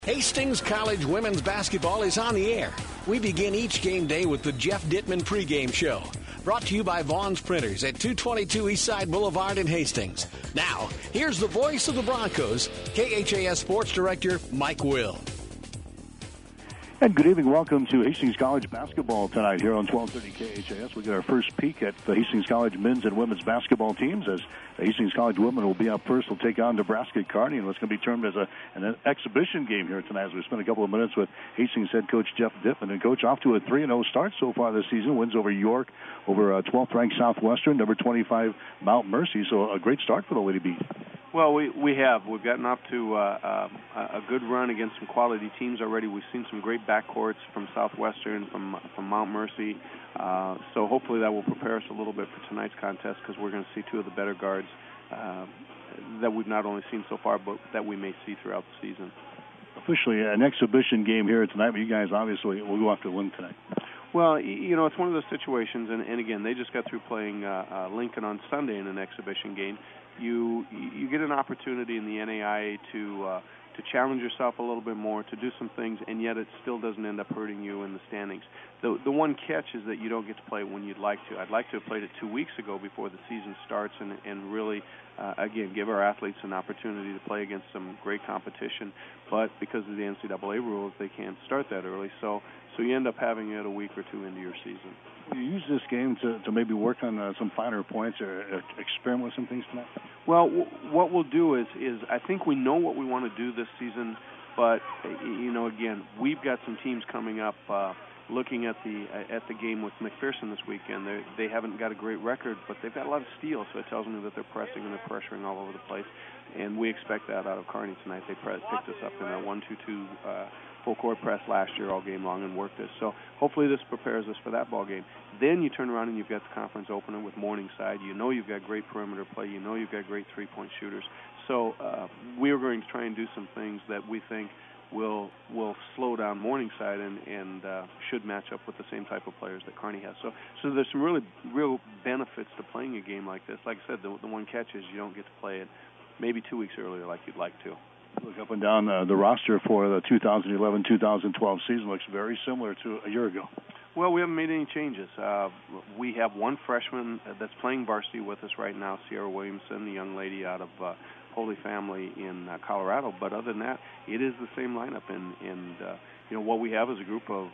Hastings College women's basketball is on the air. We begin each game day with the Jeff Dittman pregame show. Brought to you by Vaughn's Printers at 222 Eastside Boulevard in Hastings. Now, here's the voice of the Broncos, KHAS Sports Director Mike Will. And good evening. Welcome to Hastings College basketball tonight here on 1230 KHAS. We get our first peek at the Hastings College men's and women's basketball teams as the Hastings College women will be up first. Will take on Nebraska Kearney, and what's going to be termed as an exhibition game here tonight as we spend a couple of minutes with Hastings head coach Jeff Dittman. And coach, off to a 3-0 start so far this season. Wins over York, over 12th ranked Southwestern, number 25 Mount Mercy. So a great start for the Lady Bees. Well, we've gotten off to a good run against some quality teams already. We've seen some great backcourts from Southwestern, from Mount Mercy. So hopefully that will prepare us a little bit for tonight's contest because we're going to see two of the better guards that we've not only seen so far, but that we may see throughout the season. Officially an exhibition game here tonight, but you guys obviously will go after the win tonight. Well, you know, it's one of those situations, and again, they just got through playing Lincoln on Sunday in an exhibition game. You get an opportunity in the NAIA to challenge yourself a little bit more, to do some things, and yet it still doesn't end up hurting you in the standings. The one catch is that you don't get to play it when you'd like to. I'd like to have played it 2 weeks ago before the season starts and really, again, give our athletes an opportunity to play against some great competition. But because of the NCAA rules, they can't start that early. So you end up having it a week or two into your season. Will you use this game to maybe work on some finer points or experiment with some things tonight? Well, what we'll do is I think we know what we want to do this season, but, you know, again, we've got some teams coming up looking at the game with McPherson this weekend. They haven't got a great record, but they've got a lot of steals, so it tells me that they're pressing and they're pressuring all over the place, and we expect that out of Kearney tonight. They picked us up in a 1-2-2 full-court press last year all game long and worked this. So hopefully this prepares us for that ball game. Then you turn around and you've got the conference opener with Morningside. You know you've got great perimeter play. You know you've got great three-point shooters. So we're going to try and do some things that we think will slow down Morningside and should match up with the same type of players that Kearney has. So there's some real benefits to playing a game like this. Like I said, the one catch is you don't get to play it maybe 2 weeks earlier like you'd like to. Look up and down the roster for the 2011-2012 season. Looks very similar to a year ago. Well, we haven't made any changes. We have one freshman that's playing varsity with us right now, Sierra Williamson, the young lady out of Holy Family in Colorado. But other than that, it is the same lineup. And you know, what we have is a group of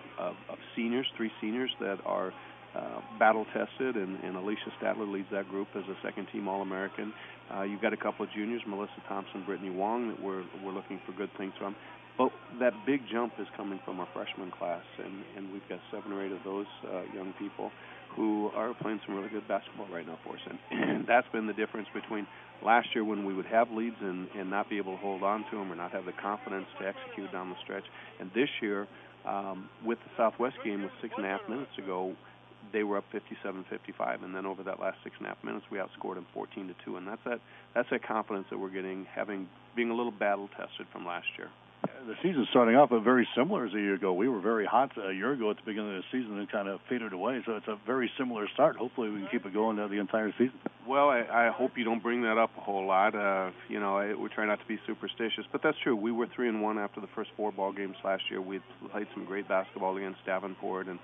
seniors, 3 seniors that are battle-tested, and Alicia Statler leads that group as a second-team All-American. You've got a couple of juniors, Melissa Thompson, Brittany Wong, that we're looking for good things from. But that big jump is coming from our freshman class, and we've got 7 or 8 of those young people who are playing some really good basketball right now for us. And that's been the difference between last year when we would have leads and not be able to hold on to them or not have the confidence to execute down the stretch. And this year, with the Southwest game with 6.5 minutes ago, they were up 57-55, and then over that last 6.5 minutes, we outscored them 14-2, and that's that confidence that we're getting, being a little battle tested from last year. The season's starting off very similar as a year ago. We were very hot a year ago at the beginning of the season and kind of faded away, so it's a very similar start. Hopefully we can keep it going the entire season. Well, I hope you don't bring that up a whole lot. You know, we try not to be superstitious, but that's true. We were 3-1 after the first 4 ball games last year. We played some great basketball against Davenport, and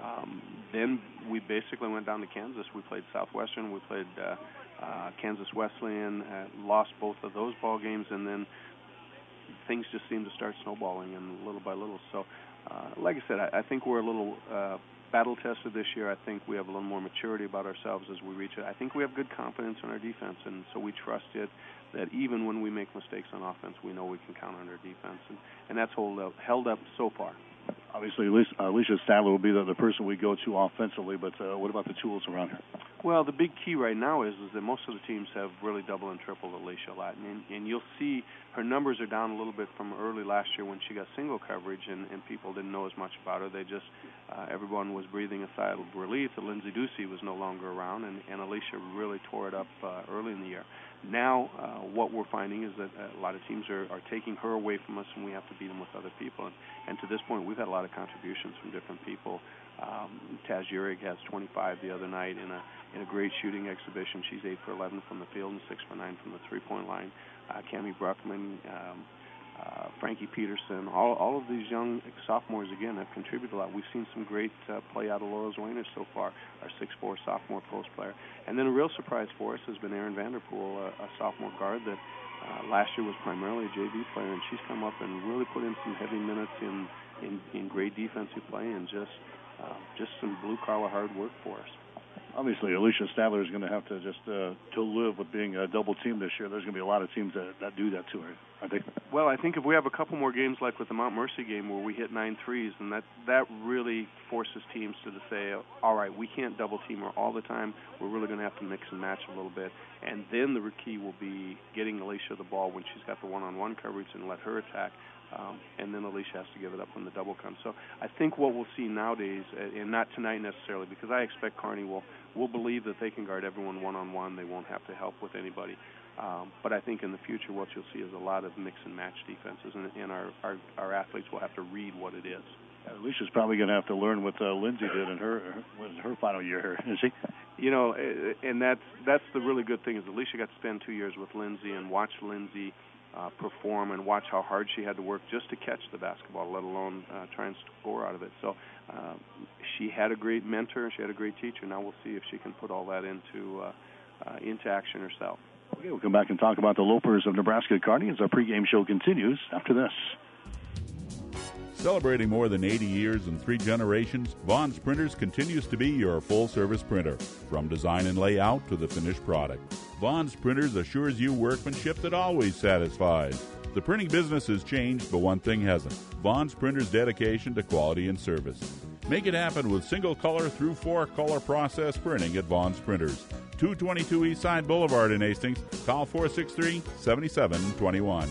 then we basically went down to Kansas. We played Southwestern. We played Kansas Wesleyan, lost both of those ball games, and then things just seem to start snowballing and little by little. So, like I said, I think we're a little battle-tested this year. I think we have a little more maturity about ourselves as we reach it. I think we have good confidence in our defense, and so we trust it that even when we make mistakes on offense, we know we can count on our defense, and that's held up so far. Obviously, Alicia Statler will be the person we go to offensively, but what about the tools around her? Well, the big key right now is that most of the teams have really double and tripled Alicia a lot, and you'll see her numbers are down a little bit from early last year when she got single coverage, and people didn't know as much about her. They just everyone was breathing a sigh of relief that Lindsay Ducey was no longer around, and Alicia really tore it up early in the year. Now, what we're finding is that a lot of teams are taking her away from us, and we have to beat them with other people. And to this point, we've had a lot of contributions from different people. Taz Urig has 25 the other night in a great shooting exhibition. She's 8 for 11 from the field and 6 for 9 from the three-point line. Cammie Bruckman Frankie Peterson, all of these young sophomores, again, have contributed a lot. We've seen some great play out of Laurel Zoiner so far, our 6'4" sophomore post player. And then a real surprise for us has been Erin Vanderpool, a sophomore guard that last year was primarily a JV player, and she's come up and really put in some heavy minutes in great defensive play and just some blue-collar hard work for us. Obviously, Alicia Stadler is going to have to just to live with being a double team this year. There's going to be a lot of teams that do that to her, I think. Well, I think if we have a couple more games like with the Mount Mercy game where we hit 9 threes, and that really forces teams to say, all right, we can't double team her all the time. We're really going to have to mix and match a little bit. And then the key will be getting Alicia the ball when she's got the one-on-one coverage and let her attack. And then Alicia has to give it up when the double comes. So I think what we'll see nowadays, and not tonight necessarily, because I expect Kearney will believe that they can guard everyone one-on-one. They won't have to help with anybody. But I think in the future what you'll see is a lot of mix and match defenses, and our athletes will have to read what it is. Alicia's probably going to have to learn what Lindsay did in her final year here, isn't she? You know, and that's the really good thing is Alicia got to spend 2 years with Lindsay and watch Lindsay perform and watch how hard she had to work just to catch the basketball, let alone try and score out of it. So she had a great mentor. She had a great teacher. Now we'll see if she can put all that into action herself. Okay, we'll come back and talk about the Lopers of Nebraska Kearney as our pregame show continues after this. Celebrating more than 80 years and 3 generations, Vaughn's Printers continues to be your full-service printer, from design and layout to the finished product. Vaughn's Printers assures you workmanship that always satisfies. The printing business has changed, but one thing hasn't: Vaughn's Printers' dedication to quality and service. Make it happen with single-color through 4-color process printing at Vaughn's Printers. 222 Eastside Boulevard in Hastings. Call 463-7721.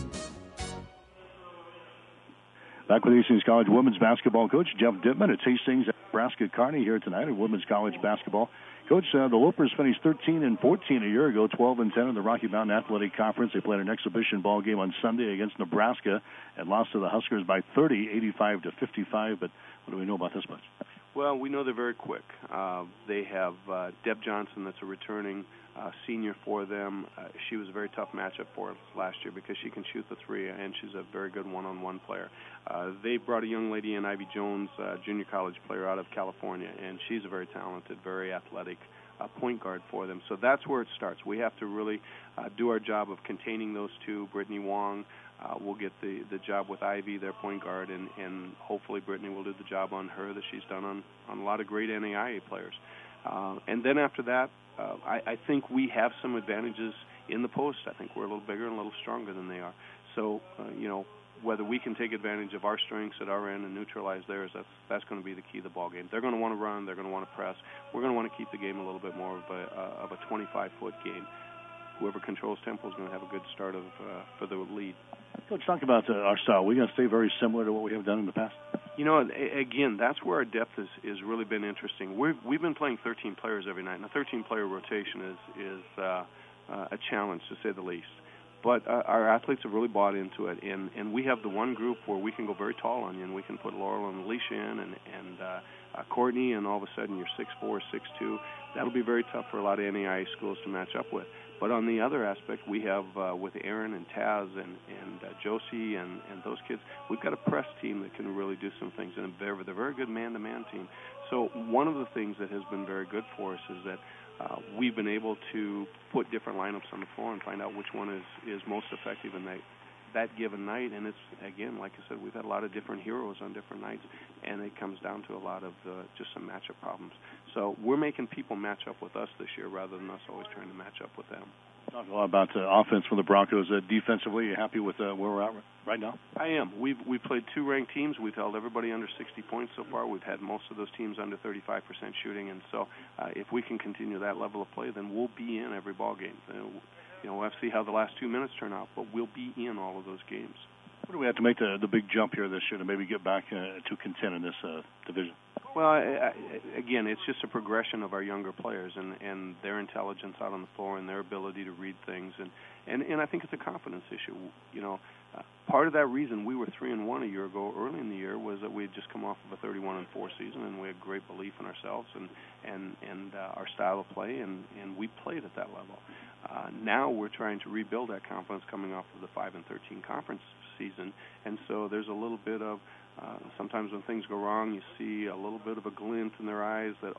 Back with Hastings College women's basketball coach Jeff Dittman. It's Hastings at Nebraska Kearney here tonight in women's college basketball. Coach, the Lopers finished 13-14 a year ago, 12-10 in the Rocky Mountain Athletic Conference. They played an exhibition ball game on Sunday against Nebraska and lost to the Huskers by 30, 85-55. But what do we know about this much? Well, we know they're very quick. They have Deb Johnson, that's a returning senior for them. She was a very tough matchup for us last year because she can shoot the three, and she's a very good one-on-one player. They brought a young lady in, Ivy Jones, junior college player out of California, and she's a very talented, very athletic point guard for them. So that's where it starts. We have to really do our job of containing those two. Brittany Wong will get the job with Ivy, their point guard, and hopefully Brittany will do the job on her that she's done on a lot of great NAIA players. And then after that, I think we have some advantages in the post. I think we're a little bigger and a little stronger than they are. So, whether we can take advantage of our strengths at our end and neutralize theirs, that's going to be the key to the ball game. They're going to want to run. They're going to want to press. We're going to want to keep the game a little bit more of a 25-foot game. Whoever controls tempo is going to have a good start for the lead. Coach, talk about our style. We're going to stay very similar to what we have done in the past. Again, that's where our depth is really been interesting. We've been playing 13 players every night, and a 13-player rotation is a challenge, to say the least. But our athletes have really bought into it, and we have the one group where we can go very tall on you, and we can put Laurel and Alicia in, and Courtney, and all of a sudden you're 6'4", 6'2". That'll be very tough for a lot of NAIA schools to match up with. But on the other aspect, we have with Aaron and Taz and Josie and those kids, we've got a press team that can really do some things, and they're a very good man-to-man team. So one of the things that has been very good for us is that we've been able to put different lineups on the floor and find out which one is most effective in that given night. And it's, again, like I said, we've had a lot of different heroes on different nights, and it comes down to a lot of just some matchup problems. So we're making people match up with us this year rather than us always trying to match up with them. Talk a lot about offense for the Broncos. Defensively, you happy with where we're at right now? I am. We've played 2 ranked teams. We've held everybody under 60 points so far. We've had most of those teams under 35% shooting, and so if we can continue that level of play, then we'll be in every ball game. We'll have to see how the last 2 minutes turn out, but we'll be in all of those games. What do we have to make the big jump here this year to maybe get back to contend in this division? Well, again, it's just a progression of our younger players and their intelligence out on the floor and their ability to read things. And I think it's a confidence issue. part of that reason we were 3-1 a year ago early in the year was that we had just come off of a 31-4 season, and we had great belief in ourselves and our style of play, and we played at that level. Now we're trying to rebuild that confidence coming off of the 5-13 conference season, and so there's a little bit of sometimes when things go wrong, you see a little bit of a glint in their eyes that,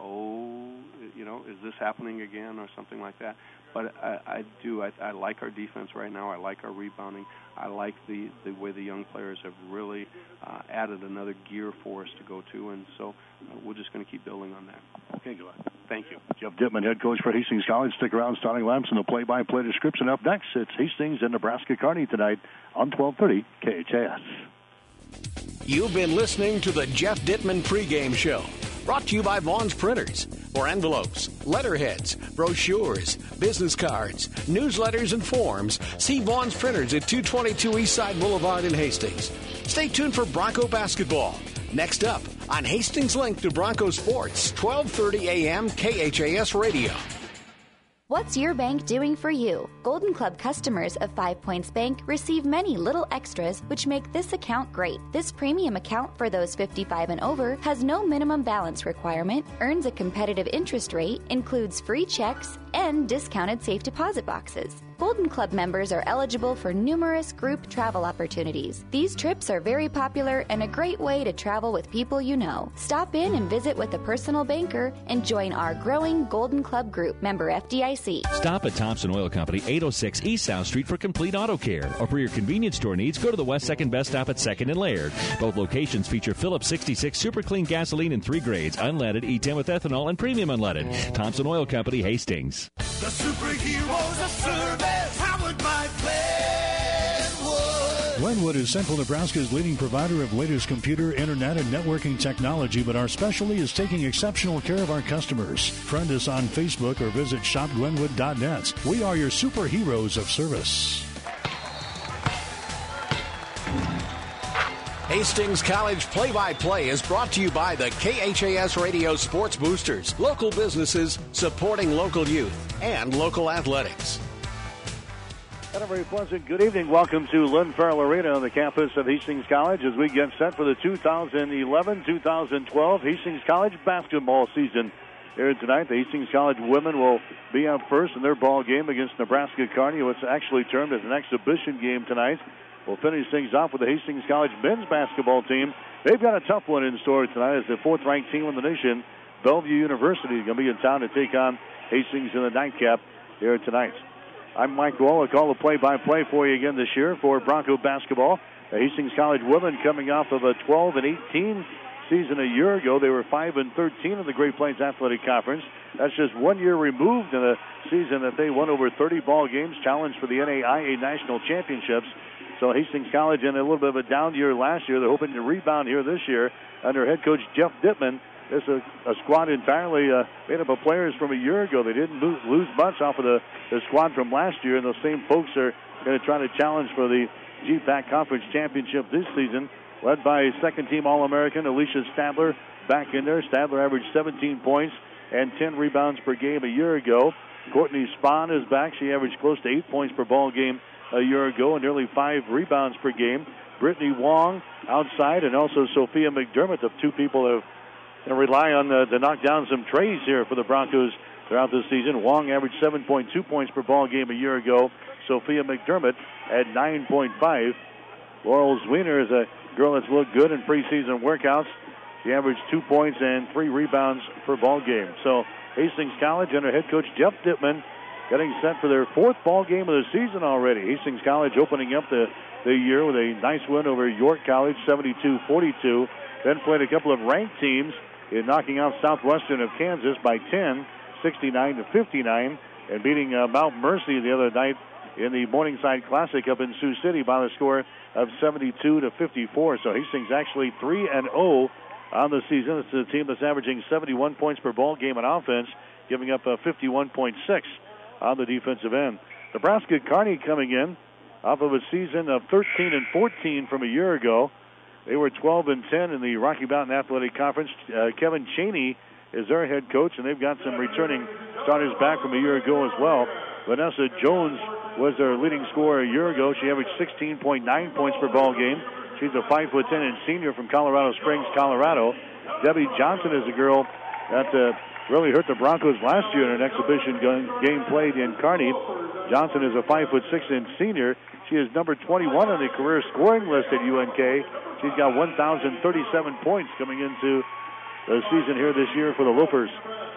is this happening again or something like that. But I like our defense right now. I like our rebounding. I like the way the young players have really added another gear for us to go to, and so we're just going to keep building on that. Okay, go ahead. Thank you. Jeff Dittman, head coach for Hastings College. Stick around, starting lamps and the play-by-play description. Up next, it's Hastings and Nebraska Kearney tonight on 1230 KHAS. You've been listening to the Jeff Dittman pregame show, brought to you by Vaughn's Printers. For envelopes, letterheads, brochures, business cards, newsletters, and forms, see Vaughn's Printers at 222 Eastside Boulevard in Hastings. Stay tuned for Bronco basketball. Next up on Hastings Link to Bronco Sports, 1230 a.m. KHAS Radio. What's your bank doing for you? Golden Club customers of 5 Points Bank receive many little extras which make this account great. This premium account for those 55 and over has no minimum balance requirement, earns a competitive interest rate, includes free checks, and discounted safe deposit boxes. Golden Club members are eligible for numerous group travel opportunities. These trips are very popular and a great way to travel with people you know. Stop in and visit with a personal banker and join our growing Golden Club group, member FDIC. Stop at Thompson Oil Company, 806 East South Street for complete auto care. Or for your convenience store needs, go to the West 2nd Best Stop at 2nd and Laird. Both locations feature Phillips 66 Super Clean gasoline in 3 grades, unleaded, E10 with ethanol, and premium unleaded. Thompson Oil Company, Hastings. The superheroes of service, powered by Glenwood. Glenwood is Central Nebraska's leading provider of latest computer, internet, and networking technology, but our specialty is taking exceptional care of our customers. Friend us on Facebook or visit shopglenwood.net. We are your superheroes of service. Hastings College Play-by-Play is brought to you by the KHAS Radio Sports Boosters, local businesses supporting local youth and local athletics. And a very pleasant good evening. Welcome to Lynn Farrell Arena on the campus of Hastings College as we get set for the 2011-2012 Hastings College basketball season. Here tonight, the Hastings College women will be up first in their ball game against Nebraska Kearney, what's actually termed as an exhibition game tonight. We'll finish things off with the Hastings College men's basketball team. They've got a tough one in store tonight as the 4th-ranked team in the nation, Bellevue University, is going to be in town to take on Hastings in the nightcap here tonight. I'm Mike Wall. I'll call the play-by-play for you again this year for Bronco basketball. The Hastings College women coming off of a 12-18 season a year ago. They were 5-13 in the Great Plains Athletic Conference. That's just 1 year removed in a season that they won over 30 ball games, challenged for the NAIA National Championships. So Hastings College in a little bit of a down year last year. They're hoping to rebound here this year under head coach Jeff Dittman. This is a squad entirely made up of players from a year ago. They didn't lose much off of the squad from last year, and those same folks are going to try to challenge for the GPAC Conference Championship this season, led by second-team All-American Alicia Stadler back in there. Stadler averaged 17 points and 10 rebounds per game a year ago. Courtney Spahn is back. She averaged close to 8 points per ball game a year ago and nearly 5 rebounds per game. Brittany Wong outside, and also Sophia McDermott, the two people that have rely on to knock down some treys here for the Broncos throughout this season. Wong averaged 7.2 points per ball game a year ago. Sophia McDermott at 9.5. Laurel Zwiener is a girl that's looked good in preseason workouts. She averaged 2 points and 3 rebounds per ball game. So Hastings College under head coach Jeff Dittman getting set for their 4th ball game of the season already. Hastings College opening up the year with a nice win over York College, 72-42. Then played a couple of ranked teams in knocking out Southwestern of Kansas by 10, 69-59, and beating Mount Mercy the other night in the Morningside Classic up in Sioux City by the score of 72-54. So Hastings actually 3-0 on the season. It's a team that's averaging 71 points per ball game on offense, giving up 51.6 on the defensive end. Nebraska Kearney coming in off of a season of 13-14 from a year ago. They were 12-10 in the Rocky Mountain Athletic Conference. Kevin Chaney is their head coach, and they've got some returning starters back from a year ago as well. Vanessa Jones was their leading scorer a year ago. She averaged 16.9 points per ball game. She's a 5'10" and senior from Colorado Springs, Colorado. Debbie Johnson is a girl that really hurt the Broncos last year in an exhibition game played in Kearney. Johnson is a 5'6" and senior. She is number 21 on the career scoring list at UNK. She's got 1,037 points coming into the season here this year for the Lopers.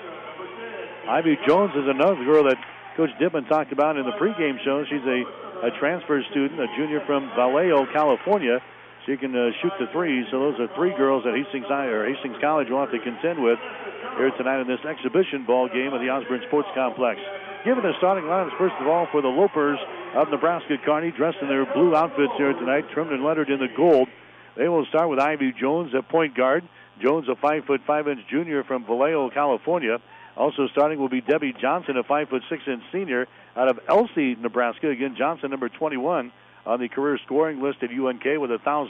Ivy Jones is another girl that Coach Dittman talked about in the pregame show. She's a transfer student, a junior from Vallejo, California. She can shoot the threes. So those are three girls that Hastings College will have to contend with here tonight in this exhibition ball game at the Osborne Sports Complex. Given the starting lineups, first of all, for the Lopers of Nebraska Kearney, dressed in their blue outfits here tonight, trimmed and lettered in the gold. They will start with Ivy Jones at point guard. Jones, a 5'5" junior from Vallejo, California. Also starting will be Debbie Johnson, a 5'6" senior out of Elsie, Nebraska. Again, Johnson, number 21 on the career scoring list at UNK with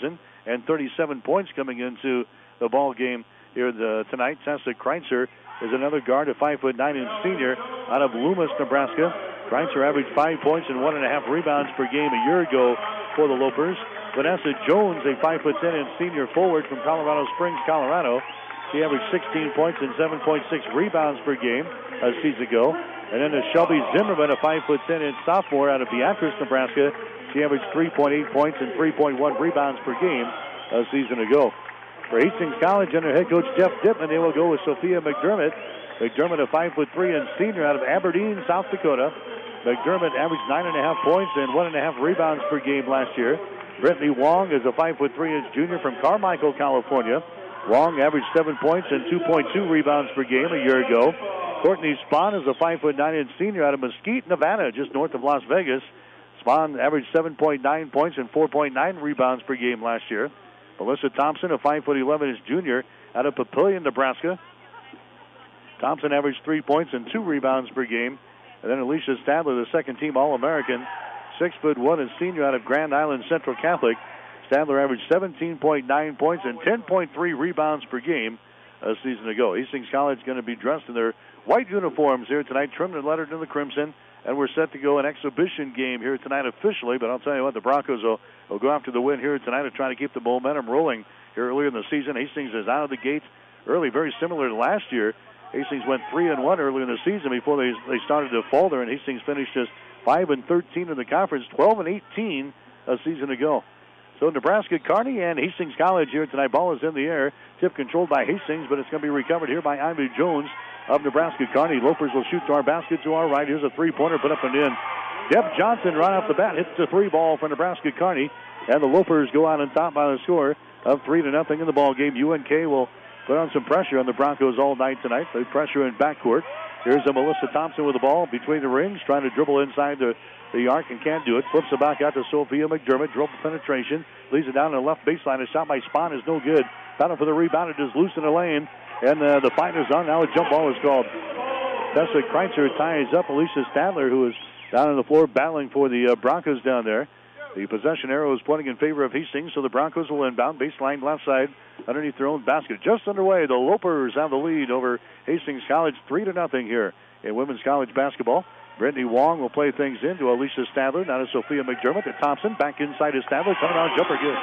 1,037 points coming into the ball game here tonight. Tessa Kreitzer is another guard, a 5'9" senior out of Loomis, Nebraska. Kreitzer averaged 5 points and 1.5 rebounds per game a year ago for the Lopers. Vanessa Jones, a 5'10" senior forward from Colorado Springs, Colorado. She averaged 16 points and 7.6 rebounds per game a season ago. And then Shelby Zimmerman, a 5'10" sophomore out of Beatrice, Nebraska. She averaged 3.8 points and 3.1 rebounds per game a season ago. For Hastings College under head coach Jeff Dittman, they will go with Sophia McDermott. McDermott, a 5'3" senior out of Aberdeen, South Dakota. McDermott averaged 9.5 points and 1.5 rebounds per game last year. Brittany Wong is a 5'3" junior from Carmichael, California. Wong averaged 7 points and 2.2 rebounds per game a year ago. Courtney Spahn is a 5'9" senior out of Mesquite, Nevada, just north of Las Vegas. Spahn averaged 7.9 points and 4.9 rebounds per game last year. Melissa Thompson, a 5'11" junior out of Papillion, Nebraska. Thompson averaged 3 points and 2 rebounds per game. And then Alicia Stadler, the second-team All-American, 6'1" senior out of Grand Island Central Catholic. Stadler averaged 17.9 points and 10.3 rebounds per game a season ago. Hastings College is going to be dressed in their white uniforms here tonight, trimmed and lettered in the crimson. And we're set to go an exhibition game here tonight officially. But I'll tell you what, the Broncos will go after the win here tonight to try to keep the momentum rolling here earlier in the season. Hastings is out of the gates early, very similar to last year. Hastings went 3-1 early in the season before they started to falter, and Hastings finished just 5-13 in the conference, 12-18 a season ago. So Nebraska Kearney and Hastings College here tonight. Ball is in the air. Tip controlled by Hastings, but it's going to be recovered here by Ivy Jones of Nebraska Kearney. Lopers will shoot to our basket to our right. Here's a three-pointer put up and in. Deb Johnson right off the bat hits the three ball for Nebraska Kearney, and the Lopers go out on top by the score of 3-0 in the ball game. UNK will put on some pressure on the Broncos all night tonight. They pressure in backcourt. Here's a Melissa Thompson with the ball between the rings, trying to dribble inside the arc and can't do it. Flips it back out to Sophia McDermott. Dribble penetration. Leads it down to the left baseline. A shot by Spahn is no good. Battle for the rebound. It is loose in the lane. And the fight is on. Now a jump ball is called. Tessa Kreitzer ties up Alicia Stadler, who is down on the floor battling for the Broncos down there. The possession arrow is pointing in favor of Hastings, so the Broncos will inbound. Baseline left side underneath their own basket. Just underway, the Lopers have the lead over Hastings College, 3-0 here in women's college basketball. Brittany Wong will play things into Alicia Stadler. Now to Sophia McDermott to Thompson. Back inside to Stadler. Turnaround jumper good.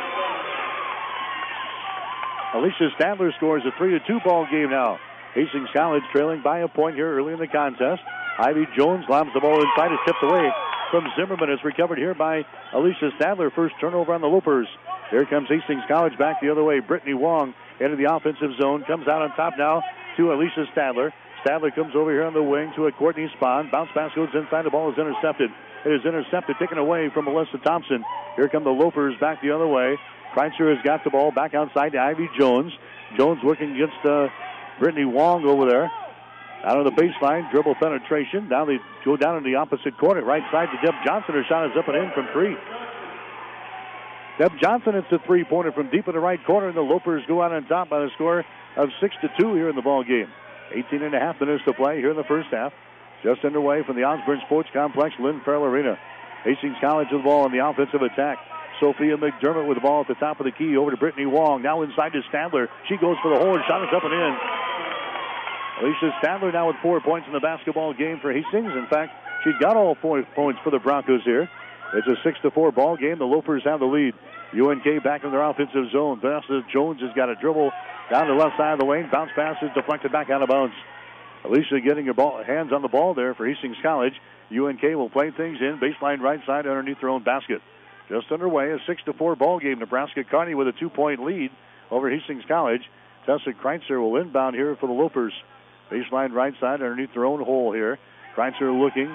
Alicia Stadler scores a 3-2 ball game now. Hastings College trailing by a point here early in the contest. Ivy Jones lobs the ball inside. It's tipped away from Zimmerman. It's recovered here by Alicia Stadler. First turnover on the Lopers. Here comes Hastings College back the other way. Brittany Wong into the offensive zone. Comes out on top now to Alicia Stadler. Stadler comes over here on the wing to a Courtney Spahn. Bounce pass goes inside. The ball is intercepted. It is intercepted, taken away from Melissa Thompson. Here come the Lopers back the other way. Kreitzer has got the ball back outside to Ivy Jones. Jones working against Brittany Wong over there. Out of the baseline, dribble penetration. Now they go down in the opposite corner. Right side to Deb Johnson. Her shot is up and in from three. Deb Johnson hits the three-pointer from deep in the right corner, and the Lopers go out on top by the score of 6-2 here in the ball game. 18.5 minutes to play here in the first half. Just underway from the Osborne Sports Complex, Lynn Farrell Arena. Hastings College with the ball on the offensive attack. Sophia McDermott with the ball at the top of the key over to Brittany Wong. Now inside to Stadler. She goes for the hole and shot is up and in. Alicia Stadler now with 4 points in the basketball game for Hastings. In fact, She's got all 4 points for the Broncos here. It's a 6-4 ball game. The Lopers have the lead. UNK back in their offensive zone. Vanessa Jones has got a dribble down the left side of the lane. Bounce pass is deflected back out of bounds. Alicia getting her hands on the ball there for Hastings College. UNK will play things in. Baseline right side underneath their own basket. Just underway, a 6-4 ball game. Nebraska Kearney with a 2-point lead over Hastings College. Tessa Kreitzer will inbound here for the Lopers. Baseline right side underneath their own hole here. Kreitzer looking.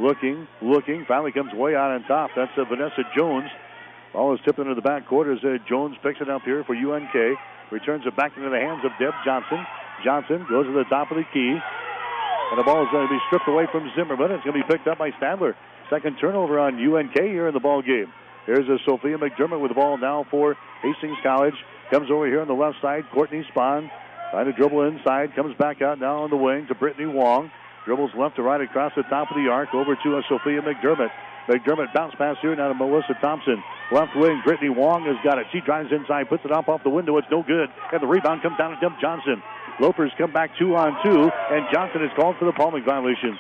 Finally comes way out on top. That's Vanessa Jones. Ball is tipped into the backcourt as Jones picks it up here for UNK. Returns it back into the hands of Deb Johnson. Johnson goes to the top of the key. And the ball is going to be stripped away from Zimmerman. It's going to be picked up by Stadler. Second turnover on UNK here in the ball game. Here's a Sophia McDermott with the ball now for Hastings College. Comes over here on the left side. Courtney Spahn trying to dribble inside. Comes back out now on the wing to Brittany Wong. Dribbles left to right across the top of the arc over to Sophia McDermott. McDermott bounce pass here now to Melissa Thompson. Left wing, Brittany Wong has got it. She drives inside, puts it up off the window. It's no good. And the rebound comes down to Deb Johnson. Lopers come back 2-on-2, and Johnson is called for the palming violation.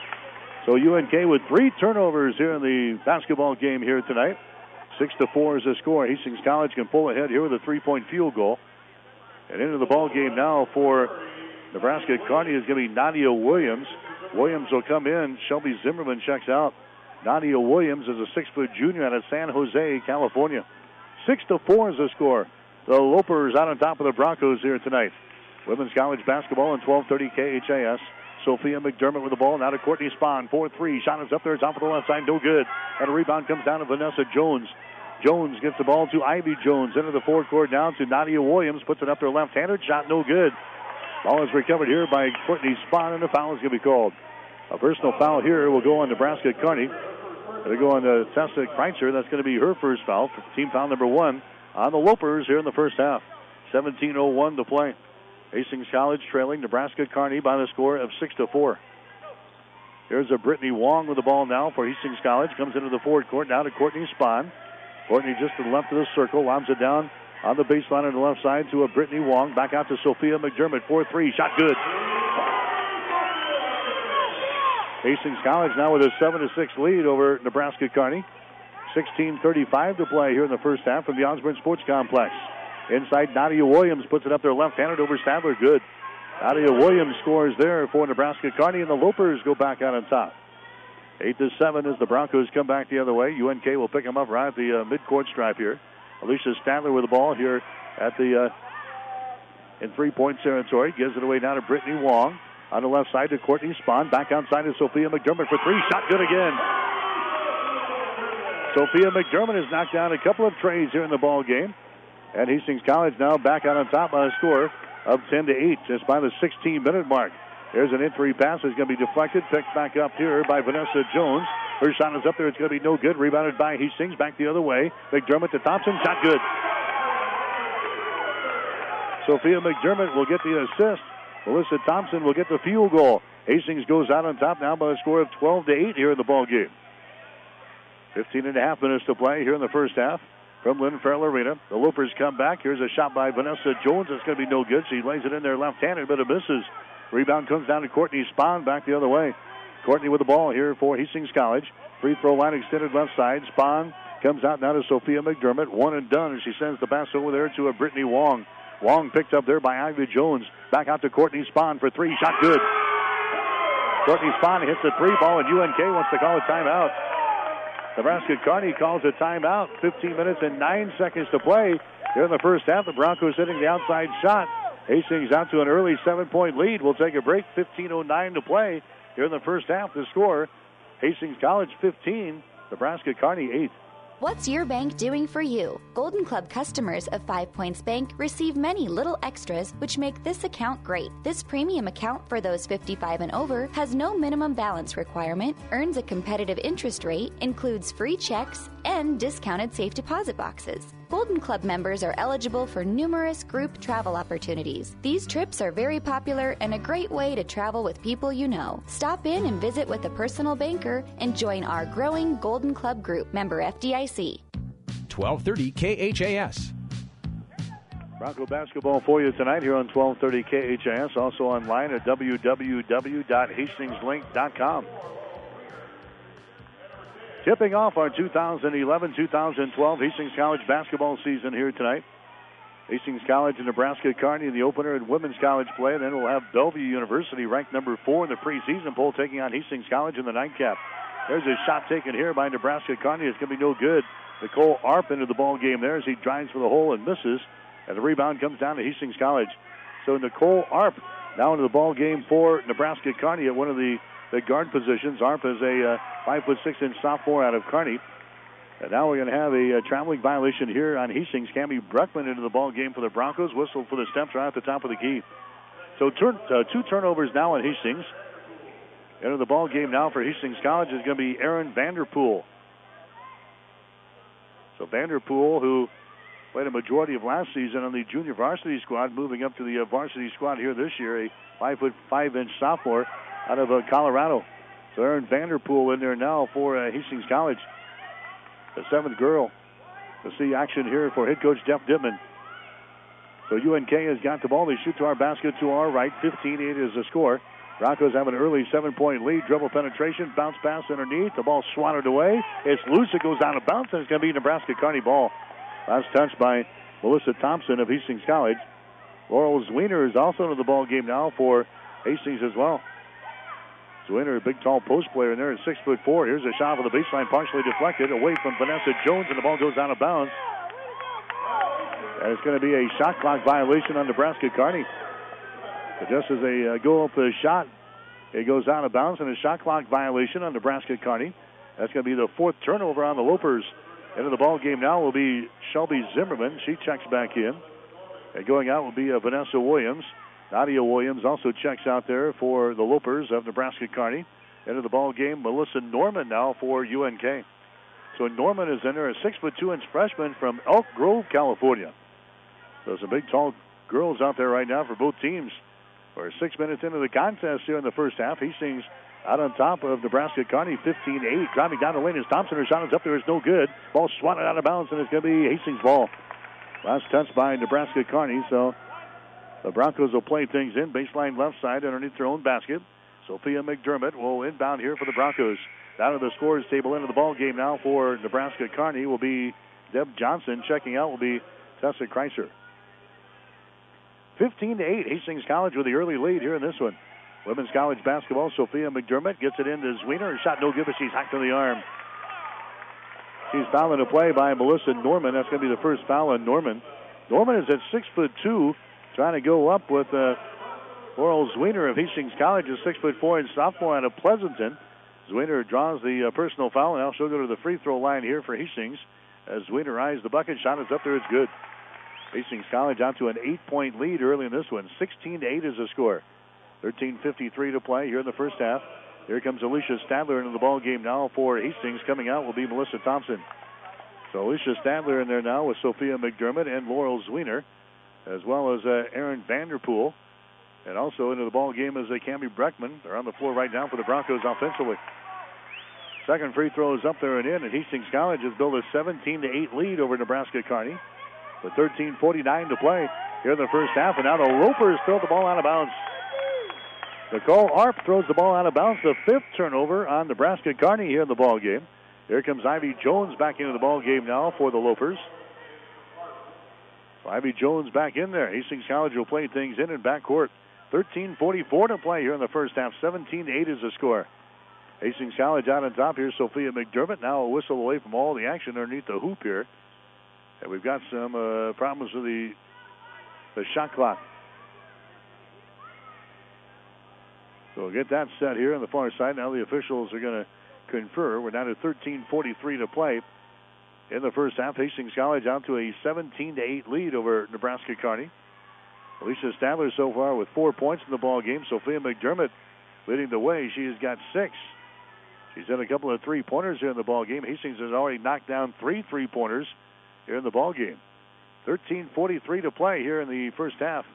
So UNK with 3 turnovers here in the basketball game here tonight. 6-4 is the score. Hastings College can pull ahead here with a 3-point field goal. And into the ball game now for Nebraska Kearney is going to be Nadia Williams. Williams will come in. Shelby Zimmerman checks out. Nadia Williams is a 6-foot junior out of San Jose, California. 6-4 is the score. The Lopers out on top of the Broncos here tonight. Women's college basketball on 1230 KHAS. Sophia McDermott with the ball. Now to Courtney Spahn. 4-3. Shot is up there. Top of the left side. No good. And a rebound comes down to Vanessa Jones. Jones gets the ball to Ivy Jones. Into the forecourt down to Nadia Williams. Puts it up there left-handed. Shot no good. Ball is recovered here by Courtney Spahn, and a foul is going to be called. A personal foul here will go on Nebraska Kearney. It'll go on to Tessa Kreitzer. That's going to be her first foul. Team foul number 1 on the Lopers here in the first half. 17:01 to play. Hastings College trailing Nebraska Kearney by the score of 6-4. Here's a Brittany Wong with the ball now for Hastings College. Comes into the forward court now to Courtney Spahn. Courtney just to the left of the circle. Lobs it down on the baseline on the left side to a Brittany Wong. Back out to Sophia McDermott. 4-3. Shot good. Hastings College now with a 7-6 lead over Nebraska Kearney. 16:35 to play here in the first half from the Osborne Sports Complex. Inside, Nadia Williams puts it up there left-handed over Stadler. Good. Nadia Williams scores there for Nebraska Kearney, and the Lopers go back out on top. 8-7 as the Broncos come back the other way. UNK will pick them up right at the midcourt stripe here. Alicia Stadler with the ball here at the in 3-point territory. Gives it away now to Brittany Wong. On the left side to Courtney Spahn. Back outside to Sophia McDermott for 3. Shot good again. Sophia McDermott has knocked down a couple of trays here in the ball game. And Hastings College now back out on top by a score of 10-8 just by the 16-minute mark. There's an entry pass. It's going to be deflected. Picked back up here by Vanessa Jones. Her shot is up there. It's going to be no good. Rebounded by Hastings. Back the other way. McDermott to Thompson. Shot good. Sophia McDermott will get the assist. Melissa Thompson will get the field goal. Hastings goes out on top now by a score of 12-8 here in the ball game. 15.5 minutes to play here in the first half from Lynn Farrell Arena. The Lopers come back. Here's a shot by Vanessa Jones. It's going to be no good. She lays it in there left-handed, but it misses. Rebound comes down to Courtney Spahn back the other way. Courtney with the ball here for Hastings College. Free throw line extended left side. Spahn comes out now to Sophia McDermott. One and done, and she sends the pass over there to a Brittany Wong. Wong picked up there by Ivy Jones. Back out to Courtney Spahn for 3. Shot good. Courtney Spahn hits a 3 ball, and UNK wants to call a timeout. Nebraska Kearney calls a timeout. 15 minutes and 9 seconds to play. Here in the first half, the Broncos hitting the outside shot. Hastings out to an early 7-point lead. We'll take a break. 15:09 to play here in the first half. The score, Hastings College 15, Nebraska Kearney 8. What's your bank doing for you? Golden Club customers of 5 Points Bank receive many little extras which make this account great. This premium account for those 55 and over has no minimum balance requirement, earns a competitive interest rate, includes free checks, and discounted safe deposit boxes. Golden Club members are eligible for numerous group travel opportunities. These trips are very popular and a great way to travel with people you know. Stop in and visit with a personal banker and join our growing Golden Club group, member FDIC. 1230 KHAS. Bronco basketball for you tonight here on 1230 KHAS. Also online at www.hastingslink.com. Tipping off our 2011-2012 Hastings College basketball season here tonight. Hastings College and Nebraska Kearney in the opener in women's college play. And then we'll have Bellevue University, ranked number 4 in the preseason poll, taking on Hastings College in the nightcap. There's a shot taken here by Nebraska Kearney. It's going to be no good. Nicole Arp into the ball game there as he drives for the hole and misses. And the rebound comes down to Hastings College. So Nicole Arp now into the ball game for Nebraska Kearney at one of the guard positions. Arp is a 5'6" sophomore out of Kearney. And now we're going to have a traveling violation here on Hastings. Cammie Bruckman into the ball game for the Broncos. Whistle for the steps right at the top of the key. So 2 turnovers now on Hastings. Into the ball game now for Hastings College is going to be Aaron Vanderpool. So Vanderpool, who played a majority of last season on the junior varsity squad, moving up to the varsity squad here this year, a 5'5" sophomore out of Colorado. So Aaron Vanderpool in there now for Hastings College. The 7th girl to see action here for head coach Jeff Dittman. So UNK has got the ball. They shoot to our basket to our right. 15-8 is the score. Broncos have an early 7-point lead. Dribble penetration, bounce pass underneath. The ball swatted away. It's loose. It goes out of bounds, and it's going to be Nebraska Kearney ball. Last touch by Melissa Thompson of Hastings College. Laurel Zwiener is also into the ball game now for Hastings as well. Zwiener, a big, tall post player in there at 6'4". Here's a shot from the baseline, partially deflected, away from Vanessa Jones, and the ball goes out of bounds. And it's going to be a shot clock violation on Nebraska Kearney. But just as they go up the shot, it goes out of bounds, and a shot clock violation on Nebraska Kearney. That's going to be the 4th turnover on the Lopers. Into the ball game now will be Shelby Zimmerman. She checks back in. And going out will be Vanessa Williams. Nadia Williams also checks out there for the Lopers of Nebraska Kearney. Into the ball game, Melissa Norman now for UNK. So Norman is in there, a 6'2" freshman from Elk Grove, California. So some big, tall girls out there right now for both teams. We're 6 minutes into the contest here in the first half. Hastings out on top of Nebraska Kearney, 15-8. Driving down the lane is Thompson. Her shot is up there. It's no good. Ball swatted out of bounds, and it's going to be Hastings ball. Last touch by Nebraska Kearney, so the Broncos will play things in. Baseline left side underneath their own basket. Sophia McDermott will inbound here for the Broncos. Down to the scores table into the ball game now for Nebraska Kearney will be Deb Johnson. Checking out will be Tessa Kreiser. 15-8, Hastings College with the early lead here in this one. Women's college basketball, Sophia McDermott gets it into Zwiener. Her shot no good, but she's hacked in the arm. She's fouling a play by Melissa Norman. That's going to be the first foul on Norman. Norman is at 6'2", trying to go up with Laurel Zwiener of Hastings College, a 6'4" and sophomore out of Pleasanton. Zwiener draws the personal foul, and now she'll go to the free throw line here for Hastings. As Zwiener eyes the bucket, shot is up there, it's good. Hastings College out to an 8-point lead early in this one. 16-8 is the score. 13:53 to play here in the first half. Here comes Alicia Stadler into the ball game now for Hastings. Coming out will be Melissa Thompson. So Alicia Stadler in there now with Sophia McDermott and Laurel Zwiener, as well as Aaron Vanderpool. And also into the ball game is Cammie Bruckman. They're on the floor right now for the Broncos offensively. Second free throw is up there and in, and Hastings College has built a 17-8 lead over Nebraska Kearney with 13:49 to play here in the first half. And now the Lopers throw the ball out of bounds. Nicole Arp throws the ball out of bounds. The 5th turnover on Nebraska Kearney here in the ball game. Here comes Ivy Jones back into the ball game now for the Lopers. Ivy Jones back in there. Hastings College will play things in backcourt. 13:44 to play here in the first half. 17-8 is the score. Hastings College out on top. Here's Sophia McDermott. Now a whistle away from all the action underneath the hoop here. And we've got some problems with the shot clock. So we'll get that set here on the far side. Now the officials are going to confer. We're down to 13:43 to play in the first half. Hastings College out to a 17-8 lead over Nebraska Kearney. Alicia Stadler so far with 4 points in the ball game. Sophia McDermott leading the way. She has got 6. She's had a couple of three-pointers here in the ball game. Hastings has already knocked down 3 three-pointers here in the ball game. 13:43 to play here in the first half.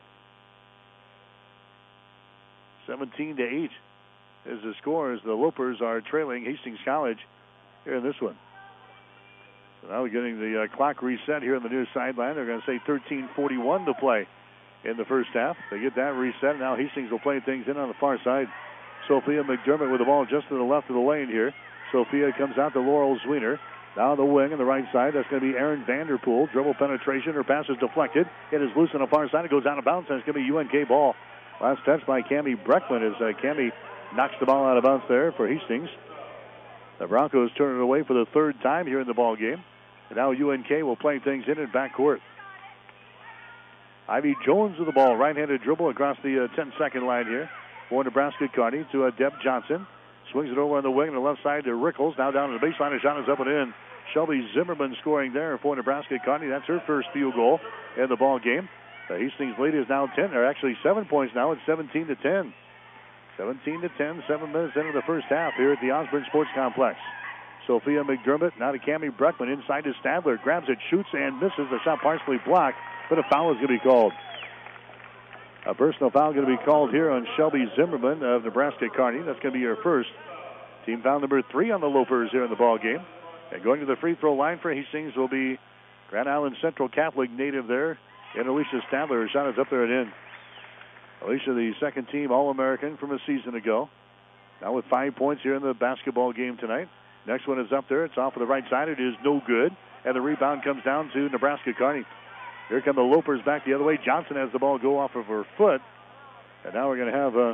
17-8 is the score as the Lopers are trailing Hastings College here in this one. So now we're getting the clock reset here on the near sideline. They're going to say 13:41 to play in the first half. They get that reset. Now Hastings will play things in on the far side. Sophia McDermott with the ball just to the left of the lane here. Sophia comes out to Laurel Zwiener. Down the wing on the right side, that's going to be Erin Vanderpool. Dribble penetration, her pass is deflected. It is loose on the far side. It goes out of bounds, and it's going to be UNK ball. Last touch by Cammie Breckman as Cammie knocks the ball out of bounds there for Hastings. The Broncos turn it away for the third time here in the ball game. And now UNK will play things in backcourt. Ivy Jones with the ball. Right-handed dribble across the 10-second line here for Nebraska Kearney to Deb Johnson. Swings it over on the wing on the left side to Rickles. Now down to the baseline. A shot is up and in. Shelby Zimmerman scoring there for Nebraska Kearney. That's her first field goal in the ball game. The Hastings lead is now 10, or actually 7 points now. It's 17-10. 17-10, 7 minutes into the first half here at the Osborne Sports Complex. Sophia McDermott now to Cammie Breckman inside to Stadler. Grabs it, shoots, and misses. The shot partially blocked, but a foul is going to be called. A personal foul going to be called here on Shelby Zimmerman of Nebraska Kearney. That's going to be her first. Team foul number 3 on the Lopers here in the ball game. And going to the free throw line for Hastings will be Grand Island Central Catholic native there, and Alicia Stadler. Her shot is up there and in. Alicia, the second team All-American from a season ago. Now with 5 points here in the basketball game tonight. Next one is up there. It's off of the right side. It is no good. And the rebound comes down to Nebraska Kearney. Here come the Lopers back the other way. Johnson has the ball go off of her foot. And now we're going to have a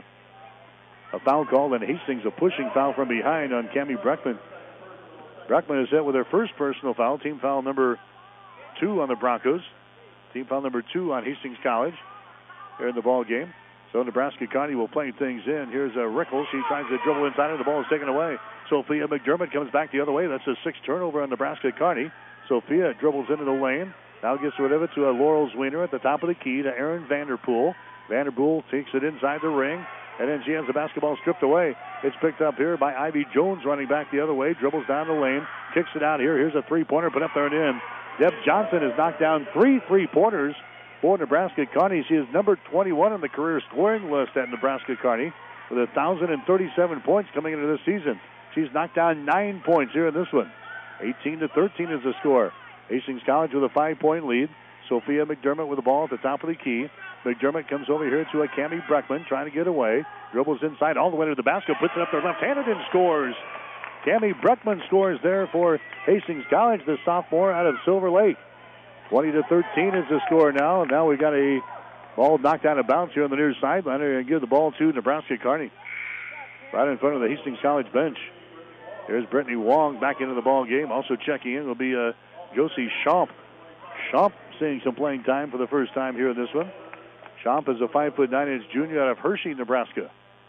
foul call, and Hastings a pushing foul from behind on Cammie Breckman. Breckman is hit with her first personal foul. Team foul number 2 on the Broncos. Team foul number 2 on Hastings College here in the ball game. So Nebraska Kearney will play things in. Here's Rickles. She tries to dribble inside her. The ball is taken away. Sophia McDermott comes back the other way. That's a 6th turnover on Nebraska Kearney. Sophia dribbles into the lane. Now gets rid of it to Laurel Zwiener at the top of the key to Erin Vanderpool. Vanderpool takes it inside the ring. And then she has the basketball stripped away. It's picked up here by Ivy Jones running back the other way. Dribbles down the lane. Kicks it out here. Here's a three-pointer put up there and in. Deb Johnson has knocked down 3 3-pointers for Nebraska Kearney. She is number 21 on the career scoring list at Nebraska Kearney with 1,037 points coming into this season. She's knocked down 9 points here in this one. 18-13 is the score. Hastings College with a 5-point lead. Sophia McDermott with the ball at the top of the key. McDermott comes over here to Cammie Breckman trying to get away. Dribbles inside all the way to the basket. Puts it up there left-handed and scores. Cammie Breckman scores there for Hastings College, the sophomore out of Silver Lake. 20-13 is the score now. Now we've got a ball knocked out of bounds here on the near sideline. They're going to give the ball to Nebraska Kearney. Right in front of the Hastings College bench. Here's Brittany Wong back into the ball game. Also checking in will be Josie Schomp. Schomp seeing some playing time for the first time here in this one. Schomp is a 5'9" junior out of Hershey, Nebraska.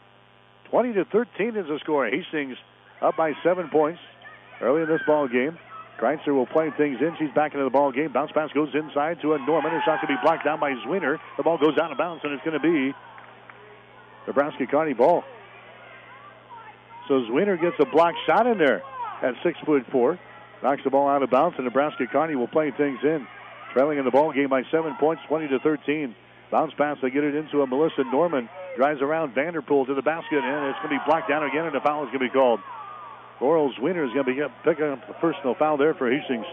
20-13 is the score. Hastings up by 7 points early in this ball game. Kreitzer will play things in. She's back into the ball game. Bounce pass goes inside to Norman. Her shot can be blocked down by Zwiener. The ball goes out of bounds, and it's going to be Nebraska Kearney ball. So Zwiener gets a blocked shot in there at 6'4". Knocks the ball out of bounds, and Nebraska Kearney will play things in. Trailing in the ball game by 7 points, 20-13. Bounce pass, they get it into a Melissa Norman. Drives around Vanderpool to the basket, and it's going to be blocked down again, and a foul is going to be called. Laurel Zwiener is going to be picking up the personal foul there for Hastings.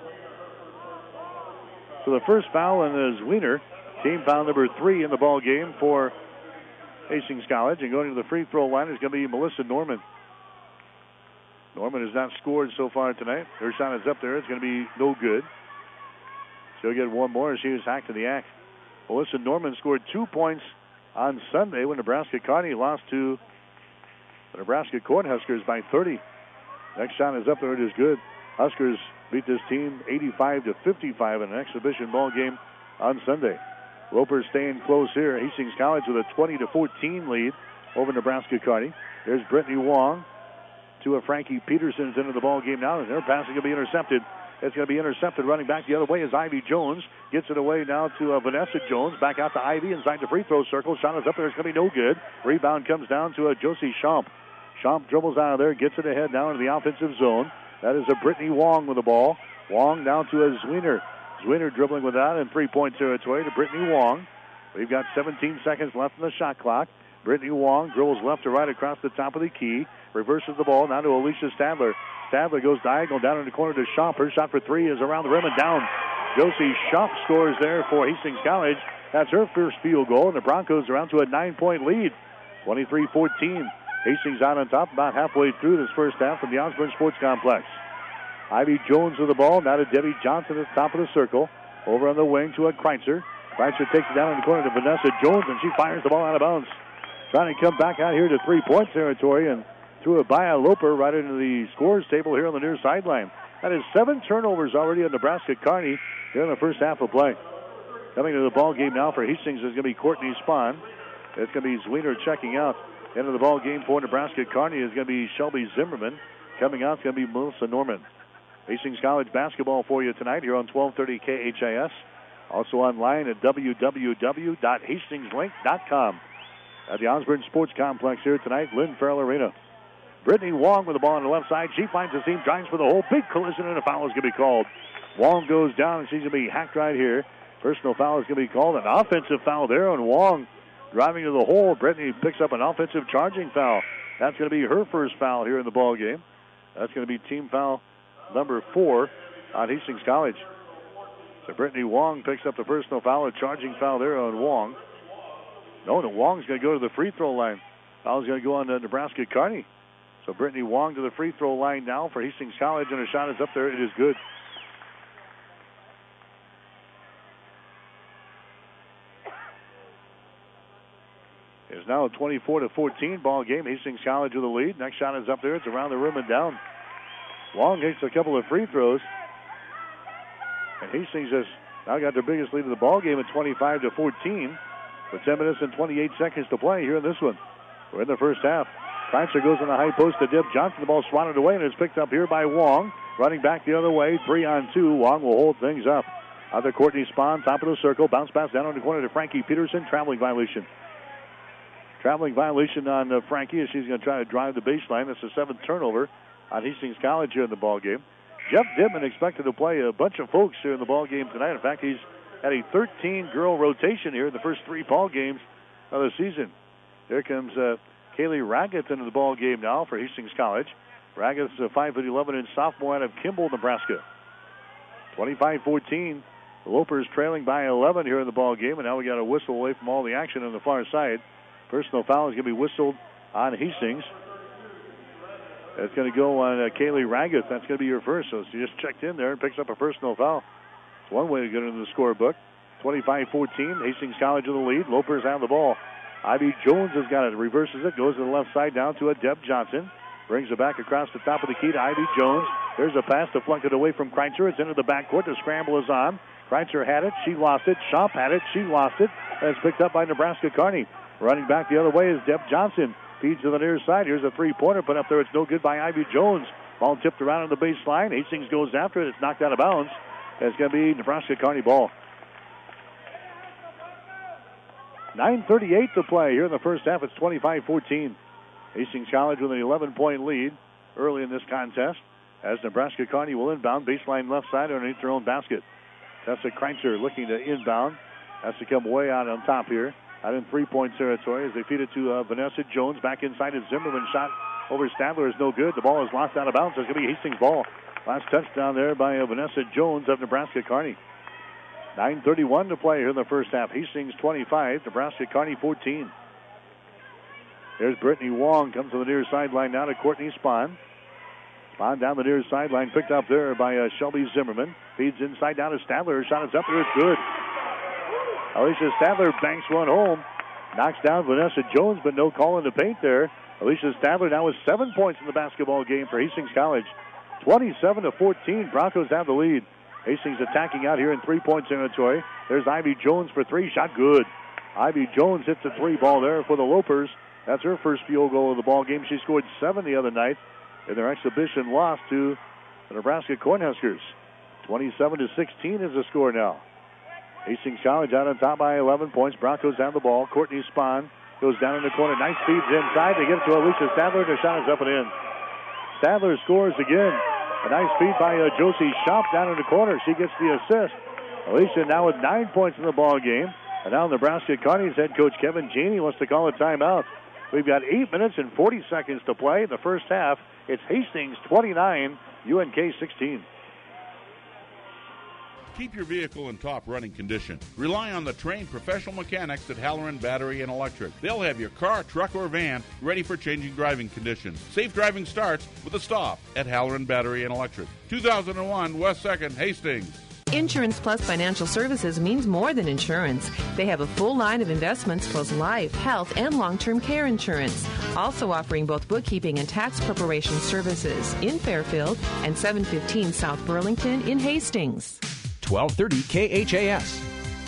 So the first foul on Zwiener, team foul number 3 in the ball game for Hastings College. And going to the free throw line is going to be Melissa Norman. Norman has not scored so far tonight. Her shot is up there. It's going to be no good. She'll get one more as she was hacked to the act. Melissa Norman scored 2 points on Sunday when Nebraska Kearney lost to the Nebraska Cornhuskers by 30. Next shot is up there. It is good. Huskers beat this team 85-55 in an exhibition ball game on Sunday. Lopers staying close here. Hastings College with a 20-14 lead over Nebraska Kearney. There's Brittany Wong to a Frankie Peterson's into the ball game now, and their pass is going to be intercepted. It's going to be intercepted. Running back the other way is Ivy Jones. Gets it away now to Vanessa Jones. Back out to Ivy inside the free throw circle. Shot is up there. It's going to be no good. Rebound comes down to Josie Schomp. Schomp dribbles out of there. Gets it ahead now into the offensive zone. That is a Brittany Wong with the ball. Wong down to a Zwiener. Zwiener dribbling with that in 3-point territory to Brittany Wong. We've got 17 seconds left in the shot clock. Brittany Wong dribbles left to right across the top of the key. Reverses the ball now to Alicia Stadler. Stadler goes diagonal down in the corner to Schomp. Her shot for 3 is around the rim and down. Josie Schomp scores there for Hastings College. That's her first field goal, and the Broncos are on to a 9-point lead. 23-14. Hastings out on top about halfway through this first half from the Osborne Sports Complex. Ivy Jones with the ball. Now to Debbie Johnson at the top of the circle. Over on the wing to a Kreitzer. Kreitzer takes it down in the corner to Vanessa Jones, and she fires the ball out of bounds. Trying to come back out here to three-point territory and threw it by a Loper right into the scores table here on the near sideline. That is 7 turnovers already on Nebraska Kearney here in the first half of play. Coming to the ball game now for Hastings is going to be Courtney Spahn. It's going to be Zwiener checking out. Into the ball game for Nebraska Kearney is going to be Shelby Zimmerman. Coming out is going to be Melissa Norman. Hastings College basketball for you tonight here on 1230 KHAS. Also online at www.hastingslink.com. At the Osborne Sports Complex here tonight, Lynn Farrell Arena. Brittany Wong with the ball on the left side. She finds the seam, drives for the hole. Big collision, and a foul is going to be called. Wong goes down, and she's going to be hacked right here. Personal foul is going to be called. An offensive foul there on Wong. Driving to the hole, Brittany picks up an offensive charging foul. That's going to be her first foul here in the ball game. That's going to be team foul number 4 on Hastings College. So Brittany Wong picks up the personal foul, a charging foul there on Wong. No, Wong's going to go to the free throw line. Foul's going to go on to Nebraska Kearney. So Brittany Wong to the free throw line now for Hastings College, and her shot is up there. It is good. It's now a 24-14 ball game. Hastings College with the lead. Next shot is up there. It's around the rim and down. Wong takes a couple of free throws. And Hastings has now got their biggest lead of the ball game at 25-14. With 10 minutes and 28 seconds to play here in this one. We're in the first half. Kreitzer goes on the high post to Deb Johnson. The ball swatted away, and it's picked up here by Wong. Running back the other way, 3-on-2. Wong will hold things up. Other Courtney Spahn, top of the circle. Bounce pass down on the corner to Frankie Peterson. Traveling violation. Traveling violation on Frankie as she's going to try to drive the baseline. That's the 7th turnover on Hastings College here in the ball game. Jeff Dibman expected to play a bunch of folks here in the ball game tonight. In fact, he's had a 13-girl rotation here in the first 3 ball games of the season. Here comes Kaylee Raggett into the ball game now for Hastings College. Raggett is a 5'11" and sophomore out of Kimball, Nebraska. 25-14. The Lopers trailing by 11 here in the ball game, and now we got a whistle away from all the action on the far side. Personal foul is going to be whistled on Hastings. It's going to go on Kaylee Raggett. That's going to be your first. So she just checked in there and picks up a personal foul. It's one way to get into the scorebook. 25-14. Hastings College with the lead. Lopers have the ball. Ivy Jones has got it. Reverses it. Goes to the left side down to a Deb Johnson. Brings it back across the top of the key to Ivy Jones. There's a pass deflected away from Kreitzer. It's into the backcourt. The scramble is on. Kreitzer had it. She lost it. Schomp had it. She lost it. And it's picked up by Nebraska Kearney. Running back the other way is Deb Johnson. Feeds to the near side. Here's a three-pointer put up there. It's no good by Ivy Jones. Ball tipped around on the baseline. Hastings goes after it. It's knocked out of bounds. It's going to be Nebraska Kearney ball. 9:38 to play here in the first half. It's 25-14. Hastings College with an 11-point lead early in this contest as Nebraska Kearney will inbound. Baseline left side underneath their own basket. Tessa Kreitzer looking to inbound. Has to come way out on top here. Out in three-point territory as they feed it to Vanessa Jones. Back inside is Zimmerman. Shot over Stadler is no good. The ball is lost out of bounds. It's going to be Hastings ball. Last touchdown there by Vanessa Jones of Nebraska Kearney. 9:31 to play here in the first half. Hastings 25, Nebraska Kearney 14. There's Brittany Wong. Comes to the near sideline now to Courtney Spahn. Spahn down the near sideline. Picked up there by Shelby Zimmerman. Feeds inside down to Stadler. Her shot is up there. It's good. Alicia Stadler banks one home. Knocks down Vanessa Jones, but no call in the paint there. Alicia Stadler now with 7 points in the basketball game for Hastings College. 27-14. Broncos have the lead. Hastings attacking out here in three-point territory. There's Ivy Jones for three. Shot good. Ivy Jones hits a three ball there for the Lopers. That's her first field goal of the ball game. She scored 7 the other night in their exhibition loss to the Nebraska Cornhuskers. 27-16 is the score now. Hastings College out on top by 11 points. Broncos have the ball. Courtney Spahn goes down in the corner. Nice feeds inside. They get it to Alicia Stadler. Their shot is up and in. Stadler scores again. A nice feed by Josie Schomp down in the corner. She gets the assist. Alicia now with 9 points in the ball game. And now Nebraska Kearney's head coach Kevin Janey wants to call a timeout. We've got 8 minutes and 40 seconds to play in the first half. It's Hastings 29, UNK 16. Keep your vehicle in top running condition. Rely on the trained professional mechanics at Halloran Battery and Electric. They'll have your car, truck, or van ready for changing driving conditions. Safe driving starts with a stop at Halloran Battery and Electric. 2001 West 2nd, Hastings. Insurance Plus Financial Services means more than insurance. They have a full line of investments plus life, health, and long-term care insurance. Also offering both bookkeeping and tax preparation services in Fairfield and 715 South Burlington in Hastings. 1230 KHAS.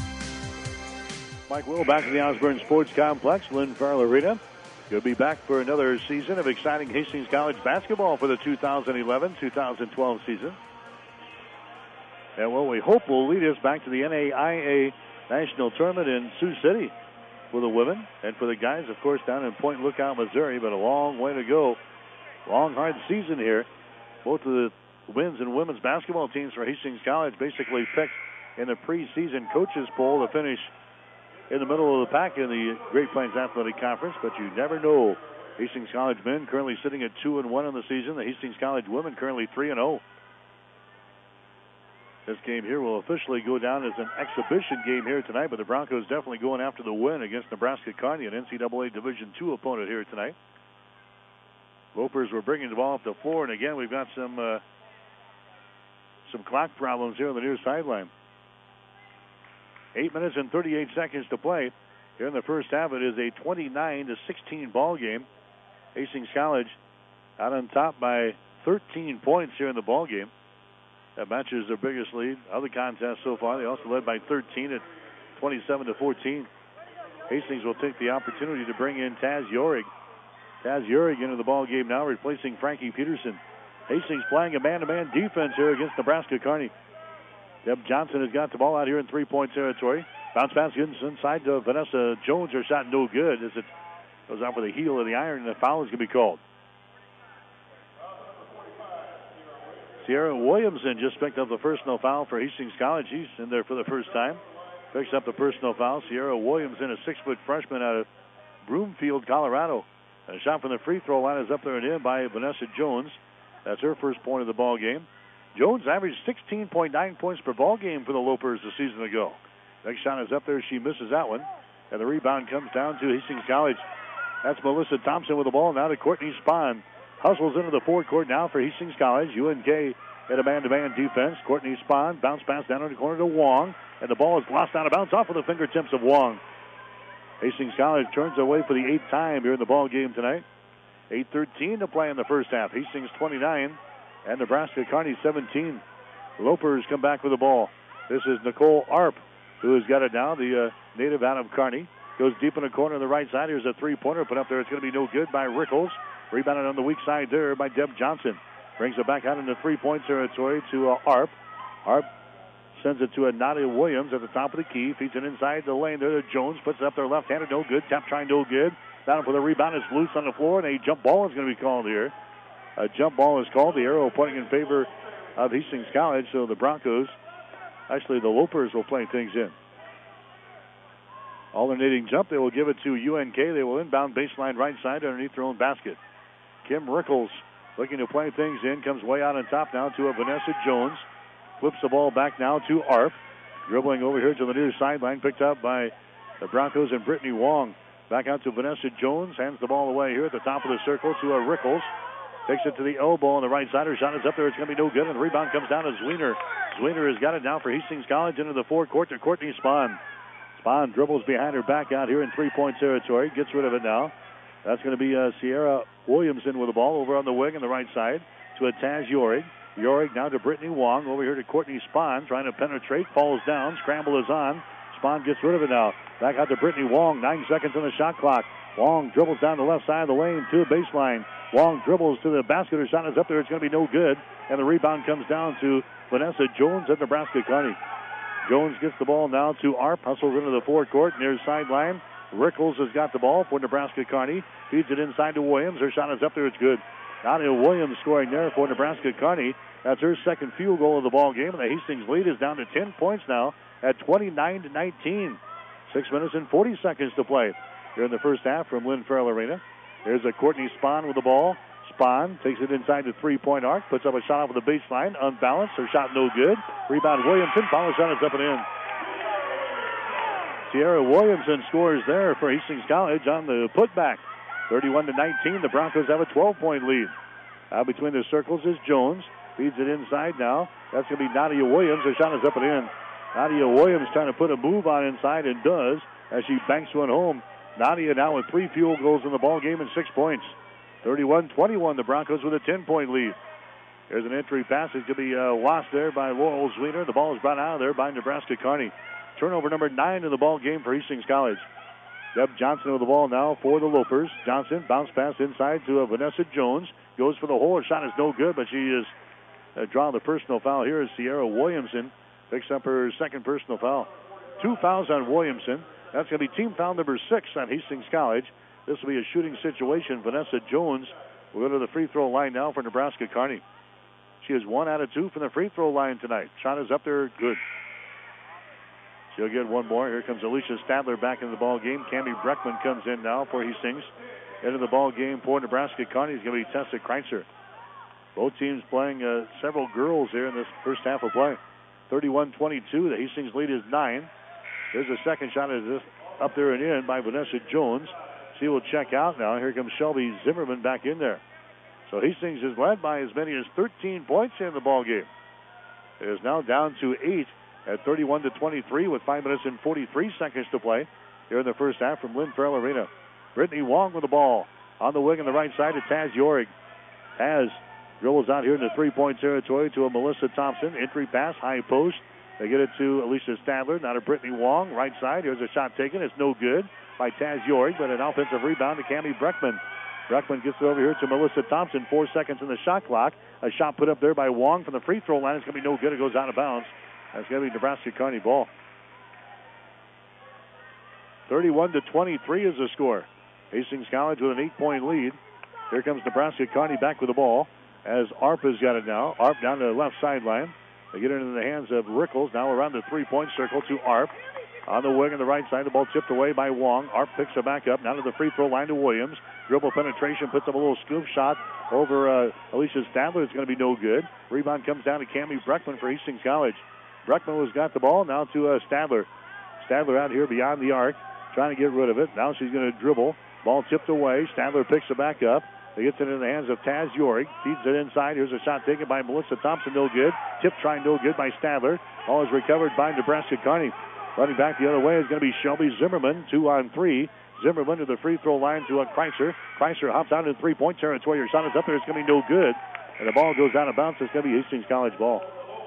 Mike Will back to the Osborne Sports Complex, Lynn Farrell Arena. You'll be back for another season of exciting Hastings College basketball for the 2011-2012 season. And what we hope will lead us back to the NAIA National Tournament in Sioux City for the women. And for the guys, of course, down in Point Lookout, Missouri. But a long way to go. Long, hard season here. Both of the men's and women's basketball teams for Hastings College basically picked in the preseason coaches poll to finish in the middle of the pack in the Great Plains Athletic Conference. But you never know. Hastings College men currently sitting at 2-1 in the season. The Hastings College women currently 3-0. This game here will officially go down as an exhibition game here tonight, but the Broncos definitely going after the win against Nebraska Kearney, an NCAA Division II opponent here tonight. Lopers were bringing the ball off the floor, and again we've got some clock problems here on the near sideline. 8 minutes and 38 seconds to play. Here in the first half, it is a 29-16 ball game. Hastings College out on top by 13 points here in the ball game. That matches their biggest lead of the contest so far. They also led by 13 at 27-14. Hastings will take the opportunity to bring in Taz Yorig. Taz Yorig into the ball game now, replacing Frankie Peterson. Hastings playing a man-to-man defense here against Nebraska Kearney. Deb Johnson has got the ball out here in three-point territory. Bounce pass inside to Vanessa Jones. Her shot no good as it goes off with the heel of the iron, and the foul is going to be called. Sierra Williamson just picked up the personal foul for Hastings College. He's in there for the first time. Picks up the personal foul. Sierra Williamson, a 6-foot freshman out of Broomfield, Colorado. And a shot from the free throw line is up there and in by Vanessa Jones. That's her first point of the ball game. Jones averaged 16.9 points per ball game for the Lopers a season ago. Next shot is up there. She misses that one. And the rebound comes down to Hastings College. That's Melissa Thompson with the ball. Now to Courtney Spahn. Hustles into the forecourt now for Hastings College. UNK at a man-to-man defense. Courtney Spahn, bounce pass down in the corner to Wong. And the ball is lost out of bounds off of the fingertips of Wong. Hastings College turns away for the 8th time here in the ball game tonight. 8:13 to play in the first half. Hastings 29 and Nebraska Kearney 17. Lopers come back with the ball. This is Nicole Arp who has got it now, the native out of Kearney. Goes deep in the corner on the right side. Here's a three-pointer put up there. It's going to be no good by Rickles. Rebounded on the weak side there by Deb Johnson. Brings it back out into three-point territory to Arp. Arp sends it to Nadia Williams at the top of the key. Feeds it inside the lane there to Jones. Puts it up there left-handed. No good. Tap trying no good. Down for the rebound. It's loose on the floor, and a jump ball is going to be called here. A jump ball is called. The arrow pointing in favor of Hastings College. So the Broncos, actually the Lopers, will play things in. Alternating jump. They will give it to UNK. They will inbound baseline right side underneath their own basket. Kim Rickles looking to play things in. Comes way out on top now to a Vanessa Jones. Flips the ball back now to Arp. Dribbling over here to the near sideline. Picked up by the Broncos and Brittany Wong. Back out to Vanessa Jones. Hands the ball away here at the top of the circle to a Rickles. Takes it to the elbow on the right side. Her shot is up there. It's going to be no good. And the rebound comes down to Zwiener. Zwiener has got it now for Hastings College into the forecourt to Courtney Spahn. Spahn dribbles behind her back out here in three-point territory. Gets rid of it now. That's going to be Sierra Williamson with the ball over on the wing on the right side to a Taz Yorig. Yorig now to Brittany Wong. Over here to Courtney Spahn. Trying to penetrate. Falls down. Scramble is on. Spahn gets rid of it now. Back out to Brittany Wong. 9 seconds on the shot clock. Wong dribbles down the left side of the lane to the baseline. Wong dribbles to the basket. Her shot is up there. It's going to be no good. And the rebound comes down to Vanessa Jones at Nebraska Kearney. Jones gets the ball now to Arp. Hustles into the forecourt near sideline. Rickles has got the ball for Nebraska Kearney. Feeds it inside to Williams. Her shot is up there. It's good. Nadia Williams scoring there for Nebraska Kearney. That's her second field goal of the ball game. And the Hastings lead is down to 10 points now at 29-19. 6 minutes and 40 seconds to play here in the first half from Lynn Farrell Arena. There's a Courtney Spahn with the ball. Bond takes it inside the three-point arc, puts up a shot off of the baseline, unbalanced. Her shot no good. Rebound Williamson, follow shot is up and in. Sierra Williamson scores there for Hastings College on the putback. 31-19, the Broncos have a 12-point lead. Out between the circles is Jones. Feeds it inside now. That's going to be Nadia Williams. Her shot is up and in. Nadia Williams trying to put a move on inside and does as she banks one home. Nadia now with 3 field goals in the ball game and 6 points. 31-21, the Broncos with a 10-point lead. There's an entry pass. It's going to be lost there by Laurel Zwiener. The ball is brought out of there by Nebraska Kearney. Turnover number 9 in the ball game for Hastings College. Deb Johnson with the ball now for the Lopers. Johnson bounce pass inside to Vanessa Jones. Goes for the hole. Her shot is no good, but she is drawing the personal foul here as Sierra Williamson picks up her second personal foul. 2 fouls on Williamson. That's going to be team foul number 6 on Hastings College. This will be a shooting situation. Vanessa Jones will go to the free throw line now for Nebraska Kearney. She is 1 out of 2 from the free throw line tonight. Shot is up there. Good. She'll get one more. Here comes Alicia Stadler back in the ball game. Cammie Breckman comes in now for Hastings. Into the ball game for Nebraska Kearney is going to be Tessa Kreitzer. Both teams playing several girls here in this first half of play. 31-22. The Hastings lead is 9. There's a second shot up there and in by Vanessa Jones. She will check out now. Here comes Shelby Zimmerman back in there. So Hastings is led by as many as 13 points in the ball game. It is now down to 8 at 31-23 with 5 minutes and 43 seconds to play here in the first half from Lynn Farrell Arena. Brittany Wong with the ball on the wing on the right side to Taz Yorig. Taz dribbles out here in the three-point territory to a Melissa Thompson. Entry pass, high post. They get it to Alicia Stadler, now to Brittany Wong. Right side, here's a shot taken. It's no good by Taz Yorig, but an offensive rebound to Cammie Breckman. Breckman gets it over here to Melissa Thompson. 4 seconds in the shot clock. A shot put up there by Wong from the free throw line. It's going to be no good. It goes out of bounds. That's going to be Nebraska Kearney ball. 31-23 is the score. Hastings College with an 8-point lead. Here comes Nebraska Kearney back with the ball as Arp has got it now. Arp down to the left sideline. They get it into the hands of Rickles. Now around the three-point circle to Arp. On the wing on the right side, the ball tipped away by Wong. Arp picks it back up. Now to the free throw line to Williams. Dribble penetration, puts up a little scoop shot over Alicia Stadler. It's going to be no good. Rebound comes down to Cammie Breckman for Hastings College. Breckman has got the ball now to Stadler. Stadler out here beyond the arc, trying to get rid of it. Now she's going to dribble. Ball tipped away. Stadler picks it back up. He gets it in the hands of Taz Yorig. Feeds it inside. Here's a shot taken by Melissa Thompson. No good. Tip try no good by Stadler. Ball is recovered by Nebraska Kearney. Running back the other way is going to be Shelby Zimmerman. 2-on-3. Zimmerman to the free throw line to Kreitzer. Kreitzer hops out in three-point territory. Her shot is up there. It's going to be no good. And the ball goes out of bounds. It's going to be Hastings College ball.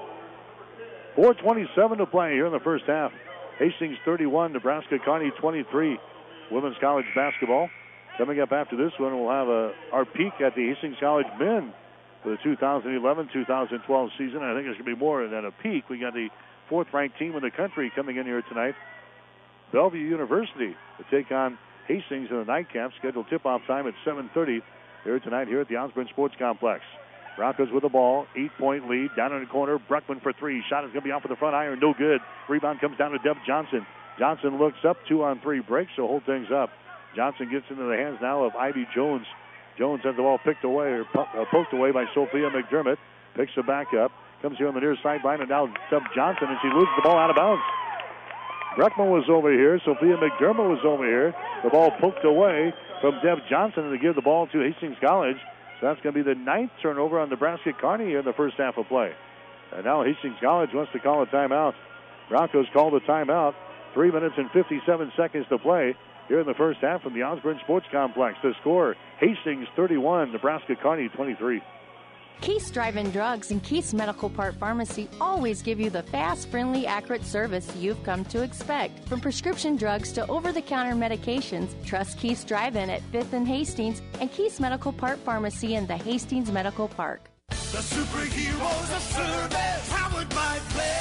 4:27 to play here in the first half. Hastings 31, Nebraska Kearney 23. Women's college basketball. Coming up after this one, we'll have our peek at the Hastings College men for the 2011-2012 season. I think it's going to be more than a peek. We got the 4th-ranked team in the country coming in here tonight. Bellevue University to take on Hastings in the nightcap. Scheduled tip-off time at 7:30 here tonight here at the Osborne Sports Complex. Broncos with the ball, 8-point lead. Down in the corner, Breckman for 3. Shot is going to be off of the front iron, no good. Rebound comes down to Deb Johnson. Johnson looks up, 2-on-3 breaks, so hold things up. Johnson gets into the hands now of Ivy Jones. Jones has the ball picked away or poked away by Sophia McDermott. Picks it back up. Comes here on the near sideline, and now Deb Johnson, and she loses the ball out of bounds. Breckman was over here. Sophia McDermott was over here. The ball poked away from Deb Johnson, and they give the ball to Hastings College. So that's going to be the 9th turnover on Nebraska Kearney here in the first half of play. And now Hastings College wants to call a timeout. Broncos call the timeout. 3 minutes and 57 seconds to play here in the first half from the Osborne Sports Complex. The score, Hastings 31, Nebraska Kearney 23. Keith's Drive-In Drugs and Keith's Medical Part Pharmacy always give you the fast, friendly, accurate service you've come to expect. From prescription drugs to over-the-counter medications, trust Keith's Drive-In at 5th and Hastings and Keith's Medical Part Pharmacy in the Hastings Medical Park. The superheroes of service, powered by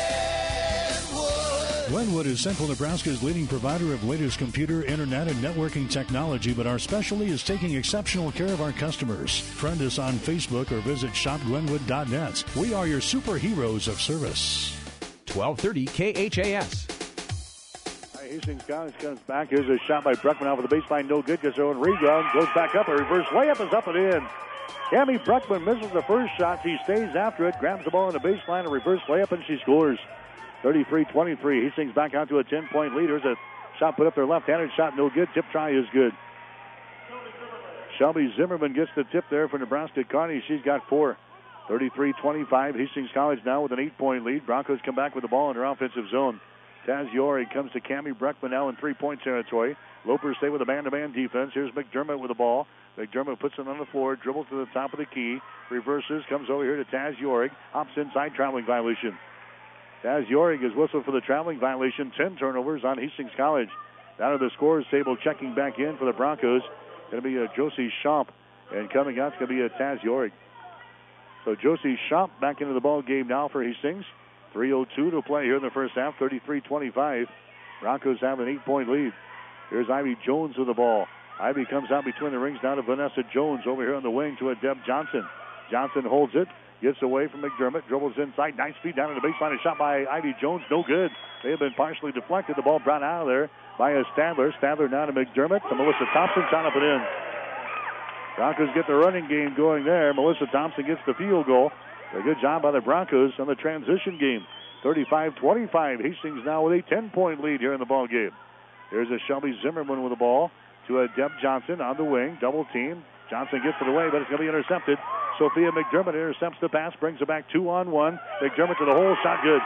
Glenwood is Central Nebraska's leading provider of latest computer, internet, and networking technology, but our specialty is taking exceptional care of our customers. Friend us on Facebook or visit shopglenwood.net. We are your superheroes of service. 1230 KHAS. Hastings College comes back. Here's a shot by Breckman off of the baseline. No good. Gets her own rebound. Goes back up. A reverse layup is up and in. Cammie Bruckman misses the first shot. She stays after it, grabs the ball on the baseline, a reverse layup, and she scores. 33-23. Hastings back out to a 10-point lead. Here's a shot put up there, left-handed shot, no good. Tip try is good. Shelby Zimmerman gets the tip there for Nebraska Kearney. She's got 4. 33-25. Hastings College now with an 8-point lead. Broncos come back with the ball in their offensive zone. Taz Yorig comes to Cammie Bruckman now in 3-point territory. Lopers stay with a man-to-man defense. Here's McDermott with the ball. McDermott puts it on the floor, dribbles to the top of the key, reverses, comes over here to Taz Yorig, hops inside, traveling violation. Taz Yorig is whistled for the traveling violation. 10 turnovers on Hastings College. Down to the scores table, checking back in for the Broncos. Going to be Josie Schomp, and coming out is going to be Taz Yorig. So Josie Schomp back into the ball game now for Hastings. 3:02 to play here in the first half, 33-25. Broncos have an 8-point lead. Here's Ivy Jones with the ball. Ivy comes out between the rings down to Vanessa Jones over here on the wing to a Deb Johnson. Johnson holds it, gets away from McDermott, dribbles inside, nice feed down to the baseline. A shot by Ivy Jones, no good. They have been partially deflected. The ball brought out of there by a Stadler. Stadler now to McDermott. To Melissa Thompson, shot up and in. Broncos get the running game going there. Melissa Thompson gets the field goal. A good job by the Broncos on the transition game. 35-25. Hastings now with a 10-point lead here in the ball game. Here's a Shelby Zimmerman with the ball to a Deb Johnson on the wing. Double team. Johnson gets it away, but it's going to be intercepted. Sophia McDermott intercepts the pass, brings it back 2-on-1. McDermott to the hole, shot good.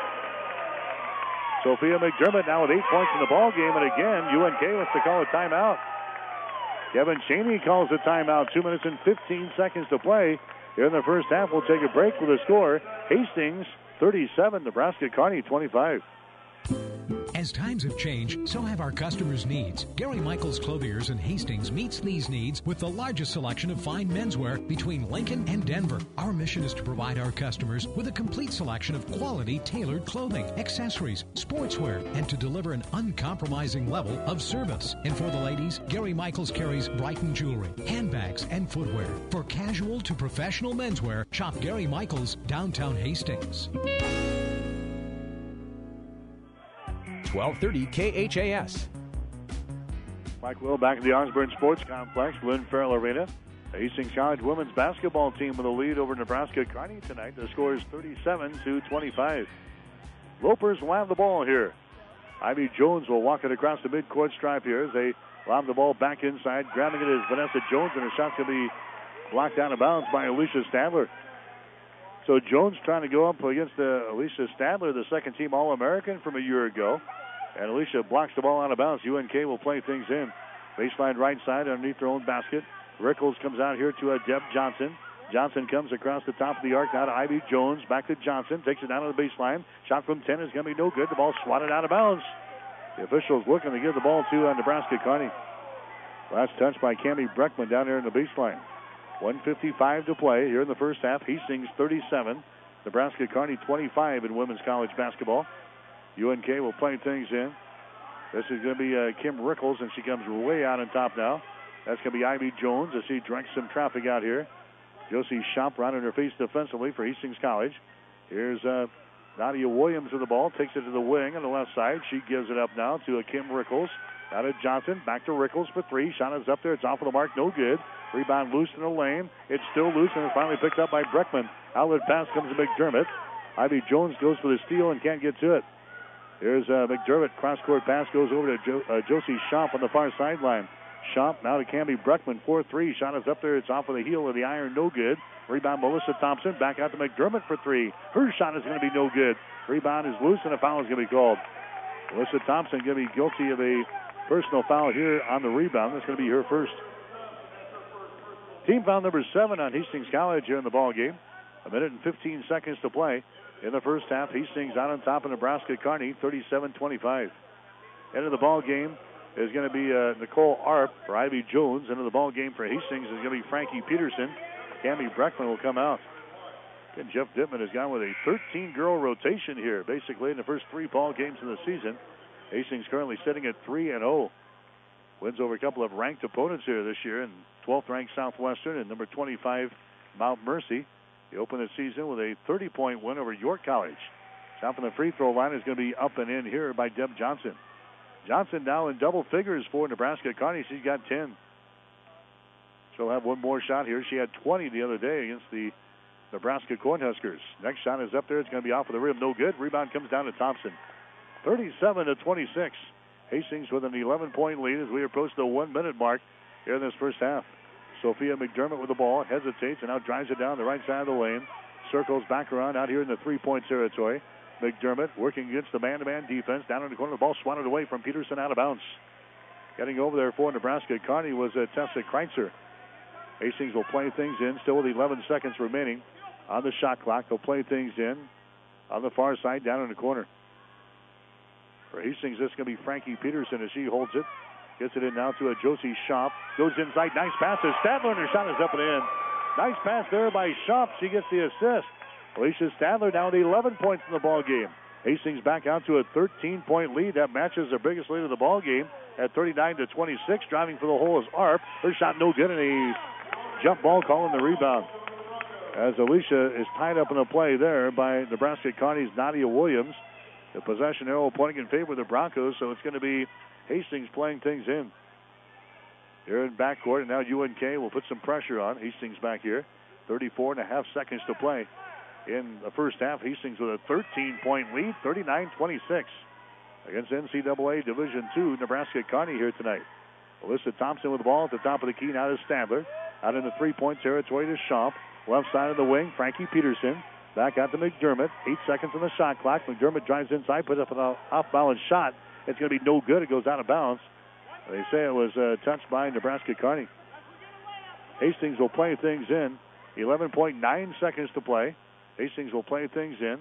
Sophia McDermott now with 8 points in the ball game, and again, UNK wants to call a timeout. Kevin Cheney calls a timeout. 2 minutes and 15 seconds to play. Here in the first half, we'll take a break with a score. Hastings 37, Nebraska Kearney 25. As times have changed, so have our customers' needs. Gary Michaels Clothiers in Hastings meets these needs with the largest selection of fine menswear between Lincoln and Denver. Our mission is to provide our customers with a complete selection of quality tailored clothing, accessories, sportswear, and to deliver an uncompromising level of service. And for the ladies, Gary Michaels carries Brighton jewelry, handbags, and footwear. For casual to professional menswear, shop Gary Michaels, downtown Hastings. 1230 KHAS. Mike Will back at the Osborne Sports Complex, Lynn Farrell Arena. The Hastings College women's basketball team with a lead over Nebraska Kearney tonight. The score is 37-25. Lopers will have the ball here. Ivy Jones will walk it across the midcourt stripe here as they lob the ball back inside. Grabbing it is Vanessa Jones, and her shot's going to be blocked out of bounds by Alicia Stadler. So Jones trying to go up against Alicia Stadler, the second-team All-American from a year ago. And Alicia blocks the ball out of bounds. UNK will play things in. Baseline right side underneath their own basket. Rickles comes out here to Deb Johnson. Johnson comes across the top of the arc now to Ivy Jones. Back to Johnson. Takes it down to the baseline. Shot from 10 is going to be no good. The ball swatted out of bounds. The officials looking to give the ball to Nebraska Kearney. Last touch by Cammie Bruckman down there in the baseline. 1:55 to play here in the first half. Hastings 37. Nebraska Kearney 25 in women's college basketball. UNK will play things in. This is going to be Kim Rickles, and she comes way out on top now. That's going to be Ivy Jones as she directs some traffic out here. Josie Schomp right in her face defensively for Hastings College. Here's Nadia Williams with the ball. Takes it to the wing on the left side. She gives it up now to Kim Rickles. Out of Johnson. Back to Rickles for three. Shot is up there. It's off of the mark. No good. Rebound loose in the lane. It's still loose, and it's finally picked up by Bruckman. Outlet pass comes to McDermott. Ivy Jones goes for the steal and can't get to it. Here's McDermott. Cross-court pass goes over to Josie Schomp on the far sideline. Schomp now to Cammie Bruckman. 4-3. Shot is up there. It's off of the heel of the iron. No good. Rebound Melissa Thompson. Back out to McDermott for three. Her shot is going to be no good. Rebound is loose, and a foul is going to be called. Melissa Thompson going to be guilty of a personal foul here on the rebound. That's going to be her first. Team foul number 7 on Hastings College here in the ball game. 1 minute and 15 seconds to play in the first half. Hastings out on top of Nebraska Kearney, 37-25. End of the ball game is going to be Nicole Arp for Ivy Jones. End of the ball game for Hastings is going to be Frankie Peterson. Cammie Bruckman will come out. And Jeff Dittman has gone with a 13-girl rotation here, basically in the first 3 ball games of the season. Hastings currently sitting at 3-0. Wins over a couple of ranked opponents here this year, and 12th ranked Southwestern and number 25 Mount Mercy. They open the season with a 30-point win over York College. Shot from the free throw line is going to be up and in here by Deb Johnson. Johnson now in double figures for Nebraska Kearney. She's got 10. She'll have one more shot here. She had 20 the other day against the Nebraska Cornhuskers. Next shot is up there. It's going to be off of the rim. No good. Rebound comes down to Thompson. 37-26. Hastings with an 11-point lead as we approach the 1-minute mark here in this first half. Sophia McDermott with the ball, hesitates, and now drives it down the right side of the lane. Circles back around out here in the three-point territory. McDermott working against the man-to-man defense. Down in the corner, the ball swatted away from Peterson out of bounds. Getting over there for Nebraska Kearney was Tessa Kreitzer. Hastings will play things in, still with 11 seconds remaining on the shot clock. They'll play things in on the far side down in the corner. For Hastings, this is going to be Frankie Peterson as she holds it. Gets it in now to a Josie Schaap. Goes inside. Nice pass to Stadler, and her shot is up and in. Nice pass there by Schaap. She gets the assist. Alicia Stadler now with 11 points in the ball game. Hastings back out to a 13-point lead. That matches their biggest lead of the ball game at 39-26. Driving for the hole is Arp. Her shot no good, and a jump ball calling the rebound. As Alicia is tied up in a play there by Nebraska Kearney's Nadia Williams. The possession arrow pointing in favor of the Broncos, so it's going to be Hastings playing things in. Here in backcourt, and now UNK will put some pressure on. Hastings back here. 34.5 seconds to play in the first half. Hastings with a 13-point lead, 39-26. Against NCAA Division II, Nebraska Kearney here tonight. Alyssa Thompson with the ball at the top of the key. Now to Stadler. Out in the three-point territory to Schaap. Left side of the wing, Frankie Peterson. Back out to McDermott. 8 seconds on the shot clock. McDermott drives inside, puts up an off-balance shot. It's going to be no good. It goes out of bounds. They say it was touched by Nebraska Kearney. Hastings will play things in. 11.9 seconds to play. Hastings will play things in.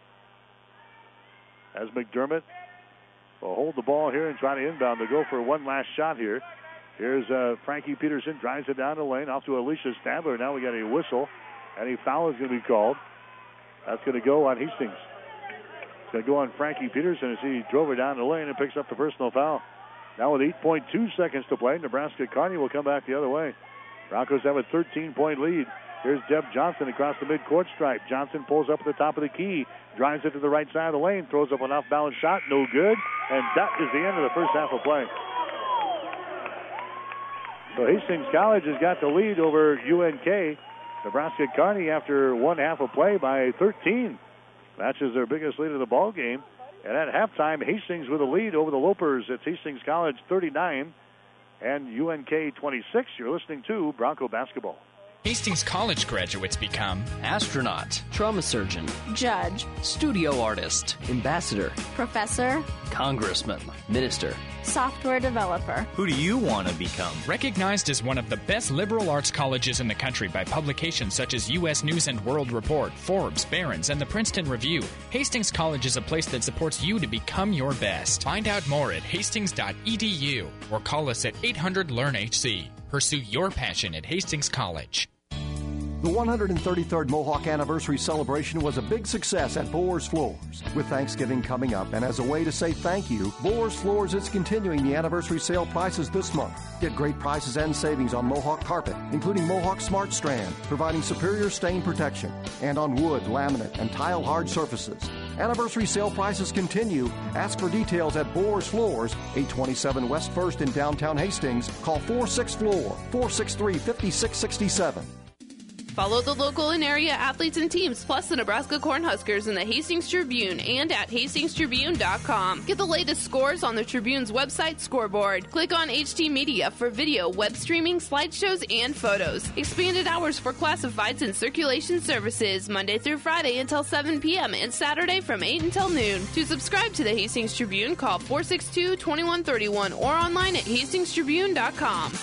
As McDermott will hold the ball here and try to inbound. They'll go for one last shot here. Here's Frankie Peterson. Drives it down the lane. Off to Alicia Stadler. Now we got a whistle. And a foul is going to be called. That's going to go on Hastings. It's going to go on Frankie Peterson as he drove her down the lane and picks up the personal foul. Now with 8.2 seconds to play, Nebraska Kearney will come back the other way. Broncos have a 13-point lead. Here's Deb Johnson across the midcourt stripe. Johnson pulls up at the top of the key, drives it to the right side of the lane, throws up an off-balance shot, no good, and that is the end of the first half of play. So Hastings College has got the lead over UNK. Nebraska Kearney, after one half of play, by 13. Matches their biggest lead of the ball game. And at halftime, Hastings with a lead over the Lopers. It's Hastings College 39 and UNK 26. You're listening to Bronco Basketball. Hastings College graduates become astronaut, trauma surgeon, judge, studio artist, ambassador, professor, congressman, minister, software developer. Who do you want to become? Recognized as one of the best liberal arts colleges in the country by publications such as U.S. News and World Report, Forbes, Barron's, and the Princeton Review, Hastings College is a place that supports you to become your best. Find out more at hastings.edu or call us at 800-LEARN-HC. Pursue your passion at Hastings College. The 133rd Mohawk Anniversary celebration was a big success at Boers Floors. With Thanksgiving coming up, and as a way to say thank you, Boers Floors is continuing the anniversary sale prices this month. Get great prices and savings on Mohawk carpet, including Mohawk Smart Strand, providing superior stain protection, and on wood, laminate, and tile hard surfaces. Anniversary sale prices continue. Ask for details at Boers Floors, 827 West 1st in downtown Hastings. Call 46-FLOOR, 463-5667. Follow the local and area athletes and teams, plus the Nebraska Cornhuskers in the Hastings Tribune and at hastingstribune.com. Get the latest scores on the Tribune's website scoreboard. Click on HT Media for video, web streaming, slideshows, and photos. Expanded hours for classifieds and circulation services, Monday through Friday until 7 p.m. and Saturday from 8 until noon. To subscribe to the Hastings Tribune, call 462-2131 or online at hastingstribune.com.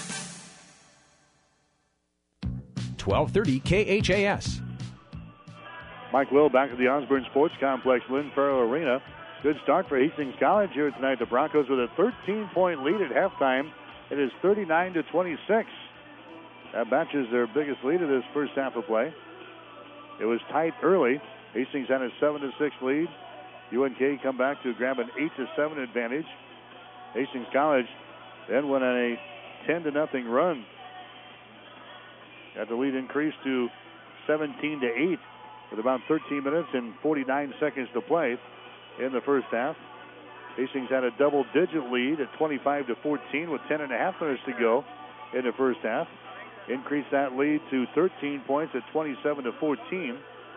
1230 KHAS. Mike Will back at the Osborne Sports Complex, Lynn Farrell Arena. Good start for Hastings College here tonight. The Broncos with a 13-point lead at halftime. It is 39-26. That matches their biggest lead of this first half of play. It was tight early. Hastings had a 7-6 lead. UNK come back to grab an 8-7 advantage. Hastings College then went on a 10-0 run. Got the lead increased to 17-8 with about 13 minutes and 49 seconds to play in the first half. Hastings had a double-digit lead at 25-14 with 10.5 minutes to go in the first half. increase that lead to 13 points at 27-14.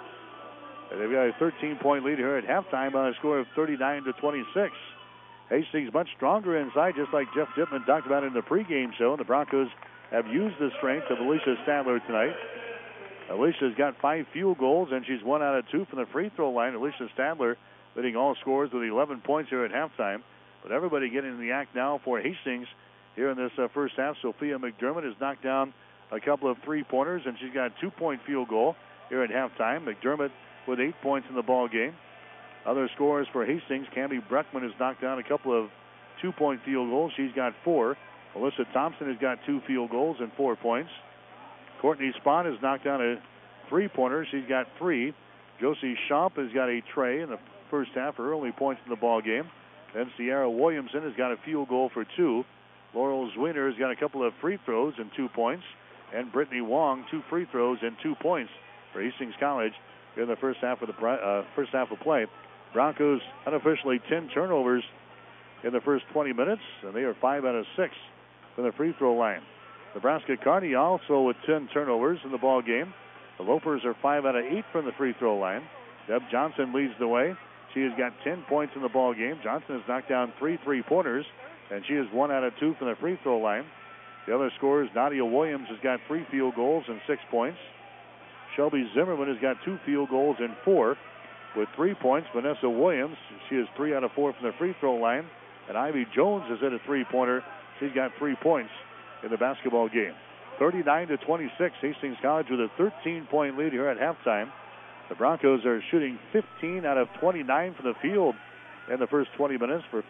And they've got a 13-point lead here at halftime on a score of 39-26. Hastings much stronger inside, just like Jeff Dittman talked about in the pregame show. And the Broncos have used the strength of Alicia Stadler tonight. Alicia's got 5 field goals, and she's 1 out of 2 from the free throw line. Alicia Stadler leading all scores with 11 points here at halftime. But everybody getting in the act now for Hastings here in this first half. Sophia McDermott has knocked down a couple of three-pointers, and she's got a 2-point field goal here at halftime. McDermott with 8 points in the ball game. Other scorers for Hastings, Cammie Breckman has knocked down a couple of 2-point field goals. She's got 4. Melissa Thompson has got 2 field goals and 4 points. Courtney Spahn has knocked down a 3-pointer. She's got 3. Josie Schomp has got a tray in the first half, her only points in the ball game. Then Sierra Williamson has got a field goal for 2. Laurel Zwiener has got a couple of free throws and 2 points. And Brittany Wong, 2 free throws and 2 points for Hastings College in the first half of play. Broncos unofficially 10 turnovers in the first 20 minutes, and they are 5 out of 6 from the free throw line. Nebraska Kearney also with 10 turnovers in the ball game. The Lopers are 5 out of 8 from the free throw line. Deb Johnson leads the way. She has got 10 points in the ball game. Johnson has knocked down 3 3-pointers, and she is 1 out of 2 from the free throw line. The other scorers, Nadia Williams has got 3 field goals and 6 points. Shelby Zimmerman has got 2 field goals and 4 with 3 points. Vanessa Williams, she is 3 out of 4 from the free throw line. And Ivy Jones has hit a 3-pointer. She's got 3 points in the basketball game. 39-26, Hastings College with a 13-point lead here at halftime. The Broncos are shooting 15 out of 29 from the field in the first 20 minutes for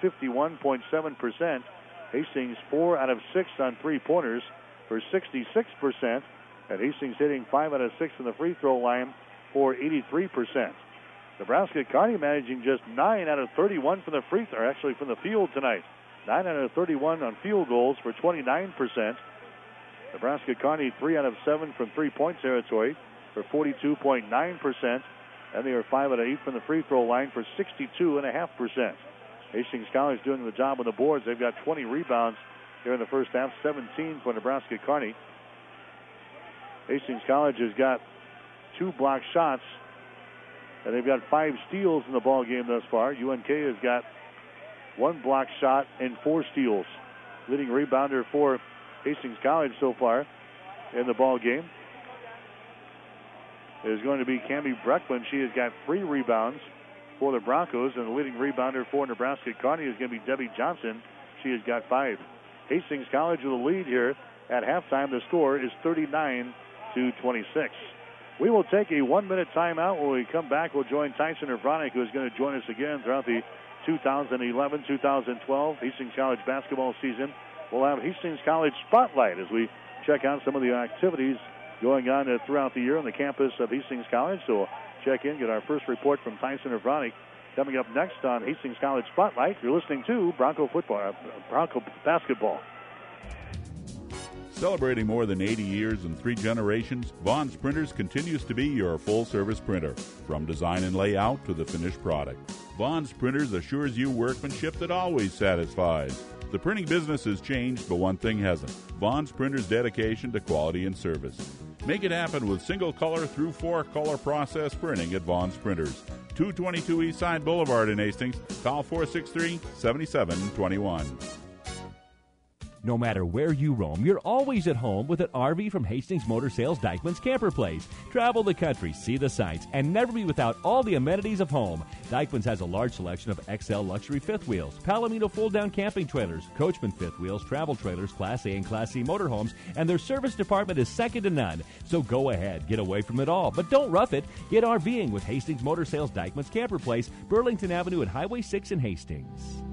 51.7%. Hastings 4 out of 6 on 3-pointers for 66%. And Hastings hitting 5 out of 6 from the free throw line for 83%. Nebraska Kearney managing just 9 out of 31 from the from the field tonight. 9 out of 31 on field goals for 29%. Nebraska Kearney 3 out of 7 from 3-point territory for 42.9%. And they are 5 out of 8 from the free throw line for 62.5%. Hastings College doing the job on the boards. They've got 20 rebounds here in the first half, 17 for Nebraska Kearney. Hastings College has got 2 block shots, and they've got 5 steals in the ball game thus far. UNK has got 1 block shot and 4 steals. Leading rebounder for Hastings College so far in the ball game is going to be Cammie Breckman. She has got 3 rebounds for the Broncos, and the leading rebounder for Nebraska Kearney is going to be Debbie Johnson. She has got 5. Hastings College with a lead here at halftime. The score is 39-26. We will take a 1-minute timeout. When we come back, we'll join Tyson Urbanic, who is going to join us again throughout the 2011-2012 Hastings College basketball season. We'll have Hastings College Spotlight as we check out some of the activities going on throughout the year on the campus of Hastings College. So we'll check in, get our first report from Tyson Urbanic. Coming up next on Hastings College Spotlight, you're listening to Bronco basketball. Celebrating more than 80 years and 3 generations, Vaughn's Printers continues to be your full-service printer. From design and layout to the finished product, Vaughn's Printers assures you workmanship that always satisfies. The printing business has changed, but one thing hasn't: Vaughn's Printers' dedication to quality and service. Make it happen with single-color through 4-color process printing at Vaughn's Printers. 222 Eastside Boulevard in Hastings. Call 463-7721. No matter where you roam, you're always at home with an RV from Hastings Motor Sales Dykeman's Camper Place. Travel the country, see the sights, and never be without all the amenities of home. Dykeman's has a large selection of XL luxury fifth wheels, Palomino fold-down camping trailers, Coachman fifth wheels, travel trailers, Class A and Class C motorhomes, and their service department is second to none. So go ahead, get away from it all, but don't rough it. Get RVing with Hastings Motor Sales Dykeman's Camper Place, Burlington Avenue and Highway 6 in Hastings.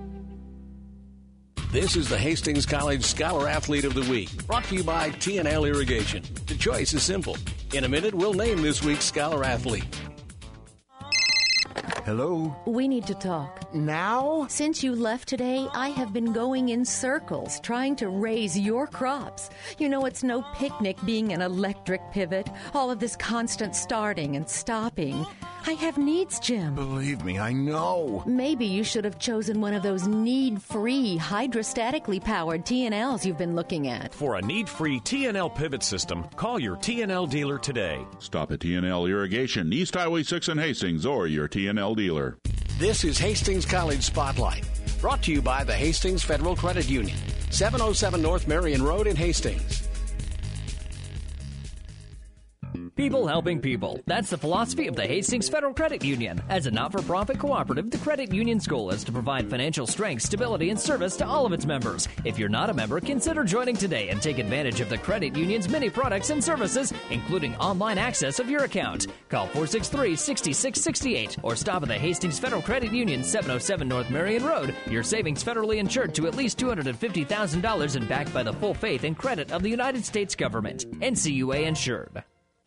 This is the Hastings College Scholar Athlete of the Week, brought to you by T&L Irrigation. The choice is simple. In a minute, we'll name this week's Scholar Athlete. Hello? We need to talk. Now? Since you left today, I have been going in circles trying to raise your crops. You know, it's no picnic being an electric pivot. All of this constant starting and stopping. I have needs, Jim. Believe me, I know. Maybe you should have chosen one of those need-free, hydrostatically powered TNLs you've been looking at. For a need-free TNL pivot system, call your TNL dealer today. Stop at TNL Irrigation, East Highway 6 in Hastings, or your TNL dealer. This is Hastings College Spotlight, brought to you by the Hastings Federal Credit Union, 707 North Marion Road in Hastings. People helping people. That's the philosophy of the Hastings Federal Credit Union. As a not-for-profit cooperative, the credit union's goal is to provide financial strength, stability, and service to all of its members. If you're not a member, consider joining today and take advantage of the credit union's many products and services, including online access of your account. Call 463-6668 or stop at the Hastings Federal Credit Union, 707 North Marion Road. Your savings federally insured to at least $250,000 and backed by the full faith and credit of the United States government. NCUA insured.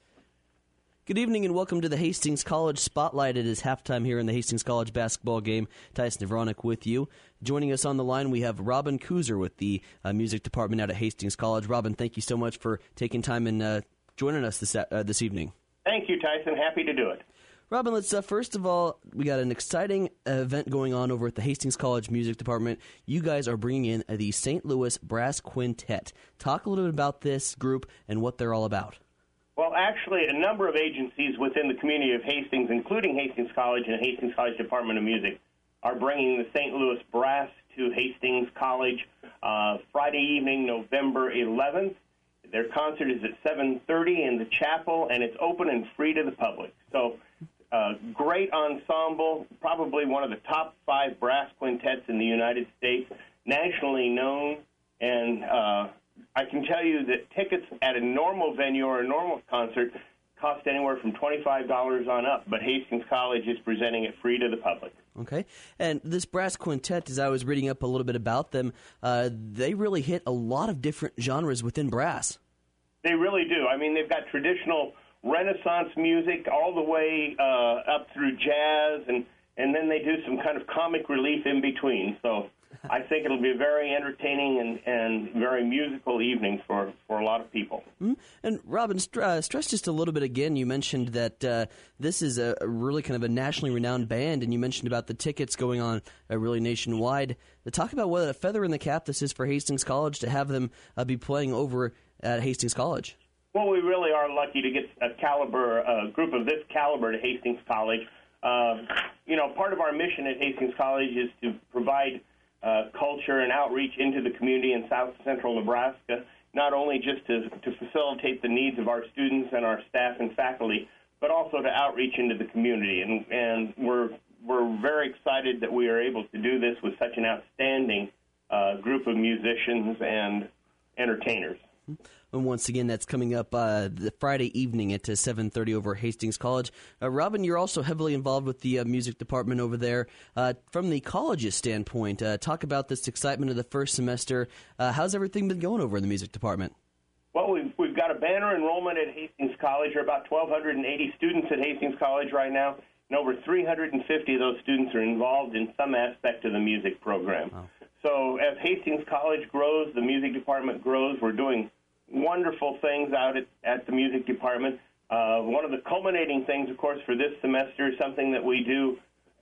Good evening and welcome to the Hastings College Spotlight. It is halftime here in the Hastings College basketball game. Tyson Nevronik with you. Joining us on the line, we have Robin Kuzer with the music department out at Hastings College. Robin, thank you so much for taking time and joining us this evening. Thank you, Tyson. Happy to do it. Robin, let's first of all, we got an exciting event going on over at the Hastings College Music Department. You guys are bringing in the St. Louis Brass Quintet. Talk a little bit about this group and what they're all about. Well, actually, a number of agencies within the community of Hastings, including Hastings College and Hastings College Department of Music, are bringing the St. Louis Brass to Hastings College Friday evening, November 11th. Their concert is at 7:30 in the chapel, and it's open and free to the public. So, great ensemble, probably one of the top 5 brass quintets in the United States, nationally known, and I can tell you that tickets at a normal venue or a normal concert cost anywhere from $25 on up, but Hastings College is presenting it free to the public. Okay. And this brass quintet, as I was reading up a little bit about them, they really hit a lot of different genres within brass. They really do. I mean, they've got traditional Renaissance music all the way up through jazz, and then they do some kind of comic relief in between. So I think it'll be a very entertaining and very musical evening for a lot of people. Mm-hmm. And Robin, stress just a little bit again, you mentioned that this is a really kind of a nationally renowned band, and you mentioned about the tickets going on really nationwide. Talk about what a feather in the cap this is for Hastings College to have them be playing over at Hastings College. Well, we really are lucky to get a group of this caliber to Hastings College. Part of our mission at Hastings College is to provide culture and outreach into the community in south central Nebraska, not only just to facilitate the needs of our students and our staff and faculty, but also to outreach into the community. And we're very excited that we are able to do this with such an outstanding group of musicians and entertainers. And once again, that's coming up the Friday evening at 7:30 over Hastings College. Robin, you're also heavily involved with the music department over there. From the college's standpoint, talk about this excitement of the first semester. How's everything been going over in the music department? Well, we've got a banner enrollment at Hastings College. There are about 1,280 students at Hastings College right now, and over 350 of those students are involved in some aspect of the music program. Wow. So as Hastings College grows, the music department grows. We're doing wonderful things out at the music department. One of the culminating things, of course, for this semester is something that we do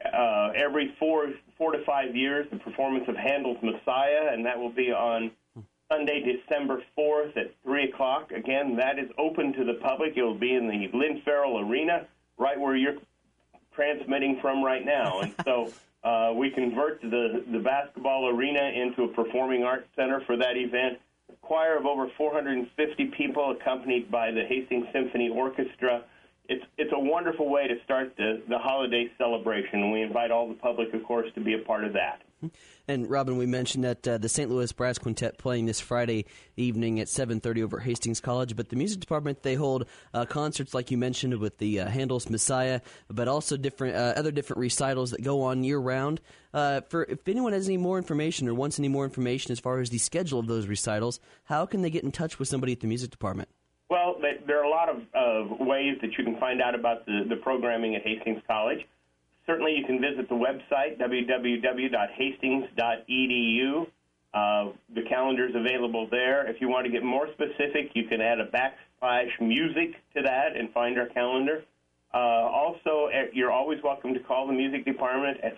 every 4 to 5 years, the performance of Handel's Messiah, and that will be on Sunday, December 4th at 3 o'clock. Again, that is open to the public. It will be in the Lynn Farrell Arena, right where you're transmitting from right now. And so we convert the basketball arena into a performing arts center for that event. Choir of over 450 people accompanied by the Hastings Symphony Orchestra. It's a wonderful way to start the holiday celebration, and we invite all the public, of course, to be a part of that. And, Robin, we mentioned that the St. Louis Brass Quintet playing this Friday evening at 7:30 over Hastings College, but the music department, they hold concerts, like you mentioned, with the Handel's Messiah, but also other different recitals that go on year-round. If anyone has any more information or wants any more information as far as the schedule of those recitals, how can they get in touch with somebody at the music department? Well, there are a lot of ways that you can find out about the programming at Hastings College. Certainly, you can visit the website, www.hastings.edu. The calendar is available there. If you want to get more specific, you can add a /music to that and find our calendar. Also, you're always welcome to call the music department at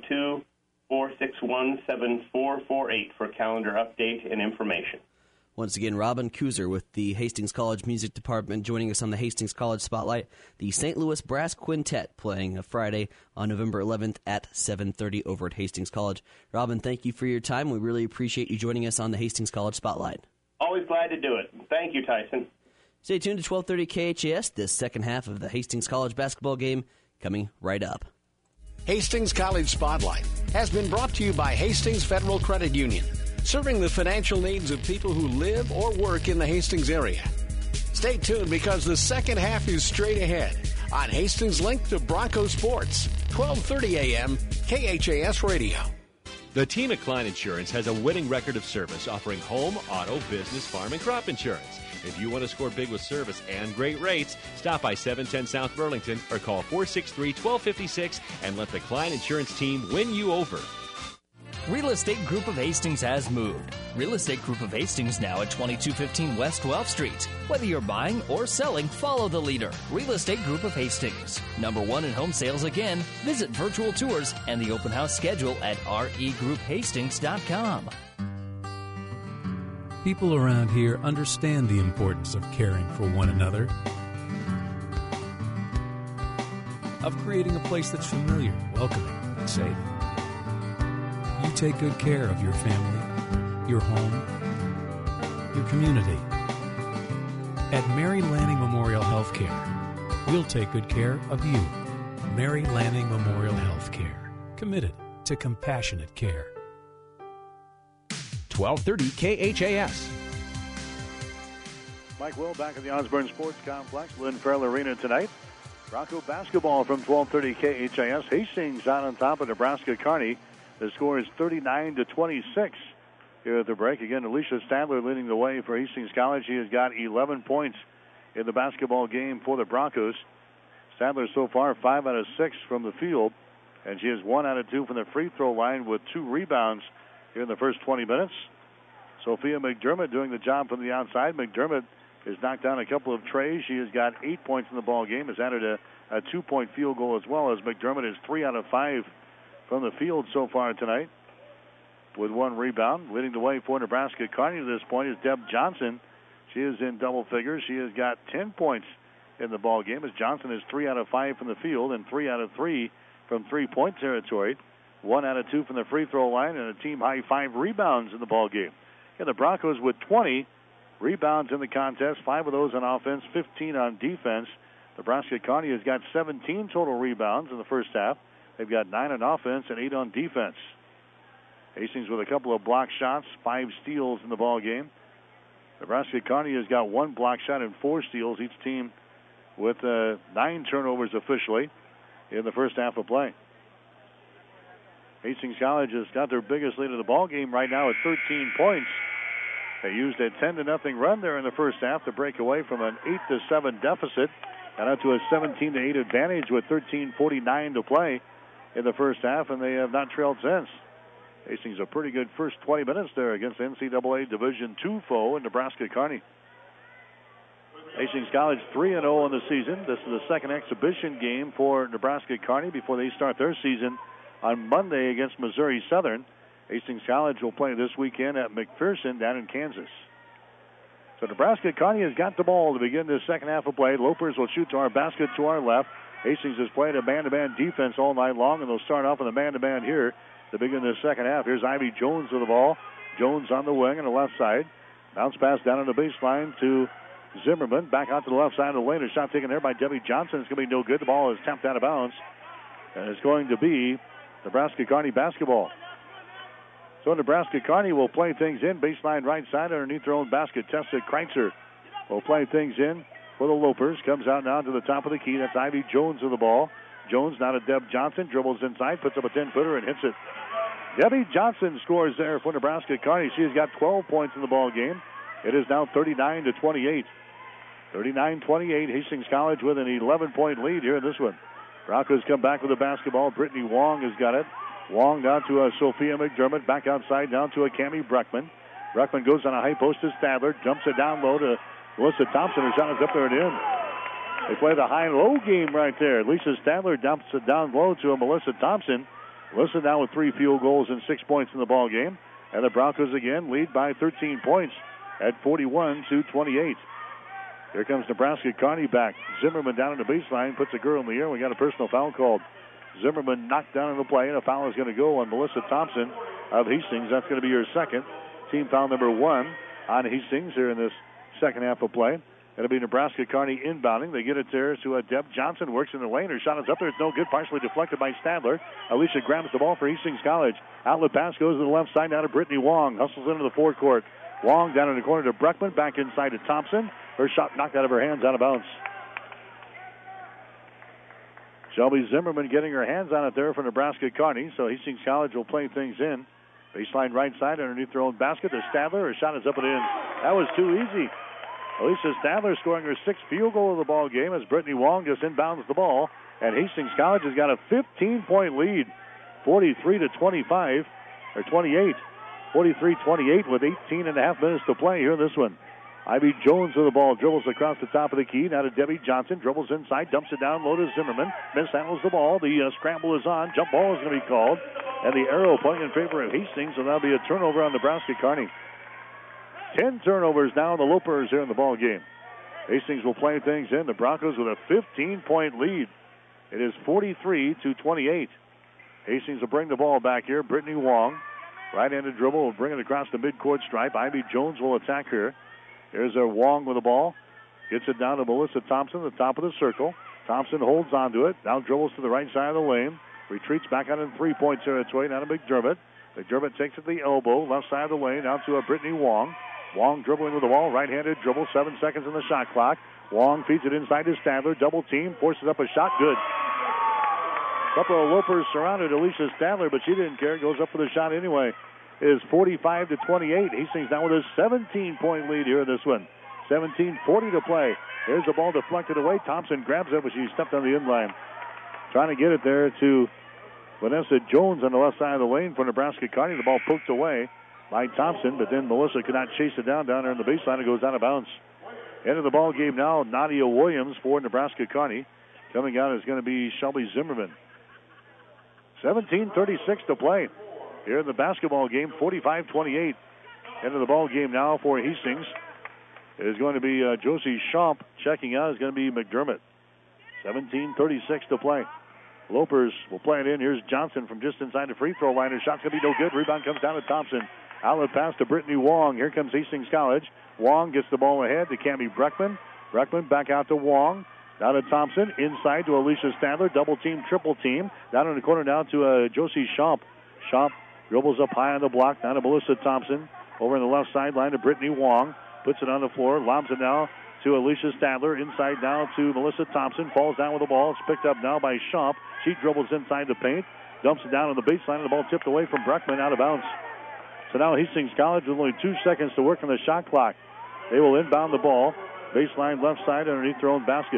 402-461-7448 for calendar update and information. Once again, Robin Kuzer with the Hastings College Music Department joining us on the Hastings College Spotlight. The St. Louis Brass Quintet playing Friday on November 11th at 7:30 over at Hastings College. Robin, thank you for your time. We really appreciate you joining us on the Hastings College Spotlight. Always glad to do it. Thank you, Tyson. Stay tuned to 1230 KHAS, this second half of the Hastings College basketball game coming right up. Hastings College Spotlight has been brought to you by Hastings Federal Credit Union, serving the financial needs of people who live or work in the Hastings area. Stay tuned because the second half is straight ahead on Hastings Link to Bronco Sports, 1230 a.m. KHAS Radio. The team at Klein Insurance has a winning record of service, offering home, auto, business, farm, and crop insurance. If you want to score big with service and great rates, stop by 710 South Burlington or call 463-1256 and let the Klein Insurance team win you over. Real Estate Group of Hastings has moved. Real Estate Group of Hastings now at 2215 West 12th Street. Whether you're buying or selling, follow the leader. Real Estate Group of Hastings. Number one in home sales again. Visit virtual tours and the open house schedule at regrouphastings.com. People around here understand the importance of caring for one another, of creating a place that's familiar, welcoming, and safe. You take good care of your family, your home, your community. At Mary Lanning Memorial Healthcare, we'll take good care of you. Mary Lanning Memorial Healthcare, committed to compassionate care. 1230 KHAS. Mike Will back at the Osborne Sports Complex, Lynn Farrell Arena tonight. Bronco basketball from 1230 KHAS. Hastings out on top of Nebraska Kearney. The score is 39-26 here at the break. Again, Alicia Stadler leading the way for Hastings College. She has got 11 points in the basketball game for the Broncos. Stadler so far 5 out of 6 from the field, and she has 1 out of 2 from the free throw line with 2 rebounds here in the first 20 minutes. Sophia McDermott doing the job from the outside. McDermott has knocked down a couple of trays. She has got 8 points in the ball game, has added a 2-point field goal as well, as McDermott is 3 out of 5 from the field so far tonight with 1 rebound. Leading the way for Nebraska Kearney to this point is Deb Johnson. She is in double figures. She has got 10 points in the ball game, as Johnson is 3 out of 5 from the field and 3 out of 3 from three-point territory. 1 out of 2 from the free throw line, and a team-high 5 rebounds in the ball game. And the Broncos with 20 rebounds in the contest, 5 of those on offense, 15 on defense. Nebraska Kearney has got 17 total rebounds in the first half. They've got 9 on offense and 8 on defense. Hastings with a couple of block shots, 5 steals in the ball game. Nebraska Kearney has got 1 block shot and 4 steals, each team with 9 turnovers officially in the first half of play. Hastings College has got their biggest lead of the ball game right now at 13 points. They used a 10-0 run there in the first half to break away from an 8-7 deficit. Got out to a 17-8 advantage with 13:49 to play in the first half, and they have not trailed since. Hastings a pretty good first 20 minutes there against NCAA Division II foe in Nebraska Kearney. Hastings College 3-0 in the season. This is the second exhibition game for Nebraska Kearney before they start their season on Monday against Missouri Southern. Hastings College will play this weekend at McPherson down in Kansas. So Nebraska Kearney has got the ball to begin this second half of play. Lopers will shoot to our basket to our left. Hastings has played a man-to-man defense all night long, and they'll start off with a man-to-man here to begin this second half. Here's Ivy Jones with the ball. Jones on the wing on the left side. Bounce pass down on the baseline to Zimmerman. Back out to the left side of the lane. A shot taken there by Debbie Johnson. It's going to be no good. The ball is tapped out of bounds. And it's going to be Nebraska Kearney basketball. So Nebraska Kearney will play things in. Baseline right side underneath their own basket. Tessa Kreitzer will play things in for the Lopers. Comes out now to the top of the key. That's Ivy Jones with the ball. Jones now to Deb Johnson. Dribbles inside. Puts up a 10-footer and hits it. Debbie Johnson scores there for Nebraska Kearney. She has got 12 points in the ball game. It is now 39-28. 39-28. Hastings College with an 11-point lead here in this one. Broncos come back with the basketball. Brittany Wong has got it. Wong down to Sophia McDermott. Back outside down to Cammie Breckman. Breckman goes on a high post to Stadler. Jumps it down low to Melissa Thompson. Her shot is up there and in. They play the high and low game right there. Lisa Stadler dumps it down low to Melissa Thompson. Melissa now with 3 field goals and 6 points in the ball game. And the Broncos again lead by 13 points at 41-28. Here comes Nebraska Kearney back. Zimmerman down in the baseline, puts a girl in the air. We got a personal foul called. Zimmerman knocked down in the play, and a foul is going to go on Melissa Thompson of Hastings. That's going to be her second. Team foul number 1 on Hastings here in this second half of play. It'll be Nebraska Kearney inbounding. They get it there to Deb Johnson. Works in the lane. Her shot is up there. It's no good. Partially deflected by Stadler. Alicia grabs the ball for Hastings College. Outlet pass goes to the left side down to Brittany Wong. Hustles into the forecourt. Wong down in the corner to Breckman. Back inside to Thompson. Her shot knocked out of her hands, out of bounds. Shelby Zimmerman getting her hands on it there for Nebraska Kearney. So Hastings College will play things in. Baseline right side underneath their own basket to Stadler. Her shot is up and in. That was too easy. Alicia Stadler scoring her 6th field goal of the ball game as Brittany Wong just inbounds the ball. And Hastings College has got a 15-point lead, 43-25, or 28. 43-28 with 18 and a half minutes to play here in this one. Ivy Jones with the ball, dribbles across the top of the key. Now to Debbie Johnson, dribbles inside, dumps it down low to Zimmerman. Mishandles the ball. The scramble is on. Jump ball is going to be called. And the arrow pointing in favor of Hastings, so that'll be a turnover on Nebraska Kearney. 10 turnovers now, the Lopers here in the ball game. Hastings will play things in. The Broncos with a 15-point lead. It is 43-28. Hastings will bring the ball back here. Brittany Wong, right-handed dribble, will bring it across the midcourt stripe. Ivy Jones will attack her. Here's a Wong with the ball. Gets it down to Melissa Thompson at the top of the circle. Thompson holds onto it. Now dribbles to the right side of the lane. Retreats back out in three-point territory. Now to McDermott. McDermott takes it to the elbow. Left side of the lane. Out to Brittany Wong. Wong dribbling with the ball. Right-handed dribble. 7 seconds on the shot clock. Wong feeds it inside to Stadler. Double team. Forces up a shot. Good. A couple of Lopers surrounded Alicia Stadler, but she didn't care. Goes up for the shot anyway. It is 45-28. Hastings now with a 17-point lead here in this one. 17:40 to play. There's the ball deflected away. Thompson grabs it, but she stepped on the inline. Trying to get it there to Vanessa Jones on the left side of the lane for Nebraska Kearney. The ball poked away by Thompson, but then Melissa could not chase it down there in the baseline. It goes out of bounds. End of the ball game now. Nadia Williams for Nebraska Kearney. Coming out is going to be Shelby Zimmerman. 17:36 to play here in the basketball game. 45-28. End of the ball game now for Hastings. It is going to be Josie Schomp. Checking out is going to be McDermott. 17:36 to play. Lopers will play it in. Here's Johnson from just inside the free throw line. Her shot's going to be no good. Rebound comes down to Thompson. Outlet pass to Brittany Wong. Here comes Hastings College. Wong gets the ball ahead to Cammie Breckman. Breckman back out to Wong. Down to Thompson. Inside to Alicia Stadler. Double team, triple team. Down in the corner now to Josie Schomp. Schomp dribbles up high on the block. Down to Melissa Thompson. Over on the left sideline to Brittany Wong. Puts it on the floor. Lobs it now to Alicia Stadler. Inside now to Melissa Thompson. Falls down with the ball. It's picked up now by Schomp. She dribbles inside the paint. Dumps it down on the baseline. And the ball tipped away from Breckman out of bounds. So now Hastings College with only 2 seconds to work on the shot clock. They will inbound the ball. Baseline left side underneath their own basket.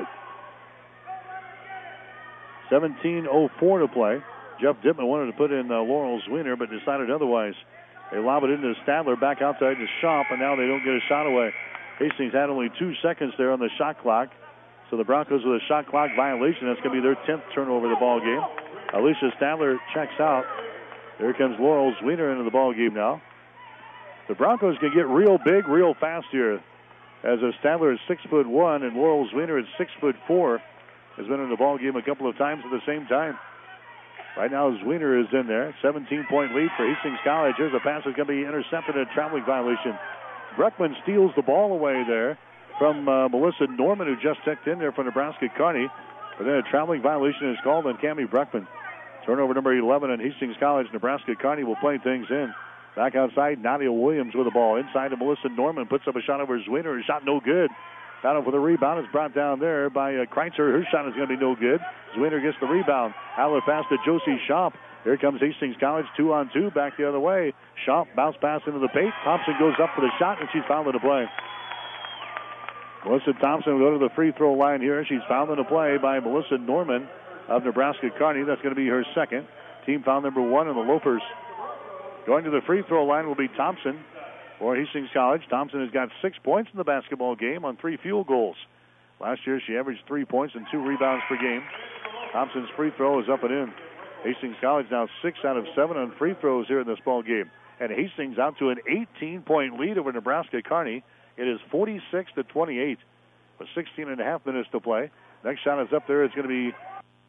17:04 to play. Jeff Dittman wanted to put in Laurel Zwiener, but decided otherwise. They lob it into Stadler, back outside to Schomp, and now they don't get a shot away. Hastings had only 2 seconds there on the shot clock. So the Broncos with a shot clock violation. That's going to be their 10th turnover of the ball game. Alicia Stadler checks out. There comes Laurel Zwiener into the ball game now. The Broncos can get real big, real fast here. As Stadler is 6'1", and Laurel Zwiener is 6'4", has been in the ball game a couple of times at the same time. Right now, Zwiener is in there. 17-point lead for Hastings College. Here's a pass that's going to be intercepted, a traveling violation. Breckman steals the ball away there from Melissa Norman, who just checked in there for Nebraska Kearney. But then a traveling violation is called on Cammie Breckman. Turnover number 11 on Hastings College. Nebraska Kearney will play things in. Back outside, Nadia Williams with the ball. Inside to Melissa Norman. Puts up a shot over Zwiener. Her shot no good. Battle for the rebound is brought down there by Kreitzer. Her shot is going to be no good. Zwiener gets the rebound. Outlet pass to Josie Schomp. Here comes Hastings College, 2-on-2, back the other way. Schomp bounce pass into the paint. Thompson goes up for the shot, and she's fouled in the play. Melissa Thompson will go to the free throw line here. She's fouled in the play by Melissa Norman. of Nebraska Kearney. That's going to be her second. Team foul number 1 on the Lopers. Going to the free throw line will be Thompson for Hastings College. Thompson has got 6 points in the basketball game on 3 field goals. Last year she averaged 3 points and 2 rebounds per game. Thompson's free throw is up and in. Hastings College now 6 out of 7 on free throws here in this ball game. And Hastings out to an 18-point lead over Nebraska Kearney. It is 46-28 with 16 and a half minutes to play. Next shot is up there. It's going to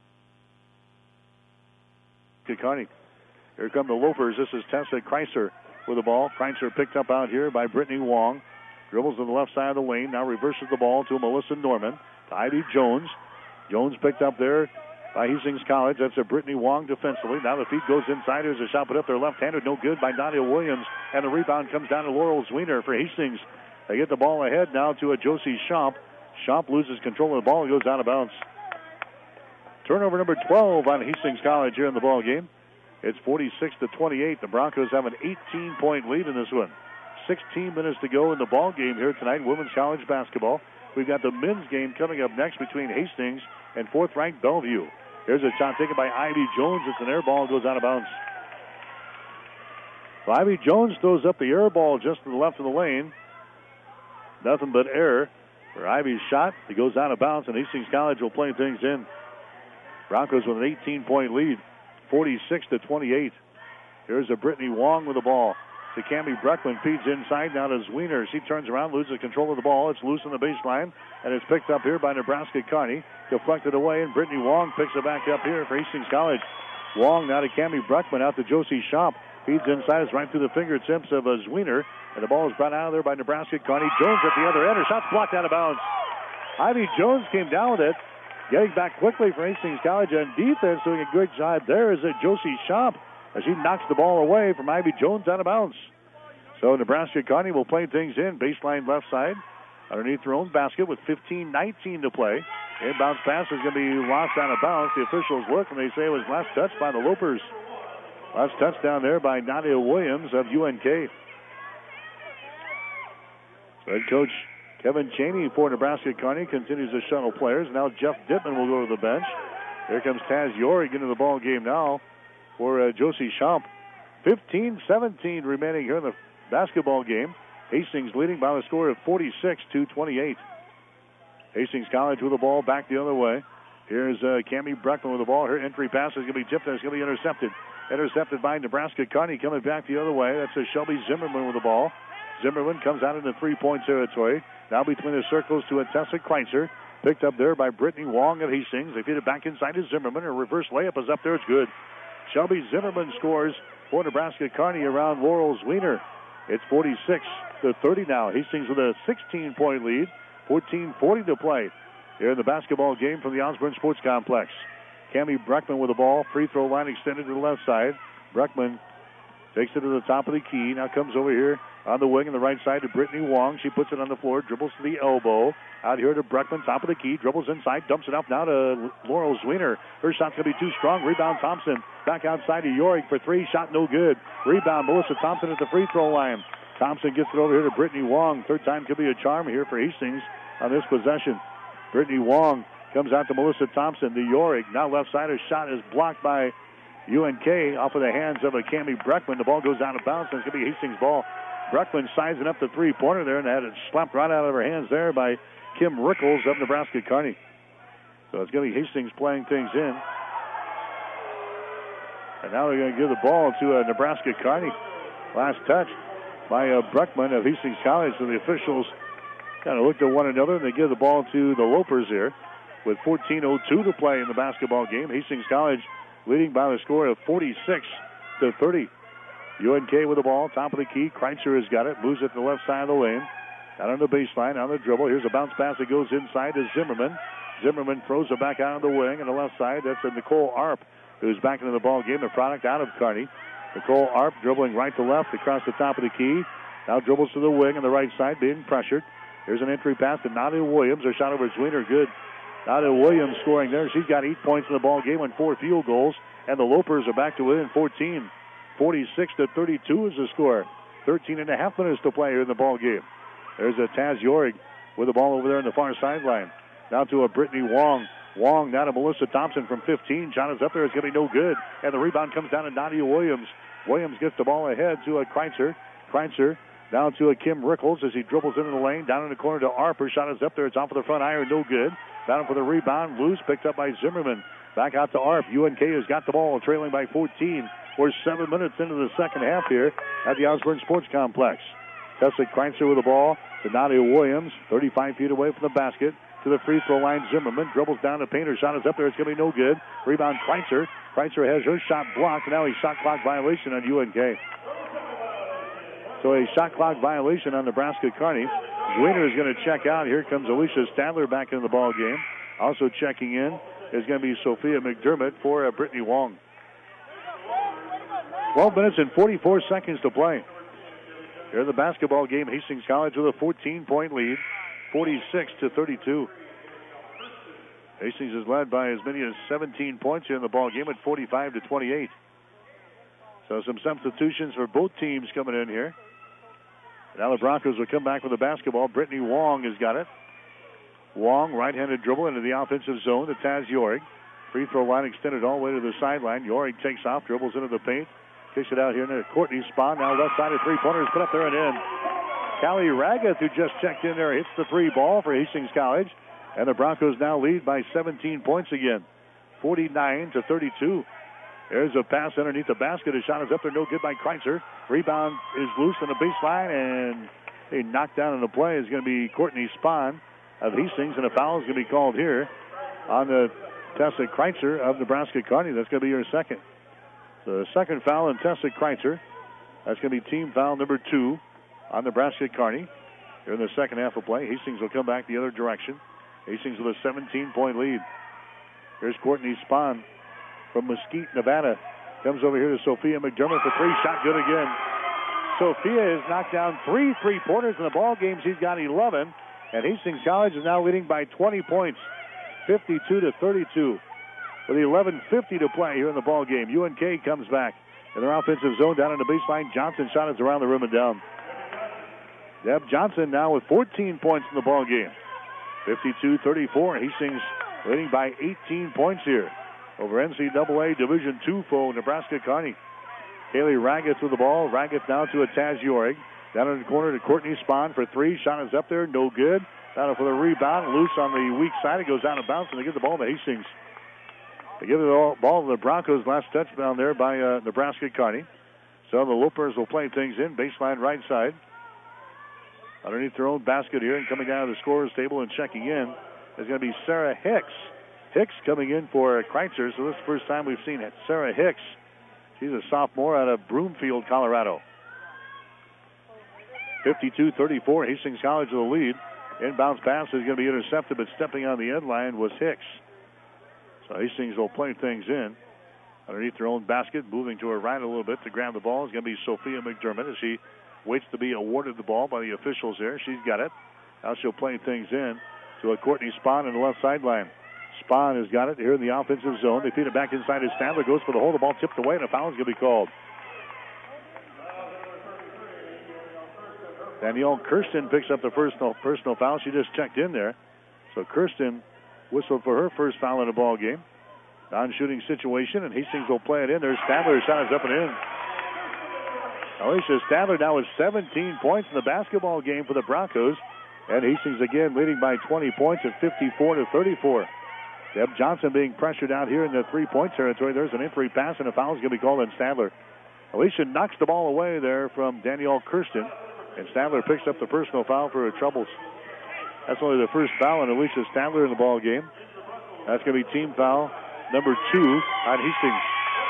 be Kearney. Here come the Lopers. This is Tessa Kreiser with the ball. Kreiser picked up out here by Brittany Wong. Dribbles to the left side of the lane. Now reverses the ball to Melissa Norman. To Ivy Jones. Jones picked up there by Hastings College. That's a Brittany Wong defensively. Now the feed goes inside. Here's a shot put up there left-handed. No good by Nadia Williams. And the rebound comes down to Laurel Zwiener for Hastings. They get the ball ahead now to a Josie Schomp. Schomp loses control of the ball. It goes out of bounds. Turnover number 12 on Hastings College here in the ball game. It's 46-28. The Broncos have an 18-point lead in this one. 16 minutes to go in the ball game here tonight, women's college basketball. We've got the men's game coming up next between Hastings and 4th-ranked Bellevue. Here's a shot taken by Ivy Jones. It's an air ball. Goes out of bounds. So Ivy Jones throws up the air ball just to the left of the lane. Nothing but air for Ivy's shot. It goes out of bounds, and Hastings College will play things in. Broncos with an 18-point lead. 46-28. Here's a Brittany Wong with the ball. To Cammie Breckman, feeds inside now to Zwiener. She turns around, loses control of the ball. It's loose on the baseline, and it's picked up here by Nebraska Kearney. Deflected away, and Brittany Wong picks it back up here for Hastings College. Wong now to Cammie Breckman, out to Josie Schomp. Feeds inside, it's right through the fingertips of Zwiener, and the ball is brought out of there by Nebraska Kearney. Jones at the other end. Her shot's blocked out of bounds. Ivy Jones came down with it. Getting back quickly for Hastings College on defense, doing a good job there is Josie Schomp as she knocks the ball away from Ivy Jones out of bounds. So Nebraska Kearney will play things in. Baseline left side underneath their own basket with 15-19 to play. Inbounds pass is going to be lost out of bounds. The officials look and they say it was last touch by the Lopers. Last touchdown there by Nadia Williams of UNK. So head coach Kevin Chaney for Nebraska Kearney continues to shuttle players. Now Jeff Dittman will go to the bench. Here comes Taz Yorig into the ball game now for Josie Schomp. 15-17 remaining here in the basketball game. Hastings leading by the score of 46-28. Hastings College with the ball back the other way. Here's Cammie Breckman with the ball. Her entry pass is going to be tipped and it's going to be intercepted. Intercepted by Nebraska Kearney coming back the other way. That's a Shelby Zimmerman with the ball. Zimmerman comes out into 3-point territory. Now between the circles to a Tessa Kreiser. Picked up there by Brittany Wong of Hastings. They feed it back inside to Zimmerman. Her reverse layup is up there. It's good. Shelby Zimmerman scores for Nebraska Kearney around Laurel Zwiener. It's 46-30 now. Hastings with a 16-point lead. 14:40 to play here in the basketball game from the Osborne Sports Complex. Cammie Breckman with the ball. Free throw line extended to the left side. Breckman takes it to the top of the key. Now comes over here on the wing on the right side to Brittany Wong. She puts it on the floor, dribbles to the elbow. Out here to Breckman, top of the key, dribbles inside, dumps it up now to Laurel Zwiener. Her shot's going to be too strong. Rebound Thompson. Back outside to Yorig for three. Shot no good. Rebound Melissa Thompson at the free throw line. Thompson gets it over here to Brittany Wong. Third time could be a charm here for Hastings on this possession. Brittany Wong comes out to Melissa Thompson to Yorig. Now left side, her shot is blocked by UNK off of the hands of a Cammie Breckman. The ball goes out of bounds, and it's going to be Hastings' ball. Breckman sizing up the three-pointer there and had it slapped right out of her hands there by Kim Rickles of Nebraska Kearney. So it's going to be Hastings playing things in. And now they're going to give the ball to Nebraska Kearney. Last touch by Breckman of Hastings College. So the officials kind of looked at one another and they give the ball to the Lopers here with 14:02 to play in the basketball game. Hastings College leading by the score of 46-30. UNK with the ball, top of the key. Kreitzer has got it, moves it to the left side of the lane. Out on the baseline, on the dribble. Here's a bounce pass that goes inside to Zimmerman. Zimmerman throws it back out on the wing on the left side. That's a Nicole Arp, who's back into the ball game, the product out of Kearney. Nicole Arp dribbling right to left across the top of the key. Now dribbles to the wing on the right side, being pressured. Here's an entry pass to Nadia Williams. Her shot over Zwiener, good. Nadia Williams scoring there. She's got 8 points in the ball game and 4 field goals. And the Lopers are back to within 14. 46-32 is the score. 13 and a half minutes to play here in the ball game. There's a Taz Yorig with the ball over there on the far sideline. Now to a Brittany Wong. Wong down to Melissa Thompson from 15. Shot is up there. It's going to be no good. And the rebound comes down to Nadia Williams. Williams gets the ball ahead to a Kreitzer. Kreitzer down to a Kim Rickles as he dribbles into the lane. Down in the corner to Arp. Her shot is up there. It's off of the front iron. No good. Down for the rebound. Loose. Picked up by Zimmerman. Back out to Arp. UNK has got the ball, trailing by 14. We're 7 minutes into the second half here at the Osborne Sports Complex. Tessa Kreitzer with the ball to Nadia Williams. 35 feet away from the basket. To the free throw line, Zimmerman dribbles down to paint. Her shot is up there. It's going to be no good. Rebound, Kreitzer. Kreitzer has her shot blocked, and now a shot clock violation on UNK. So a shot clock violation on Nebraska Kearney. Zwiener is going to check out. Here comes Alicia Stadler back into the ball game. Also checking in is going to be Sophia McDermott for Brittany Wong. 12 minutes and 44 seconds to play. Here in the basketball game, Hastings College with a 14-point lead, 46-32. Hastings is led by as many as 17 points here in the ball game at 45-28. So some substitutions for both teams coming in here. Now the Broncos will come back with the basketball. Brittany Wong has got it. Wong, right-handed dribble into the offensive zone to Taz Yorig. Free throw line extended all the way to the sideline. Yorig takes off, dribbles into the paint. Kicks it out here to Courtney Spahn. Now left side of three-pointers put up there and in. Callie Raggett, who just checked in there, hits the three ball for Hastings College. And the Broncos now lead by 17 points again, 49-32. There's a pass underneath the basket. A shot is up there, no good by Kreitzer. Rebound is loose on the baseline, and a knockdown in the play is going to be Courtney Spahn of Hastings, and a foul is going to be called here on the Tessa Kreitzer of Nebraska Kearney. That's going to be her second. So the second foul on Tessa Kreitzer. That's going to be team foul number 2 on Nebraska Kearney. Here in the second half of play, Hastings will come back the other direction. Hastings with a 17-point lead. Here's Courtney Spahn from Mesquite, Nevada. Comes over here to Sophia McDermott for three. Shot good again. Sophia has knocked down 3 3-pointers in the ball game. She's got 11. And Hastings College is now leading by 20 points, 52-32. With 11:50 to play here in the ball game. UNK comes back in their offensive zone down in the baseline. Johnson shot is around the rim and down. Deb Johnson now with 14 points in the ball game. 52-34. Hastings leading by 18 points here over NCAA Division II foe Nebraska Kearney. Kaylee Raggett with the ball. Raggett now to a Taz Yorig. Down in the corner to Courtney Spahn for three. Shot is up there. No good. Down for the rebound. Loose on the weak side. It goes out of bounds, and they give the ball to Hastings. They give the ball to the Broncos. Last touchdown there by Nebraska Kearney. So the Lopers will play things in. Baseline right side. Underneath their own basket here and coming down to the scorer's table and checking in is going to be Sarah Hicks. Hicks coming in for Kreitzer. So this is the first time we've seen Sarah Hicks. She's a sophomore out of Broomfield, Colorado. 52-34. Hastings College with the lead. Inbounds pass is going to be intercepted, but stepping on the end line was Hicks. So Hastings will play things in. Underneath their own basket, moving to her right a little bit to grab the ball is going to be Sophia McDermott as she waits to be awarded the ball by the officials there. She's got it. Now she'll play things in to a Courtney Spahn on the left sideline. Spahn has got it here in the offensive zone. They feed it back inside as Stadler goes for the hold. The ball tipped away, and a foul is going to be called. Danielle Kirsten picks up the first personal foul. She just checked in there. So Kirsten whistled for her first foul in the ball game. Non-shooting situation, and Hastings will play it in. There's Stadler. Shot is up and in. Alicia Stadler now with 17 points in the basketball game for the Broncos. And Hastings again leading by 20 points at 54-34. Deb Johnson being pressured out here in the three-point territory. There's an in-free pass, and a foul is going to be called on Stadler. Alicia knocks the ball away there from Danielle Kirsten. And Stadler picks up the personal foul for her troubles. That's only the first foul on Alicia Stadler in the ball game. That's going to be team foul number 2 on Hastings.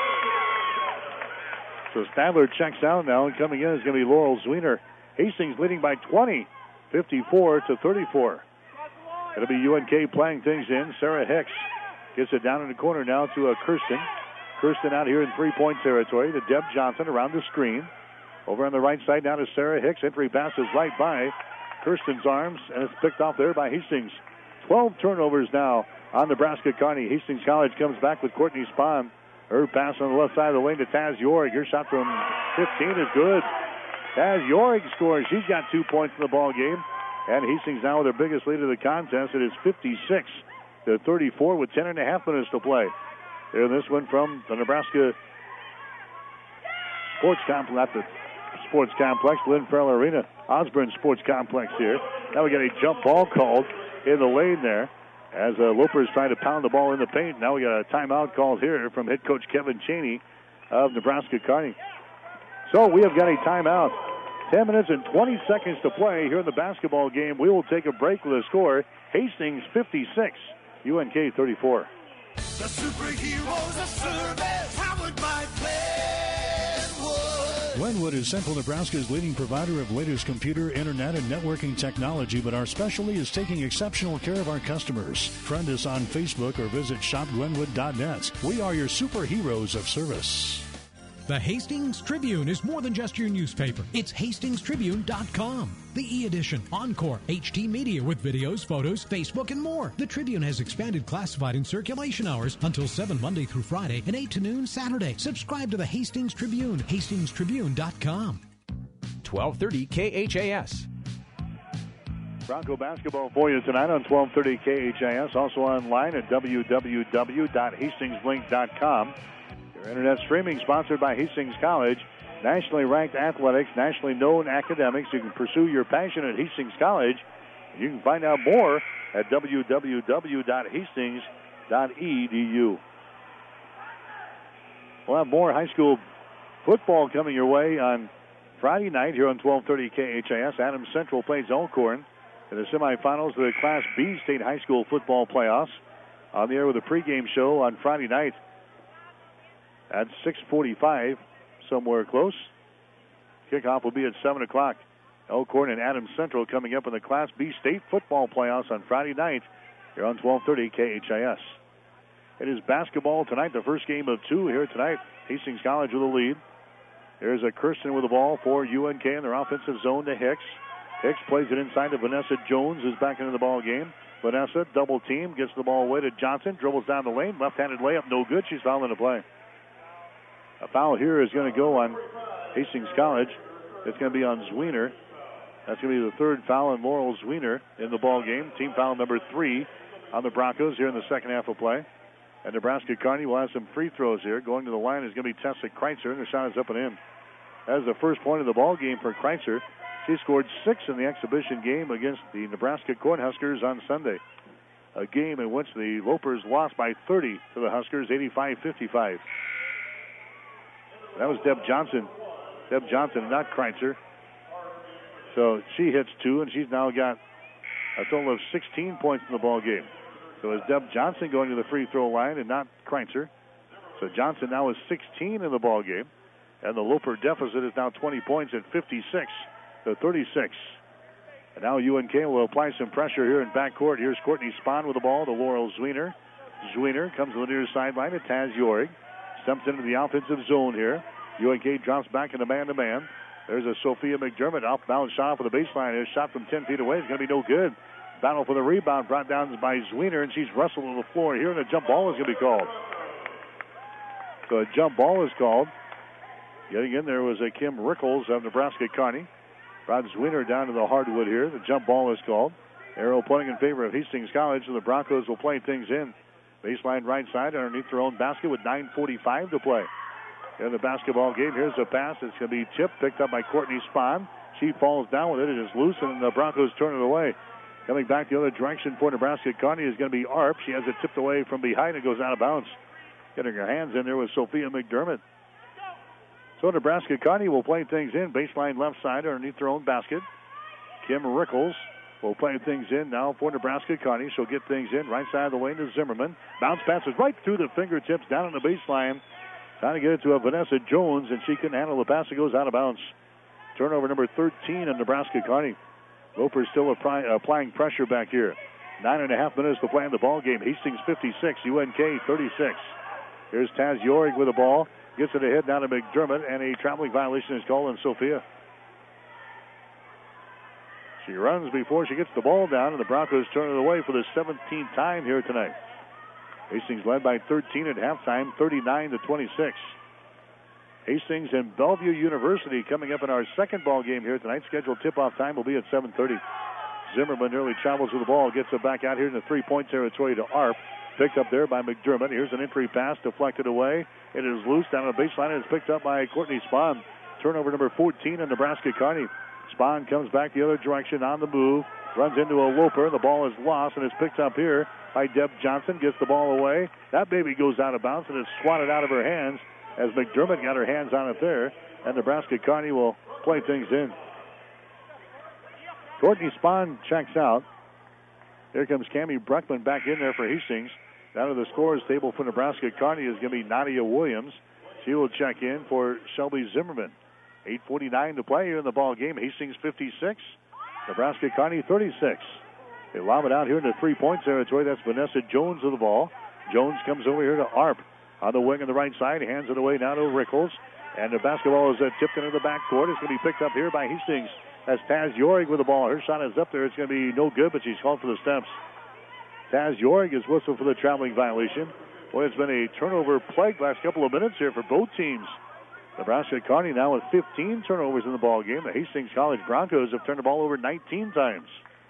So Stadler checks out now, and coming in is going to be Laurel Zwiener. Hastings leading by 20, 54-34. It'll be UNK playing things in. Sarah Hicks gets it down in the corner now to Kirsten. Kirsten out here in three-point territory to Deb Johnson around the screen. Over on the right side now to Sarah Hicks. Entry passes right by Kirsten's arms, and it's picked off there by Hastings. 12 turnovers now on Nebraska Kearney. Hastings College comes back with Courtney Spahn. Her pass on the left side of the lane to Taz Yorig. Her shot from 15 is good. Taz Yorig scores. She's got 2 points in the ball game. And Hastings now with their biggest lead of the contest. It is to 34 with 10.5 minutes to play. And this one from the Nebraska Sports Complex, not the Sports Complex, Lynn Farrell Arena, Osborne Sports Complex here. Now we got a jump ball called in the lane there as Loper is trying to pound the ball in the paint. Now we got a timeout called here from head coach Kevin Cheney of Nebraska Kearney. So we have got a timeout. 10 minutes and 20 seconds to play here in the basketball game. We will take a break with a score. Hastings 56, UNK 34. The superheroes of service, powered by Glenwood. Glenwood is Central Nebraska's leading provider of latest computer, internet, and networking technology, but our specialty is taking exceptional care of our customers. Friend us on Facebook or visit shopglenwood.net. We are your superheroes of service. The Hastings Tribune is more than just your newspaper. It's hastingstribune.com. The e-edition, Encore, HT Media with videos, photos, Facebook, and more. The Tribune has expanded classified and circulation hours until 7 Monday through Friday and 8 to noon Saturday. Subscribe to the Hastings Tribune, hastingstribune.com. 1230 KHAS. Bronco basketball for you tonight on 1230 KHAS. Also online at www.hastingslink.com. Your internet streaming sponsored by Hastings College. Nationally ranked athletics, nationally known academics. You can pursue your passion at Hastings College. You can find out more at www.hastings.edu. We'll have more high school football coming your way on Friday night here on 1230 KHAS. Adams Central plays Elkhorn in the semifinals of the Class B State High School football playoffs. On the air with a pregame show on Friday night at 6:45, somewhere close. Kickoff will be at 7 o'clock. Elkhorn and Adams Central coming up in the Class B State football playoffs on Friday night here on 1230 KHIS. It is basketball tonight, the first game of two here tonight. Hastings College with a lead. There's a Kirsten with the ball for UNK in their offensive zone to Hicks. Hicks plays it inside to Vanessa Jones, who's back into the ball game. Vanessa, double team, gets the ball away to Johnson, dribbles down the lane, left-handed layup, no good. She's fouling the play. A foul here is going to go on Hastings College. It's going to be on Zwiener. That's going to be the third foul on Laurel Zwiener in the ball game. Team foul number 3 on the Broncos here in the second half of play. And Nebraska Kearney will have some free throws here. Going to the line is going to be Tessa Kreitzer, and the shot is up and in. That is the first point of the ball game for Kreitzer. She scored 6 in the exhibition game against the Nebraska Cornhuskers on Sunday. A game in which the Lopers lost by 30 to the Huskers, 85-55. That was Deb Johnson. Deb Johnson, not Kreitzer. So she hits 2, and she's now got a total of 16 points in the ball game. So it's Deb Johnson going to the free throw line and not Kreitzer. So Johnson now is 16 in the ball game, and the Loper deficit is now 20 points at 56-36. And now UNK will apply some pressure here in backcourt. Here's Courtney Spahn with the ball to Laurel Zwiener. Zwiener comes to the near sideline to Taz Yorig. Steps into the offensive zone here. UNK drops back into man-to-man. There's a Sophia McDermott off-balance shot for the baseline. His shot from 10 feet away is going to be no good. Battle for the rebound brought down by Zwiener, and she's wrestled to the floor here, and a jump ball is going to be called. So a jump ball is called. Getting in there was a Kim Rickles of Nebraska Kearney. Brought Zwiener down to the hardwood here. The jump ball is called. Arrow pointing in favor of Hastings College, so the Broncos will play things in. Baseline right side underneath their own basket with 9:45 to play. In the basketball game, here's a pass. It's going to be tipped, picked up by Courtney Spahn. She falls down with it. It is loose, and the Broncos turn it away. Coming back the other direction for Nebraska Kearney is going to be Arp. She has it tipped away from behind. It goes out of bounds. Getting her hands in there was Sophia McDermott. So Nebraska Kearney will play things in. Baseline left side underneath their own basket. Kim Rickles will play things in now for Nebraska Kearney. She'll get things in right side of the lane to Zimmerman. Bounce passes right through the fingertips down on the baseline. Trying to get it to a Vanessa Jones, and she couldn't handle the pass. It goes out of bounds. Turnover number 13 on Nebraska Kearney. Roper still applying pressure back here. 9.5 minutes to play in the ball game. Hastings 56, UNK 36. Here's Taz Yorig with the ball. Gets it ahead down to McDermott, and a traveling violation is called on Sophia. She runs before she gets the ball down, and the Broncos turn it away for the 17th time here tonight. Hastings led by 13 at halftime, 39-26. Hastings and Bellevue University coming up in our second ball game here tonight. Scheduled tip-off time will be at 7:30. Zimmerman nearly travels with the ball, gets it back out here in the three-point territory to Arp. Picked up there by McDermott. Here's an entry pass deflected away. It is loose down the baseline, and it's picked up by Courtney Spahn. Turnover number 14 in Nebraska Kearney. Spahn comes back the other direction on the move. Runs into a Loper. The ball is lost, and it's picked up here by Deb Johnson. Gets the ball away. That baby goes out of bounds, and it's swatted out of her hands as McDermott got her hands on it there. And Nebraska Kearney will play things in. Courtney Spahn checks out. Here comes Cammie Bruckman back in there for Hastings. Down to the scores table for Nebraska Kearney is going to be Nadia Williams. She will check in for Shelby Zimmerman. 8:49 to play here in the ball game. Hastings 56, Nebraska Kearney 36. They lob it out here in the three-point territory. That's Vanessa Jones with the ball. Jones comes over here to Arp on the wing on the right side. Hands it away now to Rickles. And the basketball is tipped into the backcourt. It's going to be picked up here by Hastings. That's Taz Yorig with the ball. Her shot is up there. It's going to be no good, but she's called for the steps. Taz Yorig is whistled for the traveling violation. Boy, it's been a turnover plague last couple of minutes here for both teams. Nebraska Kearney now with 15 turnovers in the ball game. The Hastings College Broncos have turned the ball over 19 times.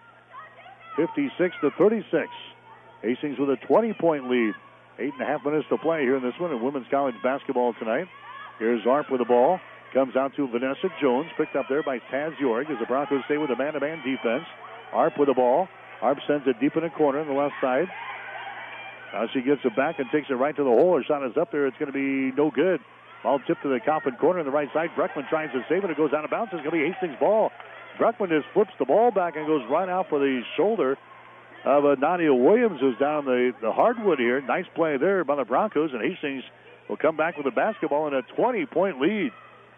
56-36. Hastings with a 20-point lead. 8.5 minutes to play here in this one in women's college basketball tonight. Here's Arp with the ball. Comes out to Vanessa Jones. Picked up there by Taz Yorig as the Broncos stay with a man-to-man defense. Arp with the ball. Arp sends it deep in the corner on the left side. Now she gets it back and takes it right to the hole. Her shot is up there. It's going to be no good. Ball tipped to the Coffin corner on the right side. Bruckman tries to save it. It goes out of bounds. It's going to be Hastings' ball. Bruckman just flips the ball back and goes right out for the shoulder of Nadia Williams, who's down the hardwood here. Nice play there by the Broncos, and Hastings will come back with the basketball in a 20-point lead.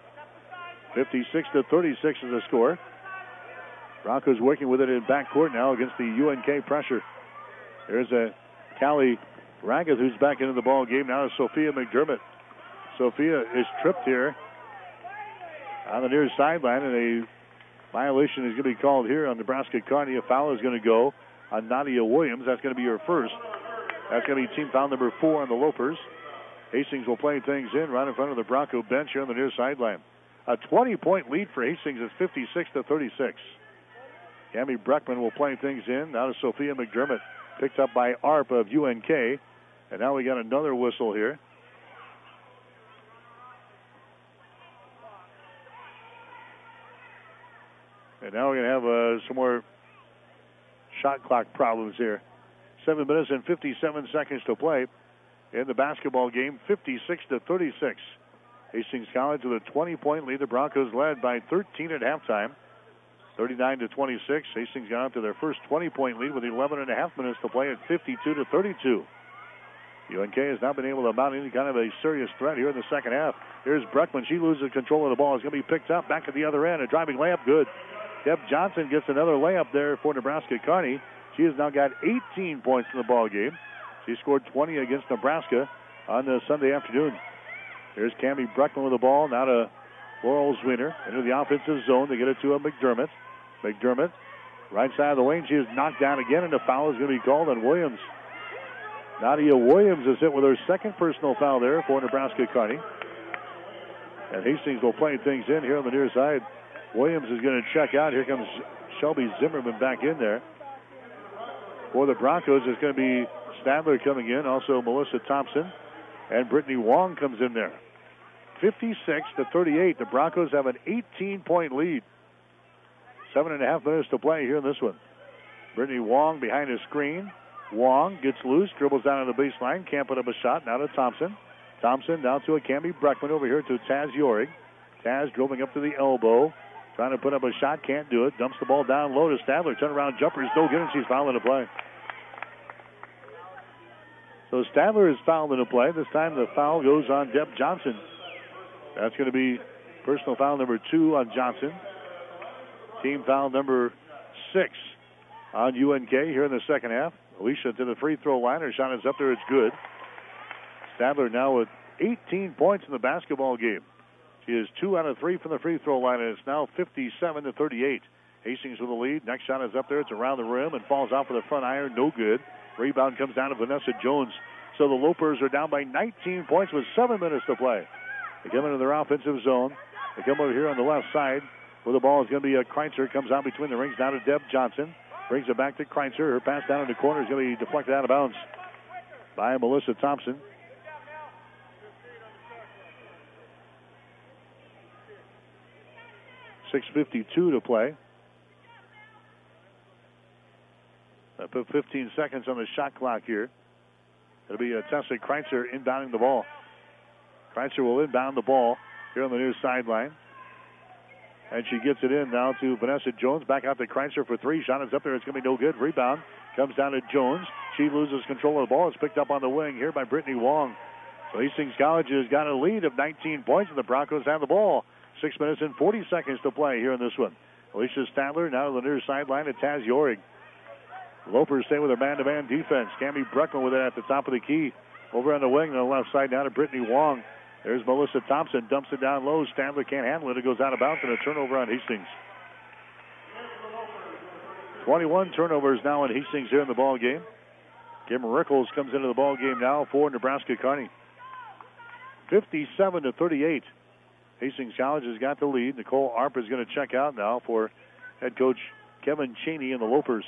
56-36 is the score. Broncos working with it in backcourt now against the UNK pressure. There's a Callie Raggett who's back into the ball game. Now is Sophia McDermott. Sophia is tripped here on the near sideline, and a violation is going to be called here on Nebraska Kearney. A foul is going to go on Nadia Williams. That's going to be her first. That's going to be team foul number 4 on the Lopers. Hastings will play things in right in front of the Bronco bench here on the near sideline. A 20-point lead for Hastings is 56-36. Cammie Bruckman will play things in. Now to Sophia McDermott. Picked up by Arp of UNK. And now we got another whistle here. And now we're going to have some more shot clock problems here. 7 minutes and 57 seconds to play in the basketball game. 56-36. Hastings College with a 20-point lead. The Broncos led by 13 at halftime. 39-26. Hastings got out to their first 20-point lead with 11.5 minutes to play at 52-32. UNK has not been able to mount any kind of a serious threat here in the second half. Here's Bruckman. She loses control of the ball. It's going to be picked up back at the other end. A driving layup, good. Deb Johnson gets another layup there for Nebraska Kearney. She has now got 18 points in the ball game. She scored 20 against Nebraska on the Sunday afternoon. Here's Cammie Bruckman with the ball. Now to Laurel Zwiener into the offensive zone. They get it to a McDermott. McDermott, right side of the lane. She is knocked down again, and a foul is going to be called on Williams. Nadia Williams is hit with her second personal foul there for Nebraska Kearney. And Hastings will play things in here on the near side. Williams is going to check out. Here comes Shelby Zimmerman back in there. For the Broncos, it's going to be Stadler coming in. Also Melissa Thompson. And Brittany Wong comes in there. 56-38. The Broncos have an 18-point lead. 7.5 minutes to play here in this one. Brittany Wong behind the screen. Wong gets loose, dribbles down on the baseline, can't put up a shot. Now to Thompson. Thompson down to a Cammie Bruckman over here to Taz Yorig. Taz dribbling up to the elbow, trying to put up a shot, can't do it. Dumps the ball down low to Stadler. Turnaround jumper is no good, and she's fouling the play. So Stadler is fouled in the play. This time the foul goes on Deb Johnson. That's going to be personal foul number 2 on Johnson. Team foul number 6 on UNK here in the second half. Alicia to the free throw line. Her shot is up there. It's good. Stadler now with 18 points in the basketball game. She is 2 out of 3 from the free throw line, and it's now 57-38. Hastings with the lead. Next shot is up there. It's around the rim and falls out for the front iron. No good. Rebound comes down to Vanessa Jones. So the Lopers are down by 19 points with 7 minutes to play. They come into their offensive zone. They come over here on the left side where the ball is going to be a Kreitzer. Comes out between the rings now to Deb Johnson. Brings it back to Kreitzer. Her pass down in the corner is going to be deflected out of bounds by Melissa Thompson. .6:52 to play. I put 15 seconds on the shot clock here. It'll be Tessa Kreitzer inbounding the ball. Kreitzer will inbound the ball here on the near sideline. And she gets it in now to Vanessa Jones. Back out to Kreitzer for three. Shot is up there. It's going to be no good. Rebound comes down to Jones. She loses control of the ball. It's picked up on the wing here by Brittany Wong. So Hastings College has got a lead of 19 points, and the Broncos have the ball. 6 minutes and 40 seconds to play here in this one. Alicia Stadler now to the near sideline to Taz Yorig. Lopers stay with their man-to-man defense. Cami Breckman with it at the top of the key. Over on the wing on the left side now to Brittany Wong. There's Melissa Thompson. Dumps it down low. Stadler can't handle it. It goes out of bounds and a turnover on Hastings. 21 turnovers now on Hastings here in the ball game. Kim Rickles comes into the ball game now for Nebraska Kearney. 57-38. Hastings College has got the lead. Nicole Arp is going to check out now for head coach Kevin Cheney and the Lopers.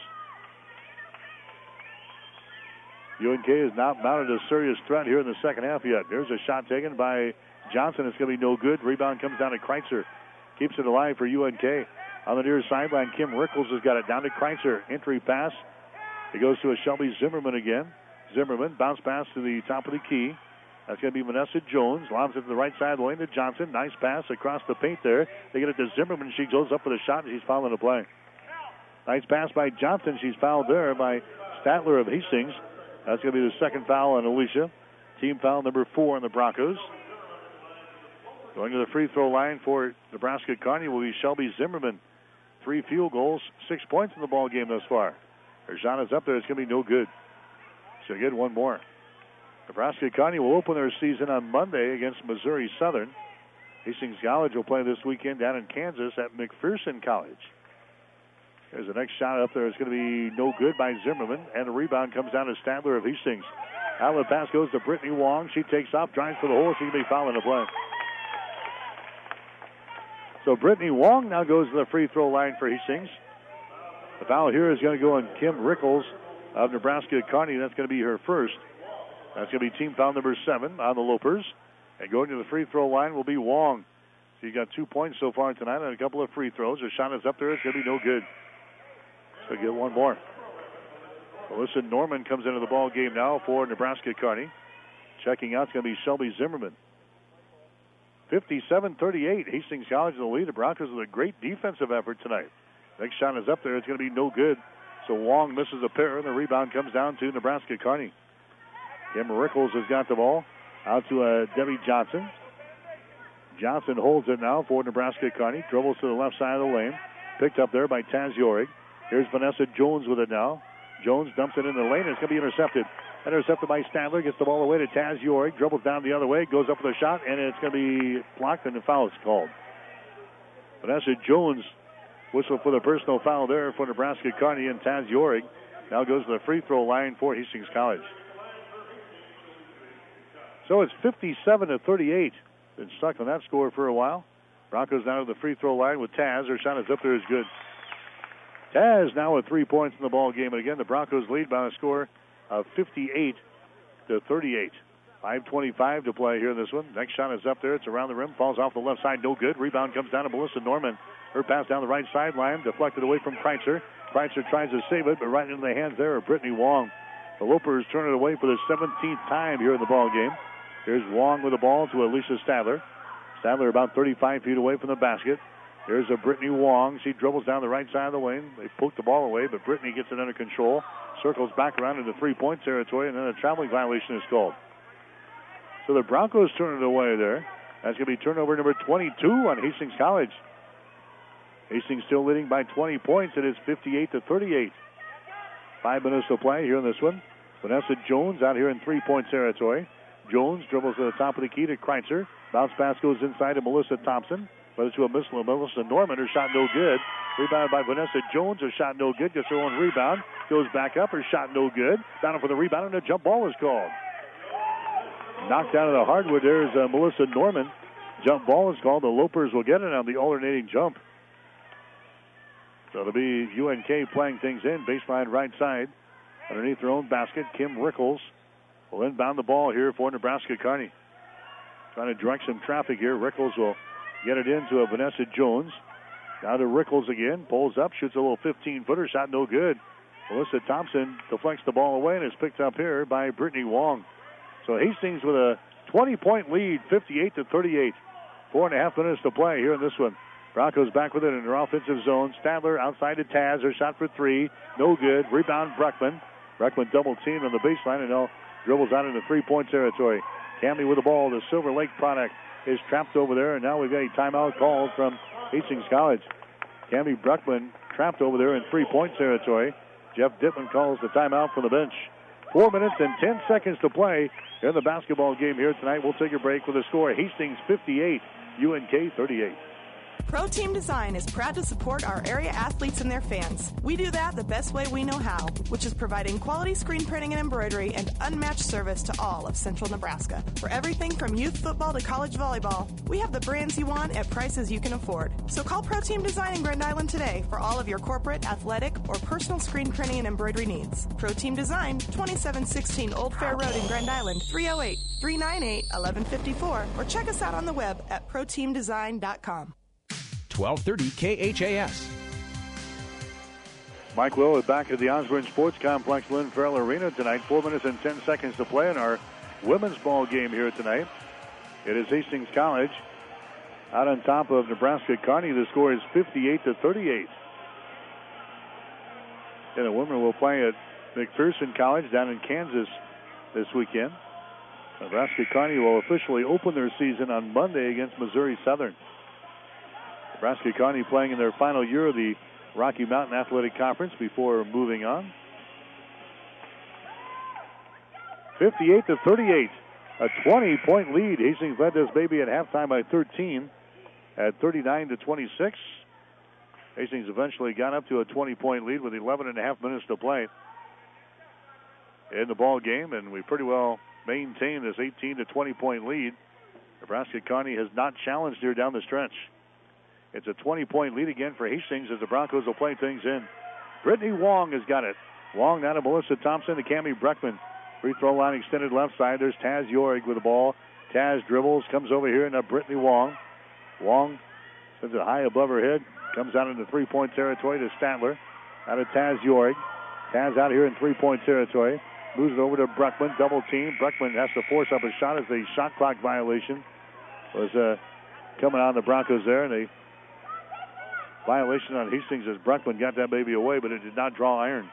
UNK has not mounted a serious threat here in the second half yet. There's a shot taken by Johnson. It's going to be no good. Rebound comes down to Kreitzer. Keeps it alive for UNK. On the near sideline, Kim Rickles has got it down to Kreitzer. Entry pass. It goes to a Shelby Zimmerman again. Zimmerman bounce pass to the top of the key. That's going to be Vanessa Jones. Lobs it to the right side lane to Johnson. Nice pass across the paint there. They get it to Zimmerman. She goes up for the shot, and she's fouling the play. Nice pass by Johnson. She's fouled there by Statler of Hastings. That's going to be the second foul on Alicia. Team foul number 4 on the Broncos. Going to the free throw line for Nebraska Kearney will be Shelby Zimmerman. 3 field goals, 6 points in the ball game thus far. Her shot is up there. It's going to be no good. She'll get one more. Nebraska Kearney will open their season on Monday against Missouri Southern. Hastings College will play this weekend down in Kansas at McPherson College. There's the next shot up there. It's going to be no good by Zimmerman. And the rebound comes down to Stadler of Hastings. Outlet pass goes to Brittany Wong. She takes off, drives for the hole. She's going to be fouling the play. So Brittany Wong now goes to the free throw line for Hastings. The foul here is going to go on Kim Rickles of Nebraska Kearney. That's going to be her first. That's going to be team foul number 7 on the Lopers. And going to the free throw line will be Wong. She's got 2 points so far tonight on a couple of free throws. Her shot is up there. It's going to be no good. So get one more. Melissa Norman comes into the ball game now for Nebraska Kearney. Checking out is going to be Shelby Zimmerman. 57-38. Hastings College in the lead. The Broncos with a great defensive effort tonight. Next shot is up there. It's going to be no good. So Wong misses a pair, and the rebound comes down to Nebraska Kearney. Kim Rickles has got the ball out to Debbie Johnson. Johnson holds it now for Nebraska Kearney. Dribbles to the left side of the lane. Picked up there by Taz Yorig. Here's Vanessa Jones with it now. Jones dumps it in the lane. It's going to be intercepted. Intercepted by Stadler. Gets the ball away to Taz Yorig. Dribbles down the other way. Goes up for the shot, and it's going to be blocked, and the foul is called. Vanessa Jones whistle for the personal foul there for Nebraska Kearney, and Taz Yorig now goes to the free throw line for Hastings College. So it's 57-38. Been stuck on that score for a while. Broncos now to the free throw line with Taz. Her shot is up there, is good. Taz now with 3 points in the ball game. And again, the Broncos lead by a score of 58-38. 5:25 to play here in this one. Next shot is up there. It's around the rim. Falls off the left side. No good. Rebound comes down to Melissa Norman. Her pass down the right sideline. Deflected away from Kreitzer. Kreitzer tries to save it, but right into the hands there of Brittany Wong. The Lopers turn it away for the 17th time here in the ball game. Here's Wong with the ball to Alicia Stadler. Stadler about 35 feet away from the basket. Here's a Brittany Wong. She dribbles down the right side of the lane. They poke the ball away, but Brittany gets it under control. Circles back around into three-point territory, and then a traveling violation is called. So the Broncos turn it away there. That's going to be turnover number 22 on Hastings College. Hastings still leading by 20 points. It is 58-38. 5 minutes to play here in this one. Vanessa Jones out here in three-point territory. Jones dribbles to the top of the key to Kreitzer. Bounce pass goes inside to Melissa Thompson. But it's to a Melissa Norman. Her shot no good. Rebounded by Vanessa Jones. Her shot no good. Gets her own rebound. Goes back up. Her shot no good. Down for the rebound, and a jump ball is called. Knocked down to the hardwood. There's Melissa Norman. Jump ball is called. The Lopers will get it on the alternating jump. So it'll be UNK playing things in. Baseline right side. Underneath their own basket, Kim Rickles will inbound the ball here for Nebraska Kearney. Trying to direct some traffic here. Rickles will get it into a Vanessa Jones. Now to Rickles again. Pulls up, shoots a little 15-footer. Shot no good. Melissa Thompson deflects the ball away and is picked up here by Brittany Wong. So Hastings with a 20-point lead, 58-38. 4.5 minutes to play here in this one. Broncos back with it in their offensive zone. Stadler outside to Taz. Her shot for three. No good. Rebound Breckman. Breckman double teamed on the baseline and now dribbles out into three-point territory. Cammy with the ball. The Silver Lake product is trapped over there, and now we've got a timeout called from Hastings College. Cammy Breckman trapped over there in three-point territory. Jeff Dittman calls the timeout from the bench. 4 minutes and 10 seconds to play in the basketball game here tonight. We'll take a break with a score. Hastings 58, UNK 38. Pro Team Design is proud to support our area athletes and their fans. We do that the best way we know how, which is providing quality screen printing and embroidery and unmatched service to all of Central Nebraska. For everything from youth football to college volleyball, we have the brands you want at prices you can afford. So call Pro Team Design in Grand Island today for all of your corporate, athletic, or personal screen printing and embroidery needs. Pro Team Design, 2716 Old Fair Road in Grand Island, 308-398-1154, or check us out on the web at proteamdesign.com. 1230 KHAS. Mike Will is back at the Osborne Sports Complex, Lynn Farrell Arena tonight. 4 minutes and 10 seconds to play in our women's ball game here tonight. It is Hastings College out on top of Nebraska Kearney. The score is 58-38. And the women will play at McPherson College down in Kansas this weekend. Nebraska Kearney will officially open their season on Monday against Missouri Southern. Nebraska Kearney playing in their final year of the Rocky Mountain Athletic Conference before moving on. 58-38, a 20-point lead. Hastings led this baby at halftime by 13 at 39-26. Hastings eventually got up to a 20-point lead with 11.5 minutes to play in the ball game, and we pretty well maintained this 18 to 20-point lead. Nebraska Kearney has not challenged here down the stretch. It's a 20-point lead again for Hastings as the Broncos will play things in. Brittany Wong has got it. Wong now to Melissa Thompson to Cammy Breckman. Free throw line extended left side. There's Taz Yorig with the ball. Taz dribbles, comes over here, and now Brittany Wong. Wong sends it high above her head. Comes out into three-point territory to Stadler. Out of Taz Yorig. Taz out here in three-point territory. Moves it over to Breckman. Double team. Breckman has to force up a shot as the shot clock violation was coming on the Broncos there, and they violation on Hastings as Breckman got that baby away, but it did not draw iron.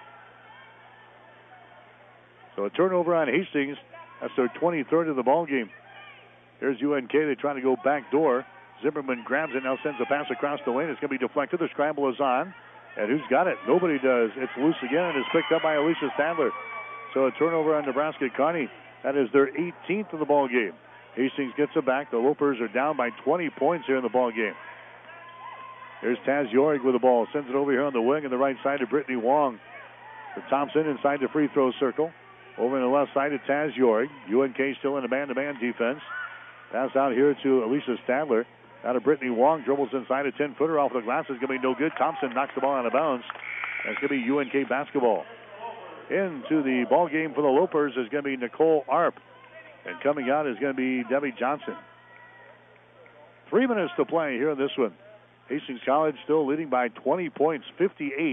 So a turnover on Hastings. That's their 23rd of the ball game. Here's UNK. They try to go back door. Zimmerman grabs it, now sends a pass across the lane. It's going to be deflected. The scramble is on. And who's got it? Nobody does. It's loose again and is picked up by Alicia Stadler. So a turnover on Nebraska Kearney. That is their 18th of the ball game. Hastings gets it back. The Lopers are down by 20 points here in the ball game. Here's Taz Yorig with the ball. Sends it over here on the wing on the right side to Brittany Wong. To Thompson inside the free throw circle. Over on the left side to Taz Yorig. UNK still in a man-to-man defense. Pass out here to Alicia Stadler. Out of Brittany Wong. Dribbles inside a 10-footer off the glass. It's going to be no good. Thompson knocks the ball out of bounds. That's going to be UNK basketball. Into the ball game for the Lopers is going to be Nicole Arp. And coming out is going to be Debbie Johnson. 3 minutes to play here in this one. Hastings College still leading by 20 points, 58-38.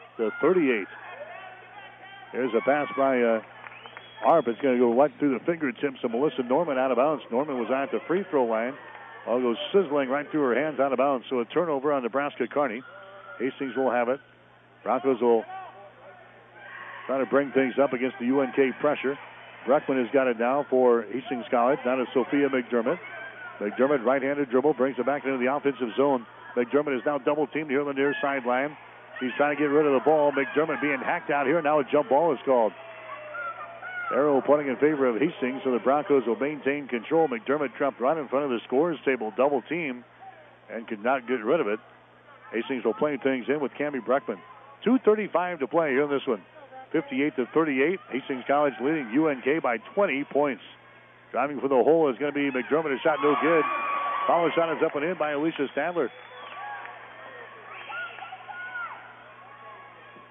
There's a pass by Arp. It's going to go right through the fingertips of Melissa Norman out of bounds. Norman was at the free throw line. Ball goes sizzling right through her hands out of bounds. So a turnover on Nebraska Kearney. Hastings will have it. Broncos will try to bring things up against the UNK pressure. Breckman has got it now for Hastings College. Now to Sophia McDermott. McDermott, right-handed dribble, brings it back into the offensive zone. McDermott is now double-teamed here on the near sideline. He's trying to get rid of the ball. McDermott being hacked out here. Now a jump ball is called. Arrow pointing in favor of Hastings, so the Broncos will maintain control. McDermott trapped right in front of the scorers table, double-team, and could not get rid of it. Hastings will play things in with Cammy Breckman. 2:35 to play here in this one. 58-38. Hastings College leading UNK by 20 points. Driving for the hole is going to be McDermott. A shot no good. Follow shot is up and in by Alicia Stadler.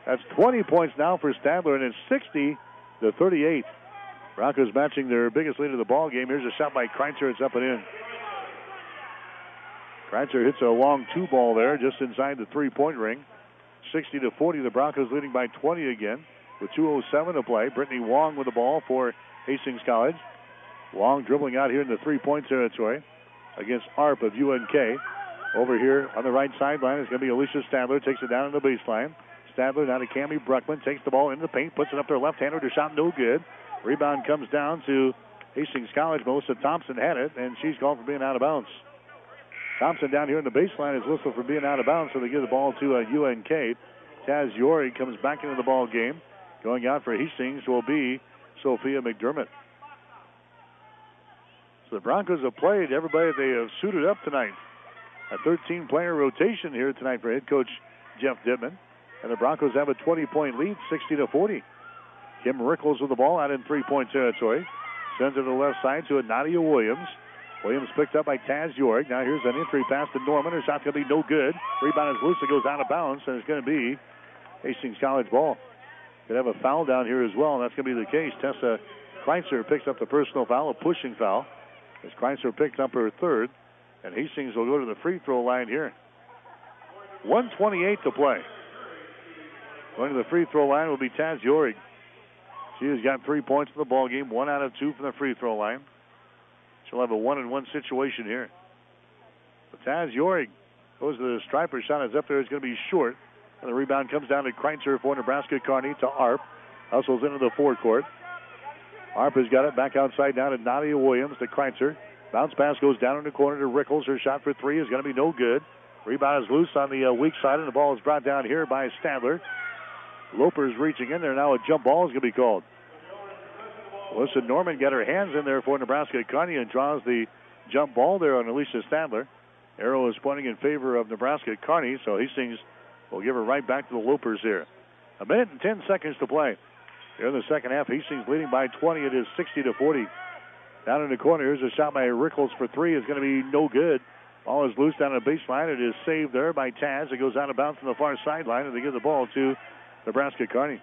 That's 20 points now for Stadler, and it's 60-38. Broncos matching their biggest lead of the ball game. Here's a shot by Kreitzer. It's up and in. Kreitzer hits a long 2 ball there just inside the 3-point ring. 60-40. The Broncos leading by 20 again with 2:07 to play. Brittany Wong with the ball for Hastings College. Wong dribbling out here in the 3-point territory against Arp of UNK. Over here on the right sideline is going to be Alicia Stadler. Takes it down on the baseline. Stadler down to Cammie Bruckman. Takes the ball into the paint. Puts it up to her left-hander. Her shot no good. Rebound comes down to Hastings College. Melissa Thompson had it, and she's called for being out of bounds. Thompson down here in the baseline is whistled for being out of bounds, so they give the ball to UNK. Taz Yori comes back into the ball game. Going out for Hastings will be Sophia McDermott. So the Broncos have played everybody they have suited up tonight. A 13-player rotation here tonight for head coach Jeff Dittman. And the Broncos have a 20-point lead, 60-40. Kim Rickles with the ball out in 3-point territory. Sends it to the left side to Nadia Williams. Williams picked up by Taz York. Now here's an entry pass to Norman. Her shot's going to be no good. Rebound is loose. It goes out of bounds, and it's going to be Hastings College ball. Could have a foul down here as well, and that's going to be the case. Tessa Kreitzer picks up the personal foul, a pushing foul, as Kreitzer picked up her third, and Hastings will go to the free throw line here. 1:28 to play. Going to the free throw line will be Taz York. She has got 3 points in the ball game, 1 out of 2 from the free throw line. She'll have a 1-and-1 situation here. But Taz York goes to the striper. Shot is up there. It's going to be short. And the rebound comes down to Kreitzer for Nebraska Kearney to Arp. Hustles into the forecourt. Arp has got it back outside down to Nadia Williams to Kreitzer. Bounce pass goes down in the corner to Rickles. Her shot for 3 is going to be no good. Rebound is loose on the weak side, and the ball is brought down here by Stadler. Loper's reaching in there. Now a jump ball is going to be called. Melissa Norman got her hands in there for Nebraska Kearney and draws the jump ball there on Alicia Stadler. Arrow is pointing in favor of Nebraska Kearney, so Hastings will give her right back to the Lopers here. 1 minute and 10 seconds to play. Here in the second half, Hastings leading by 20. It is 60-40. Down in the corner, here's a shot by Rickles for 3. It's going to be no good. Ball is loose down the baseline. It is saved there by Taz. It goes out of bounds on the far sideline, and they give the ball to Nebraska Kearney.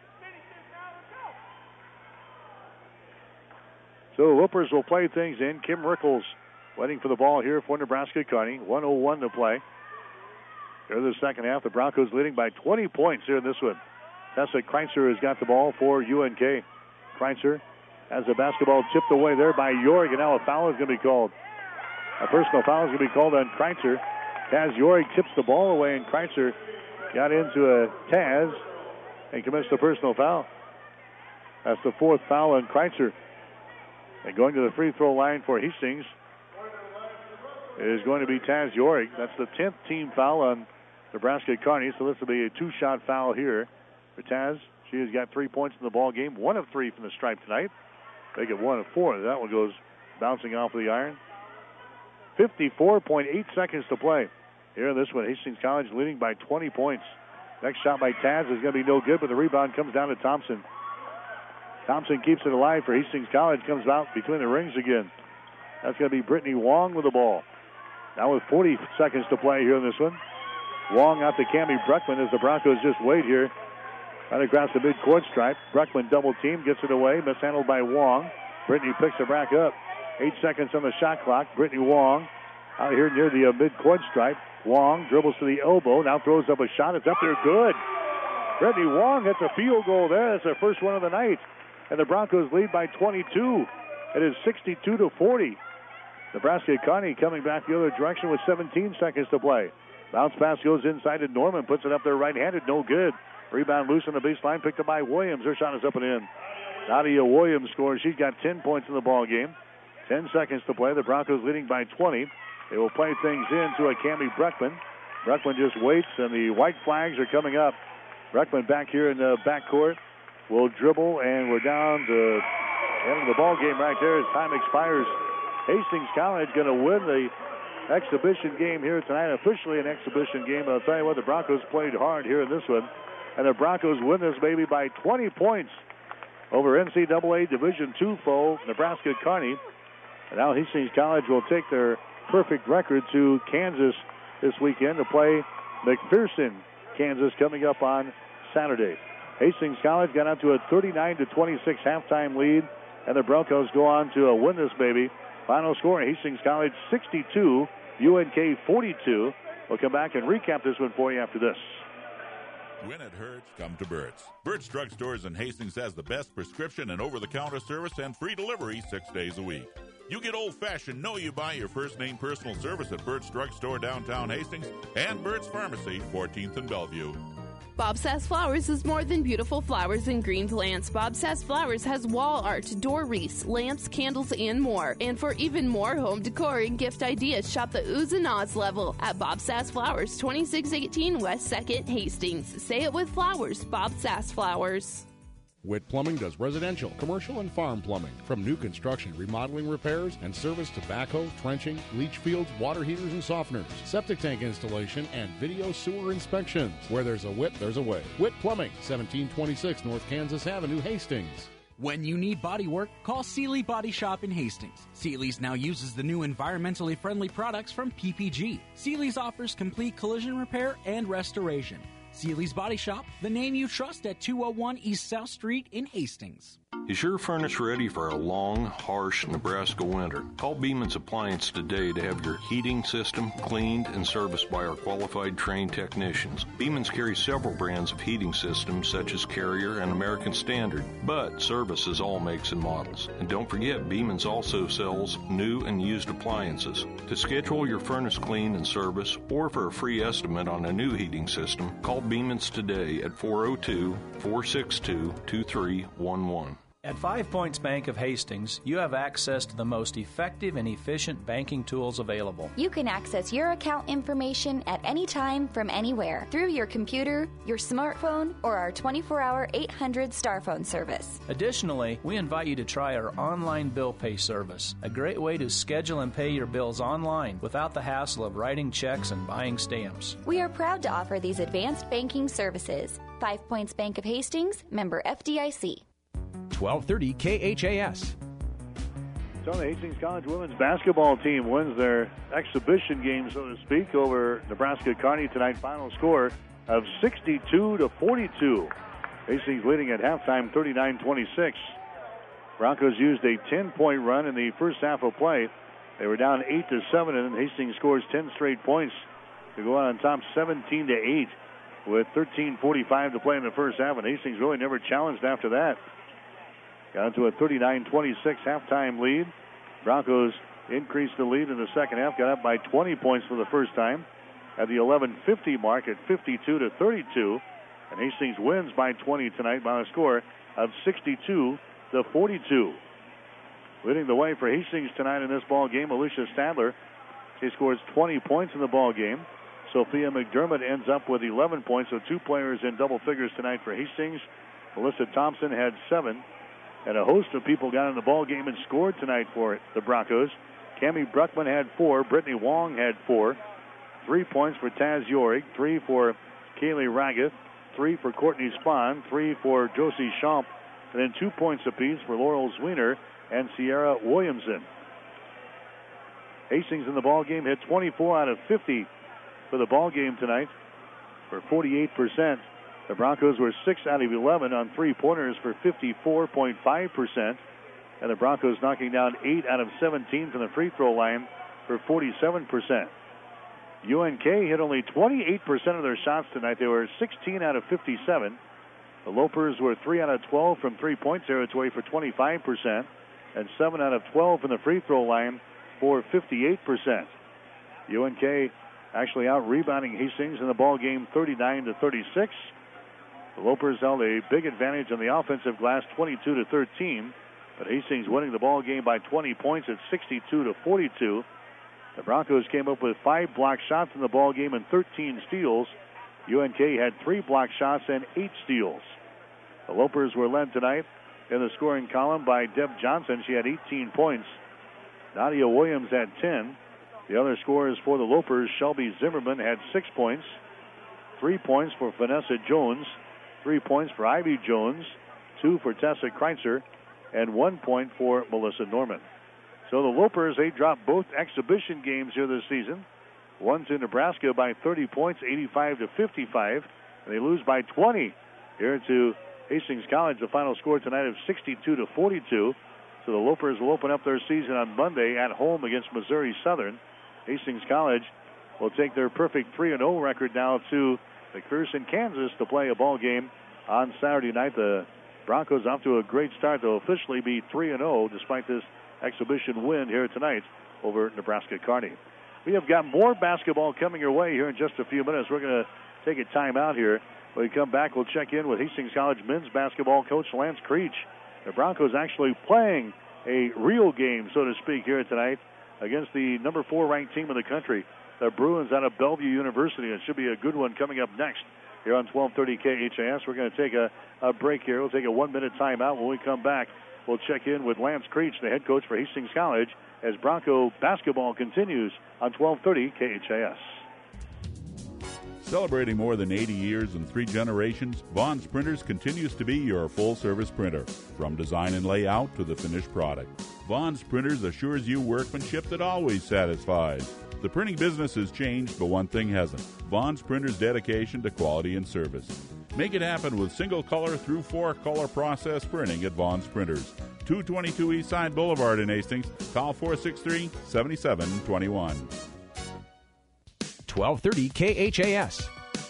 So the Loopers will play things in. Kim Rickles waiting for the ball here for Nebraska Kearney. 1:01 to play. Here in the second half, the Broncos leading by 20 points here in this one. Tessa Kreitzer has got the ball for UNK. Kreitzer has the basketball tipped away there by York, and now a foul is going to be called. A personal foul is going to be called on Kreitzer. Taz York tips the ball away, and Kreitzer got into a Taz and commits the personal foul. That's the 4th foul on Kreitzer. And going to the free throw line for Hastings is going to be Taz York. That's the 10th team foul on Nebraska Kearney, so this will be a 2-shot foul here for Taz. She has got 3 points in the ball game, 1 of 3 from the stripe tonight. Make it 1 of 4. That one goes bouncing off of the iron. 54.8 seconds to play. Here in this one, Hastings College leading by 20 points. Next shot by Taz is going to be no good, but the rebound comes down to Thompson. Thompson keeps it alive for Hastings College, comes out between the rings again. That's going to be Brittany Wong with the ball. Now with 40 seconds to play here in this one. Wong out to Cammie Bruckman as the Broncos just wait here. Right across the mid-court stripe. Bruckman double team, gets it away, mishandled by Wong. Brittany picks it back up. 8 seconds on the shot clock. Brittany Wong out here near the mid-court stripe. Wong dribbles to the elbow, now throws up a shot. It's up there, good. Brittany Wong hits a field goal there. That's their first one of the night. And the Broncos lead by 22. It is 62-40. Nebraska Kearney coming back the other direction with 17 seconds to play. Bounce pass goes inside to Norman, puts it up there right-handed, no good. Rebound loose on the baseline, picked up by Williams. Her shot is up and in. Nadia Williams scores. She's got 10 points in the ball game. 10 seconds to play. The Broncos leading by 20. They will play things into a Cammie Bruckman. Bruckman just waits, and the white flags are coming up. Bruckman back here in the backcourt will dribble, and we're down to the end of the ball game right there as time expires. Hastings College going to win the exhibition game here tonight, officially an exhibition game. I'll tell you what, the Broncos played hard here in this one, and the Broncos win this baby by 20 points over NCAA Division II foe Nebraska Kearney. And now Hastings College will take their perfect record to Kansas this weekend to play McPherson, Kansas, coming up on Saturday. Hastings College got out to a 39-26 halftime lead, and the Broncos go on to win this baby. Final score, Hastings College 62, UNK 42. We'll come back and recap this one for you after this. When it hurts, come to Burt's. Burt's Drug Stores in Hastings has the best prescription and over-the-counter service and free delivery 6 days a week. You get old-fashioned, know you buy your first name personal service at Burt's Drug Store downtown Hastings and Burt's Pharmacy, 14th and Bellevue. Bob Sass Flowers is more than beautiful flowers and green plants. Bob Sass Flowers has wall art, door wreaths, lamps, candles, and more. And for even more home decor and gift ideas, shop the Oohs and Ahs level at Bob Sass Flowers, 2618 West 2nd, Hastings. Say it with flowers, Bob Sass Flowers. Witt Plumbing does residential, commercial, and farm plumbing. From new construction, remodeling, repairs, and service to backhoe, trenching, leach fields, water heaters, and softeners, septic tank installation, and video sewer inspections. Where there's a Witt, there's a way. Witt Plumbing, 1726 North Kansas Avenue, Hastings. When you need body work, call Seeley Body Shop in Hastings. Seeley's now uses the new environmentally friendly products from PPG. Seeley's offers complete collision repair and restoration. Seeley's Body Shop, the name you trust at 201 East South Street in Hastings. Is your furnace ready for a long, harsh Nebraska winter? Call Beeman's Appliance today to have your heating system cleaned and serviced by our qualified trained technicians. Beeman's carries several brands of heating systems such as Carrier and American Standard, but services all makes and models. And don't forget, Beeman's also sells new and used appliances. To schedule your furnace clean and service or for a free estimate on a new heating system, call Beeman's today at 402-462-2311. At 5 Points Bank of Hastings, you have access to the most effective and efficient banking tools available. You can access your account information at any time from anywhere through your computer, your smartphone, or our 24-hour 800 star phone service. Additionally, we invite you to try our online bill pay service, a great way to schedule and pay your bills online without the hassle of writing checks and buying stamps. We are proud to offer these advanced banking services. 5 Points Bank of Hastings, member FDIC. 1230 KHAS. So the Hastings College women's basketball team wins their exhibition game, so to speak, over Nebraska Kearney tonight. Final score of 62-42. Hastings leading at halftime 39-26. Broncos used a 10-point run in the first half of play. They were down 8-7, and Hastings scores 10 straight points to go on top 17-8 with 13:45 to play in the first half, and Hastings really never challenged after that. Got into a 39-26 halftime lead. Broncos increased the lead in the second half, got up by 20 points for the first time at the 11:50 mark at 52-32. And Hastings wins by 20 tonight by a score of 62-42. Leading the way for Hastings tonight in this ball game, Alicia Stadler. She scores 20 points in the ball game. Sophia McDermott ends up with 11 points, so two players in double figures tonight for Hastings. Melissa Thompson had 7. And a host of people got in the ball game and scored tonight for the Broncos. Cammie Bruckman had 4. Brittany Wong had 4. 3 points for Taz Yorig. 3 for Kaylee Raggeth. 3 for Courtney Spahn. 3 for Josie Schomp. And then 2 points apiece for Laurel Zwiener and Sierra Williamson. Hastings in the ball game hit 24 out of 50 for the ball game tonight for 48%. The Broncos were 6 out of 11 on three-pointers for 54.5%. And the Broncos knocking down 8 out of 17 from the free throw line for 47%. UNK hit only 28% of their shots tonight. They were 16 out of 57. The Lopers were 3 out of 12 from three-point territory for 25%. And 7 out of 12 from the free throw line for 58%. UNK actually out-rebounding Hastings in the ball game 39-36. The Lopers held a big advantage on the offensive glass, 22-13, but Hastings winning the ball game by 20 points at 62-42. The Broncos came up with 5 block shots in the ball game and 13 steals. UNK had 3 block shots and 8 steals. The Lopers were led tonight in the scoring column by Deb Johnson. She had 18 points. Nadia Williams had 10. The other scorers for the Lopers, Shelby Zimmerman had 6 points. 3 points for Vanessa Jones. 3 points for Ivy Jones, 2 for Tessa Kreitzer, and 1 point for Melissa Norman. So the Lopers, they dropped both exhibition games here this season. One to Nebraska by 30 points, 85-55. And they lose by 20 here to Hastings College. The final score tonight of 62-42. So the Lopers will open up their season on Monday at home against Missouri Southern. Hastings College will take their perfect 3-0 record now to McPherson, Kansas, to play a ball game on Saturday night. The Broncos off to a great start. They'll officially be 3-0 despite this exhibition win here tonight over Nebraska Kearney. We have got more basketball coming your way here in just a few minutes. We're going to take a timeout here. When we come back, we'll check in with Hastings College men's basketball coach Lance Creech. The Broncos actually playing a real game, so to speak, here tonight against the number 4 ranked team in the country, the Bruins out of Bellevue University. It should be a good one coming up next here on 1230 KHAS. We're going to take a break here. We'll take a 1-minute timeout. When we come back, we'll check in with Lance Creech, the head coach for Hastings College, as Bronco basketball continues on 1230 KHAS. Celebrating more than 80 years and 3 generations, Vaughn's Printers continues to be your full-service printer. From design and layout to the finished product, Vaughn's Printers assures you workmanship that always satisfies. The printing business has changed, but one thing hasn't: Vaughn's Printers' dedication to quality and service. Make it happen with single-color through 4-color process printing at Vaughn's Printers. 222 Eastside Boulevard in Hastings. Call 463-7721. 1230 KHAS.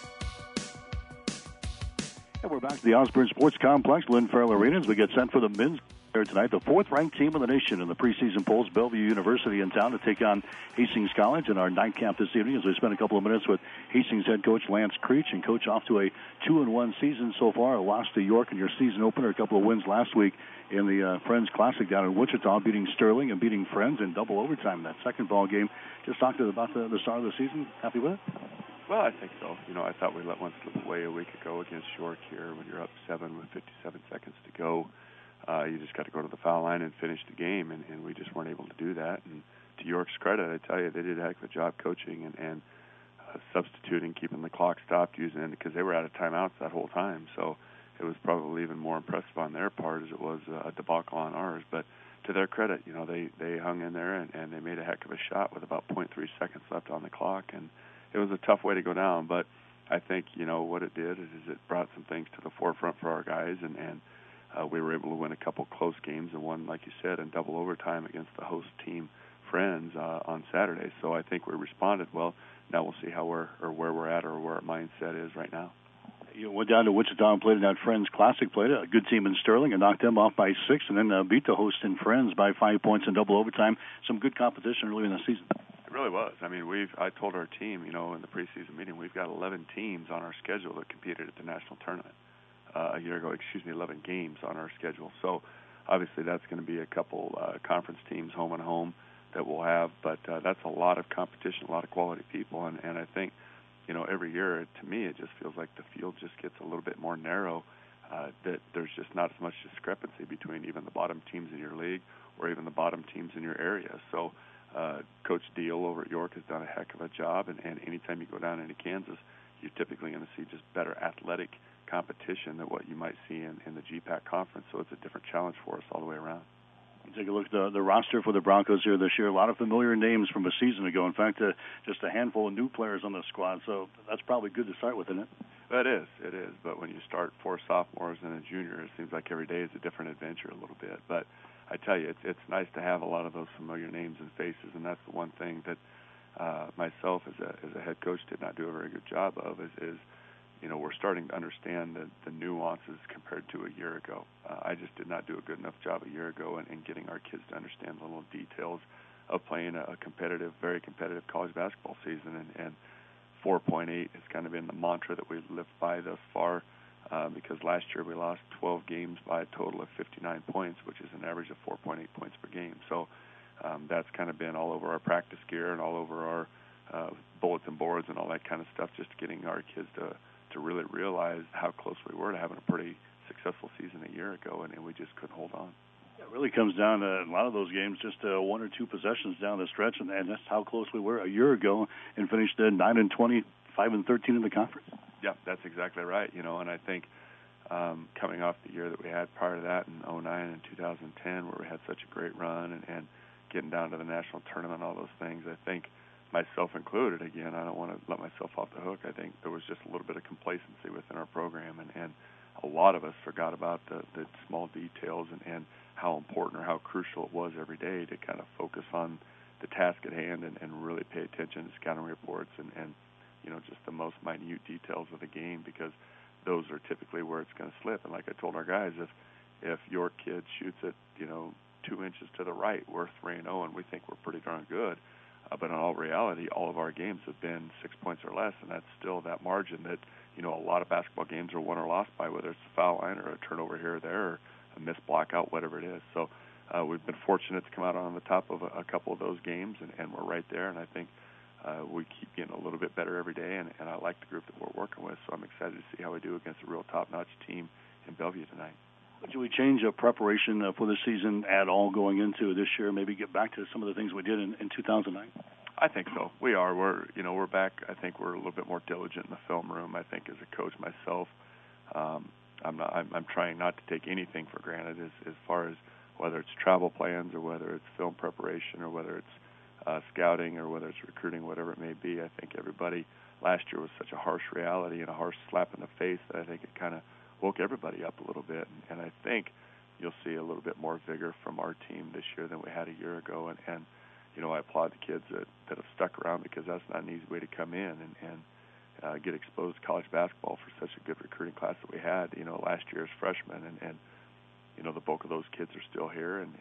And we're back to the Osborne Sports Complex, Lynn Farrell Arena, as we get set for the men's here tonight. The 4th-ranked team in the nation in the preseason polls, Bellevue University in town to take on Hastings College in our nightcap this evening, as we spent a couple of minutes with Hastings head coach Lance Creech. And coach, off to a 2-1 season so far. A loss to York in your season opener, a couple of wins last week in the Friends Classic down in Wichita, beating Sterling and beating Friends in double overtime in that second ball game. Just talked about the start of the season. Happy with it? Well, I think so. I thought we let one slip away a week ago against York here when you're up 7 with 57 seconds to go. You just got to go to the foul line and finish the game, and we just weren't able to do that. And to York's credit, I tell you, they did a heck of a job coaching and substituting, keeping the clock stopped, using it because they were out of timeouts that whole time. So it was probably even more impressive on their part as it was a debacle on ours. But to their credit, they hung in there and they made a heck of a shot with about 0.3 seconds left on the clock. And it was a tough way to go down. But I think, what it did is it brought some things to the forefront for our guys, and we were able to win a couple close games and one, like you said, in double overtime against the host team Friends on Saturday. So I think we responded well. Now we'll see where we're at or where our mindset is right now. You went down to Wichita and played in that Friends Classic, played a good team in Sterling and knocked them off by 6, and then beat the host in Friends by 5 points in double overtime. Some good competition early in the season. It really was. I mean, I told our team, in the preseason meeting, we've got 11 teams on our schedule that competed at the national tournament a year ago. 11 games on our schedule. So obviously that's going to be a couple conference teams home and home that we'll have, but that's a lot of competition, a lot of quality people, and I think, every year, to me, it just feels like the field just gets a little bit more narrow, that there's just not as much discrepancy between even the bottom teams in your league or even the bottom teams in your area. So Coach Deal over at York has done a heck of a job, and anytime you go down into Kansas, you're typically going to see just better athletic competition than what you might see in the GPAC conference. So it's a different challenge for us all the way around. Take a look at the roster for the Broncos here this year. A lot of familiar names from a season ago. In fact, just a handful of new players on the squad. So that's probably good to start with, isn't it? It is. But when you start 4 sophomores and a junior, it seems like every day is a different adventure a little bit. But I tell you, it's nice to have a lot of those familiar names and faces, and that's the one thing that myself as a head coach did not do a very good job of is we're starting to understand the nuances compared to a year ago. I just did not do a good enough job a year ago in getting our kids to understand the little details of playing a competitive, very competitive college basketball season. And 4.8 has kind of been the mantra that we've lived by thus far, because last year we lost 12 games by a total of 59 points, which is an average of 4.8 points per game. So that's kind of been all over our practice gear and all over our bulletin boards and all that kind of stuff, just getting our kids to really realize how close we were to having a pretty successful season a year ago, and we just couldn't hold on. It really comes down to a lot of those games, just 1 or 2 possessions down the stretch, and that's how close we were a year ago and finished 9-20, 5-13 in the conference. Yeah, that's exactly right. And I think coming off the year that we had prior to that in 2009 and 2010, where we had such a great run and getting down to the national tournament and all those things, I think, myself included, again, I don't want to let myself off the hook. I think there was just a little bit of complacency within our program, and a lot of us forgot about the small details and how important or how crucial it was every day to kind of focus on the task at hand and really pay attention to scouting reports and just the most minute details of the game, because those are typically where it's going to slip. And like I told our guys, if your kid shoots it 2 inches to the right, we're 3-0 and we think we're pretty darn good. But in all reality, all of our games have been 6 points or less, and that's still that margin that a lot of basketball games are won or lost by, whether it's a foul line or a turnover here or there or a missed block out, whatever it is. So we've been fortunate to come out on the top of a couple of those games, and we're right there. And I think we keep getting a little bit better every day, and I like the group that we're working with. So I'm excited to see how we do against a real top-notch team in Bellevue tonight. Do we change preparation for the season at all going into this year? Maybe get back to some of the things we did in 2009. I think so. We are. We're back. I think we're a little bit more diligent in the film room. I think as a coach myself, I'm trying not to take anything for granted as far as whether it's travel plans or whether it's film preparation or whether it's scouting or whether it's recruiting, whatever it may be. I think everybody last year was such a harsh reality and a harsh slap in the face that I think it kind of woke everybody up a little bit, and I think you'll see a little bit more vigor from our team this year than we had a year ago, and I applaud the kids that have stuck around, because that's not an easy way to come in and get exposed to college basketball for such a good recruiting class that we had, last year as freshmen, and the bulk of those kids are still here, and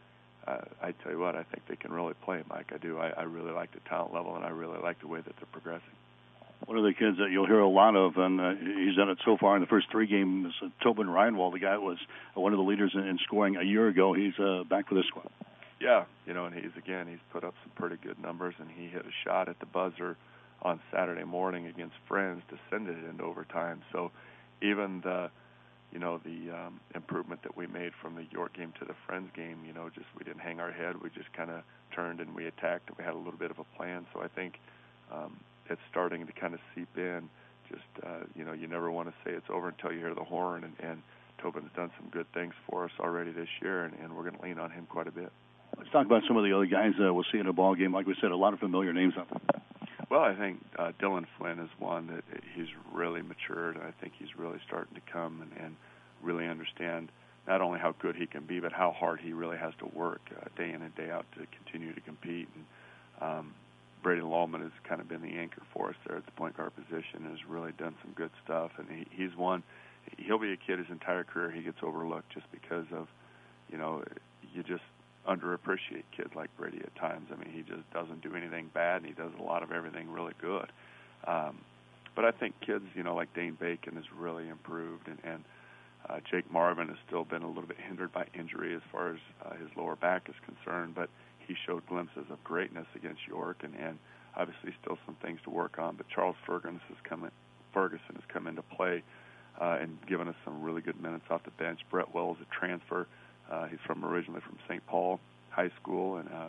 I tell you what, I think they can really play, Mike. I do. I really like the talent level, and I really like the way that they're progressing. One of the kids that you'll hear a lot of, and he's done it so far in the first 3 games, Tobin Reinwald. The guy that was one of the leaders in scoring a year ago. He's back for this squad. Yeah, and he's put up some pretty good numbers, and he hit a shot at the buzzer on Saturday morning against Friends to send it into overtime. So even the improvement that we made from the York game to the Friends game, just we didn't hang our head. We just kind of turned and we attacked, and we had a little bit of a plan. So I think it's starting to kind of seep in. Just, you never want to say it's over until you hear the horn, and Tobin's done some good things for us already this year, and we're going to lean on him quite a bit. Let's talk about some of the other guys we'll see in a ball game. Like we said, a lot of familiar names up there. Well, I think Dylan Flynn is one that he's really matured, and I think he's really starting to come and really understand not only how good he can be, but how hard he really has to work day in and day out to continue to compete. And Braden Lallman has kind of been the anchor for us there at the point guard position and has really done some good stuff. And he's one, he'll be a kid his entire career he gets overlooked just because of, you just underappreciate kids like Brady at times. I mean, he just doesn't do anything bad, and he does a lot of everything really good. But I think kids, like Dane Bacon has really improved, and Jake Marvin has still been a little bit hindered by injury as far as his lower back is concerned, but he showed glimpses of greatness against York, and obviously still some things to work on. But Charles Ferguson has come into play and given us some really good minutes off the bench. Brett Wells, a transfer. He's originally from St. Paul High School, and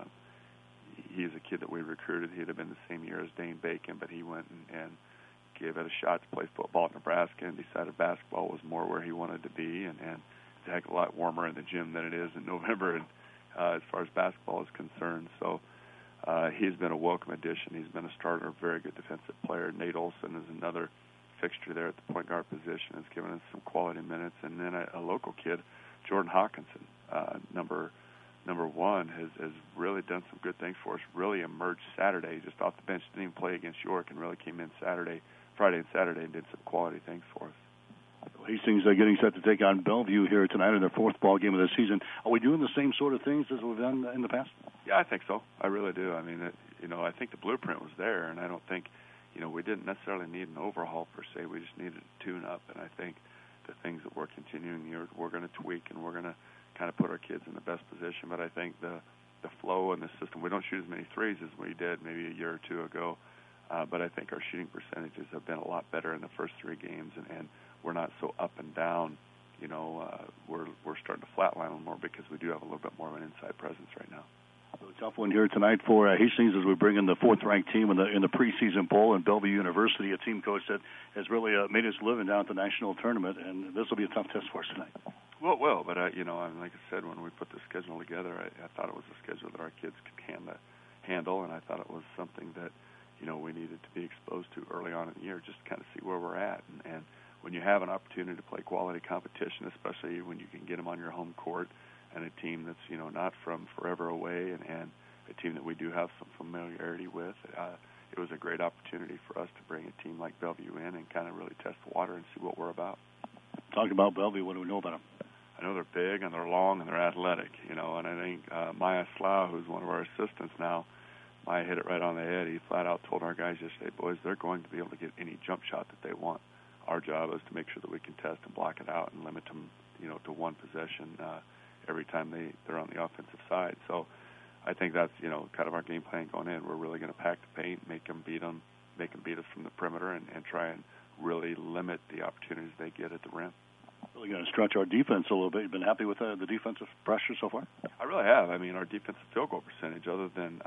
he's a kid that we recruited. He'd have been the same year as Dane Bacon, but he went and gave it a shot to play football at Nebraska and decided basketball was more where he wanted to be, and it's a heck of a lot warmer in the gym than it is in November and as far as basketball is concerned. So he's been a welcome addition. He's been a starter, a very good defensive player. Nate Olson is another fixture there at the point guard position. Has given us some quality minutes. And then a local kid, Jordan Hawkinson, number one, has really done some good things for us. Really emerged Saturday, just off the bench, didn't even play against York, and really came in Friday and Saturday, and did some quality things for us. Hastings are getting set to take on Bellevue here tonight in their 4th ball game of the season. Are we doing the same sort of things as we've done in the past? Yeah, I think so. I really do. I mean, I think the blueprint was there, and I don't think, we didn't necessarily need an overhaul per se. We just needed a tune-up, and I think the things that we're continuing here, we're going to tweak, and we're going to kind of put our kids in the best position. But I think the flow and the system, we don't shoot as many threes as we did maybe a year or two ago, but I think our shooting percentages have been a lot better in the first 3 games, and we're not so up and down. We're starting to flatline a little more because we do have a little bit more of an inside presence right now. So a tough one here tonight for Hastings as we bring in the 4th-ranked team in the preseason poll, and Bellevue University, a team coach that has really made us living down at the national tournament, and this will be a tough test for us tonight. Well, it will, but like I said, when we put the schedule together, I thought it was a schedule that our kids could handle, and I thought it was something that we needed to be exposed to early on in the year, just to kind of see where we're at, and when you have an opportunity to play quality competition, especially when you can get them on your home court, and a team that's not from forever away, and a team that we do have some familiarity with, it was a great opportunity for us to bring a team like Bellevue in and kind of really test the water and see what we're about. Talking about Bellevue, what do we know about them? I know they're big and they're long and they're athletic, and I think Maya Slough, who's one of our assistants now, Maya hit it right on the head. He flat out told our guys yesterday, boys, they're going to be able to get any jump shot that they want. Our job is to make sure that we can test and block it out and limit them, to one possession every time they're on the offensive side. So I think that's, kind of our game plan going in. We're really going to pack the paint, make them beat us from the perimeter, and try and really limit the opportunities they get at the rim. Really going to stretch our defense a little bit. You've been happy with the defensive pressure so far? I really have. I mean, our defensive field goal percentage, other than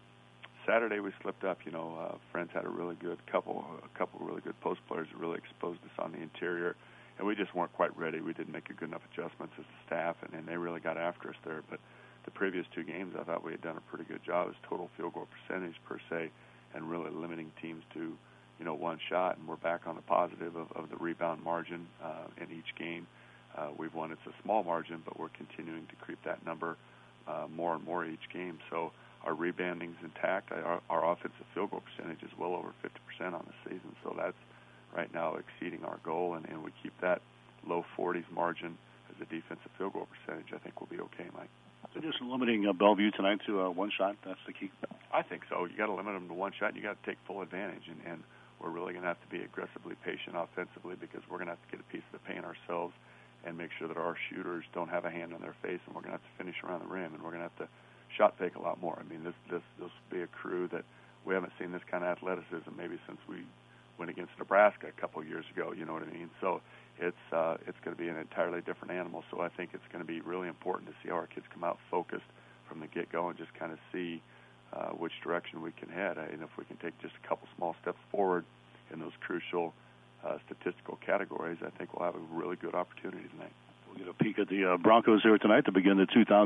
Saturday we slipped up. Friends had a couple really good post players that really exposed us on the interior, and we just weren't quite ready. We didn't make a good enough adjustments as a staff, and they really got after us there. But the previous two games, I thought we had done a pretty good job as total field goal percentage per se, and really limiting teams to one shot, and we're back on the positive of the rebound margin in each game. We've won. It's a small margin, but we're continuing to creep that number more and more each game. So our rebounding's intact. Our offensive field goal percentage is well over 50% on the season, so that's right now exceeding our goal, and we keep that low 40s margin as a defensive field goal percentage. I think we'll be okay, Mike. So just limiting Bellevue tonight to one shot, that's the key? I think so. You got to limit them to one shot, and you got to take full advantage, and we're really going to have to be aggressively patient offensively, because we're going to have to get a piece of the paint ourselves and make sure that our shooters don't have a hand on their face, and we're going to have to finish around the rim, and we're going to have to shot fake a lot more. I mean, this will be a crew that we haven't seen this kind of athleticism maybe since we went against Nebraska a couple of years ago, you know what I mean? So it's going to be an entirely different animal, so I think it's going to be really important to see how our kids come out focused from the get-go and just kind of see which direction we can head. And if we can take just a couple small steps forward in those crucial statistical categories, I think we'll have a really good opportunity tonight. We'll get a peek at the Broncos here tonight to begin the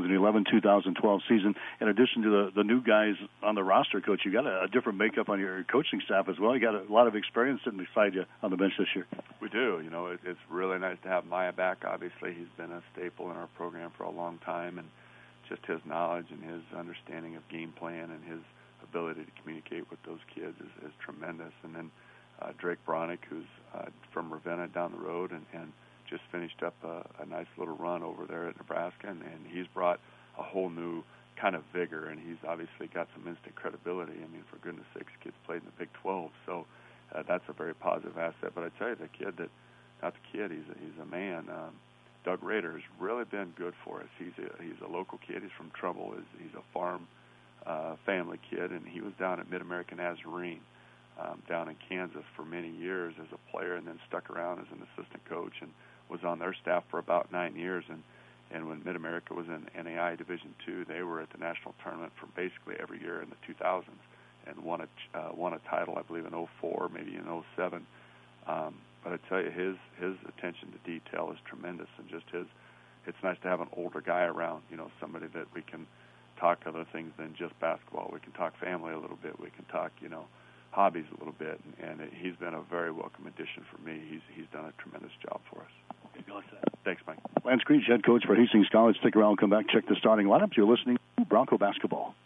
2011-2012 season. In addition to the new guys on the roster, Coach, you got a different makeup on your coaching staff as well. You got a lot of experience sitting beside you on the bench this year. We do. It's really nice to have Maya back. Obviously, he's been a staple in our program for a long time, and just his knowledge and his understanding of game plan and his ability to communicate with those kids is tremendous. And then Drake Bronick, who's from Ravenna down the road, and just finished up a nice little run over there at Nebraska, and he's brought a whole new kind of vigor, and he's obviously got some instant credibility. I mean, for goodness sakes, kid's played in the Big 12, so that's a very positive asset. But I tell you, he's a man. Doug Rader has really been good for us. He's a local kid. He's from Trumbull. He's a farm family kid, and he was down at Mid-American Nazarene down in Kansas for many years as a player, and then stuck around as an assistant coach and was on their staff for about 9 years. And when Mid-America was in NAI Division II, they were at the national tournament for basically every year in the 2000s and won a title, I believe, in 2004, maybe in 2007. But I tell you, his attention to detail is tremendous, and just it's nice to have an older guy around, somebody that we can talk other things than just basketball. We can talk family a little bit. We can talk, hobbies a little bit, and he's been a very welcome addition for me. He's done a tremendous job for us. Thanks, Mike. Lance Creech, head coach for Hastings College. Stick around, come back, check the starting lineups. You're listening to Bronco Basketball.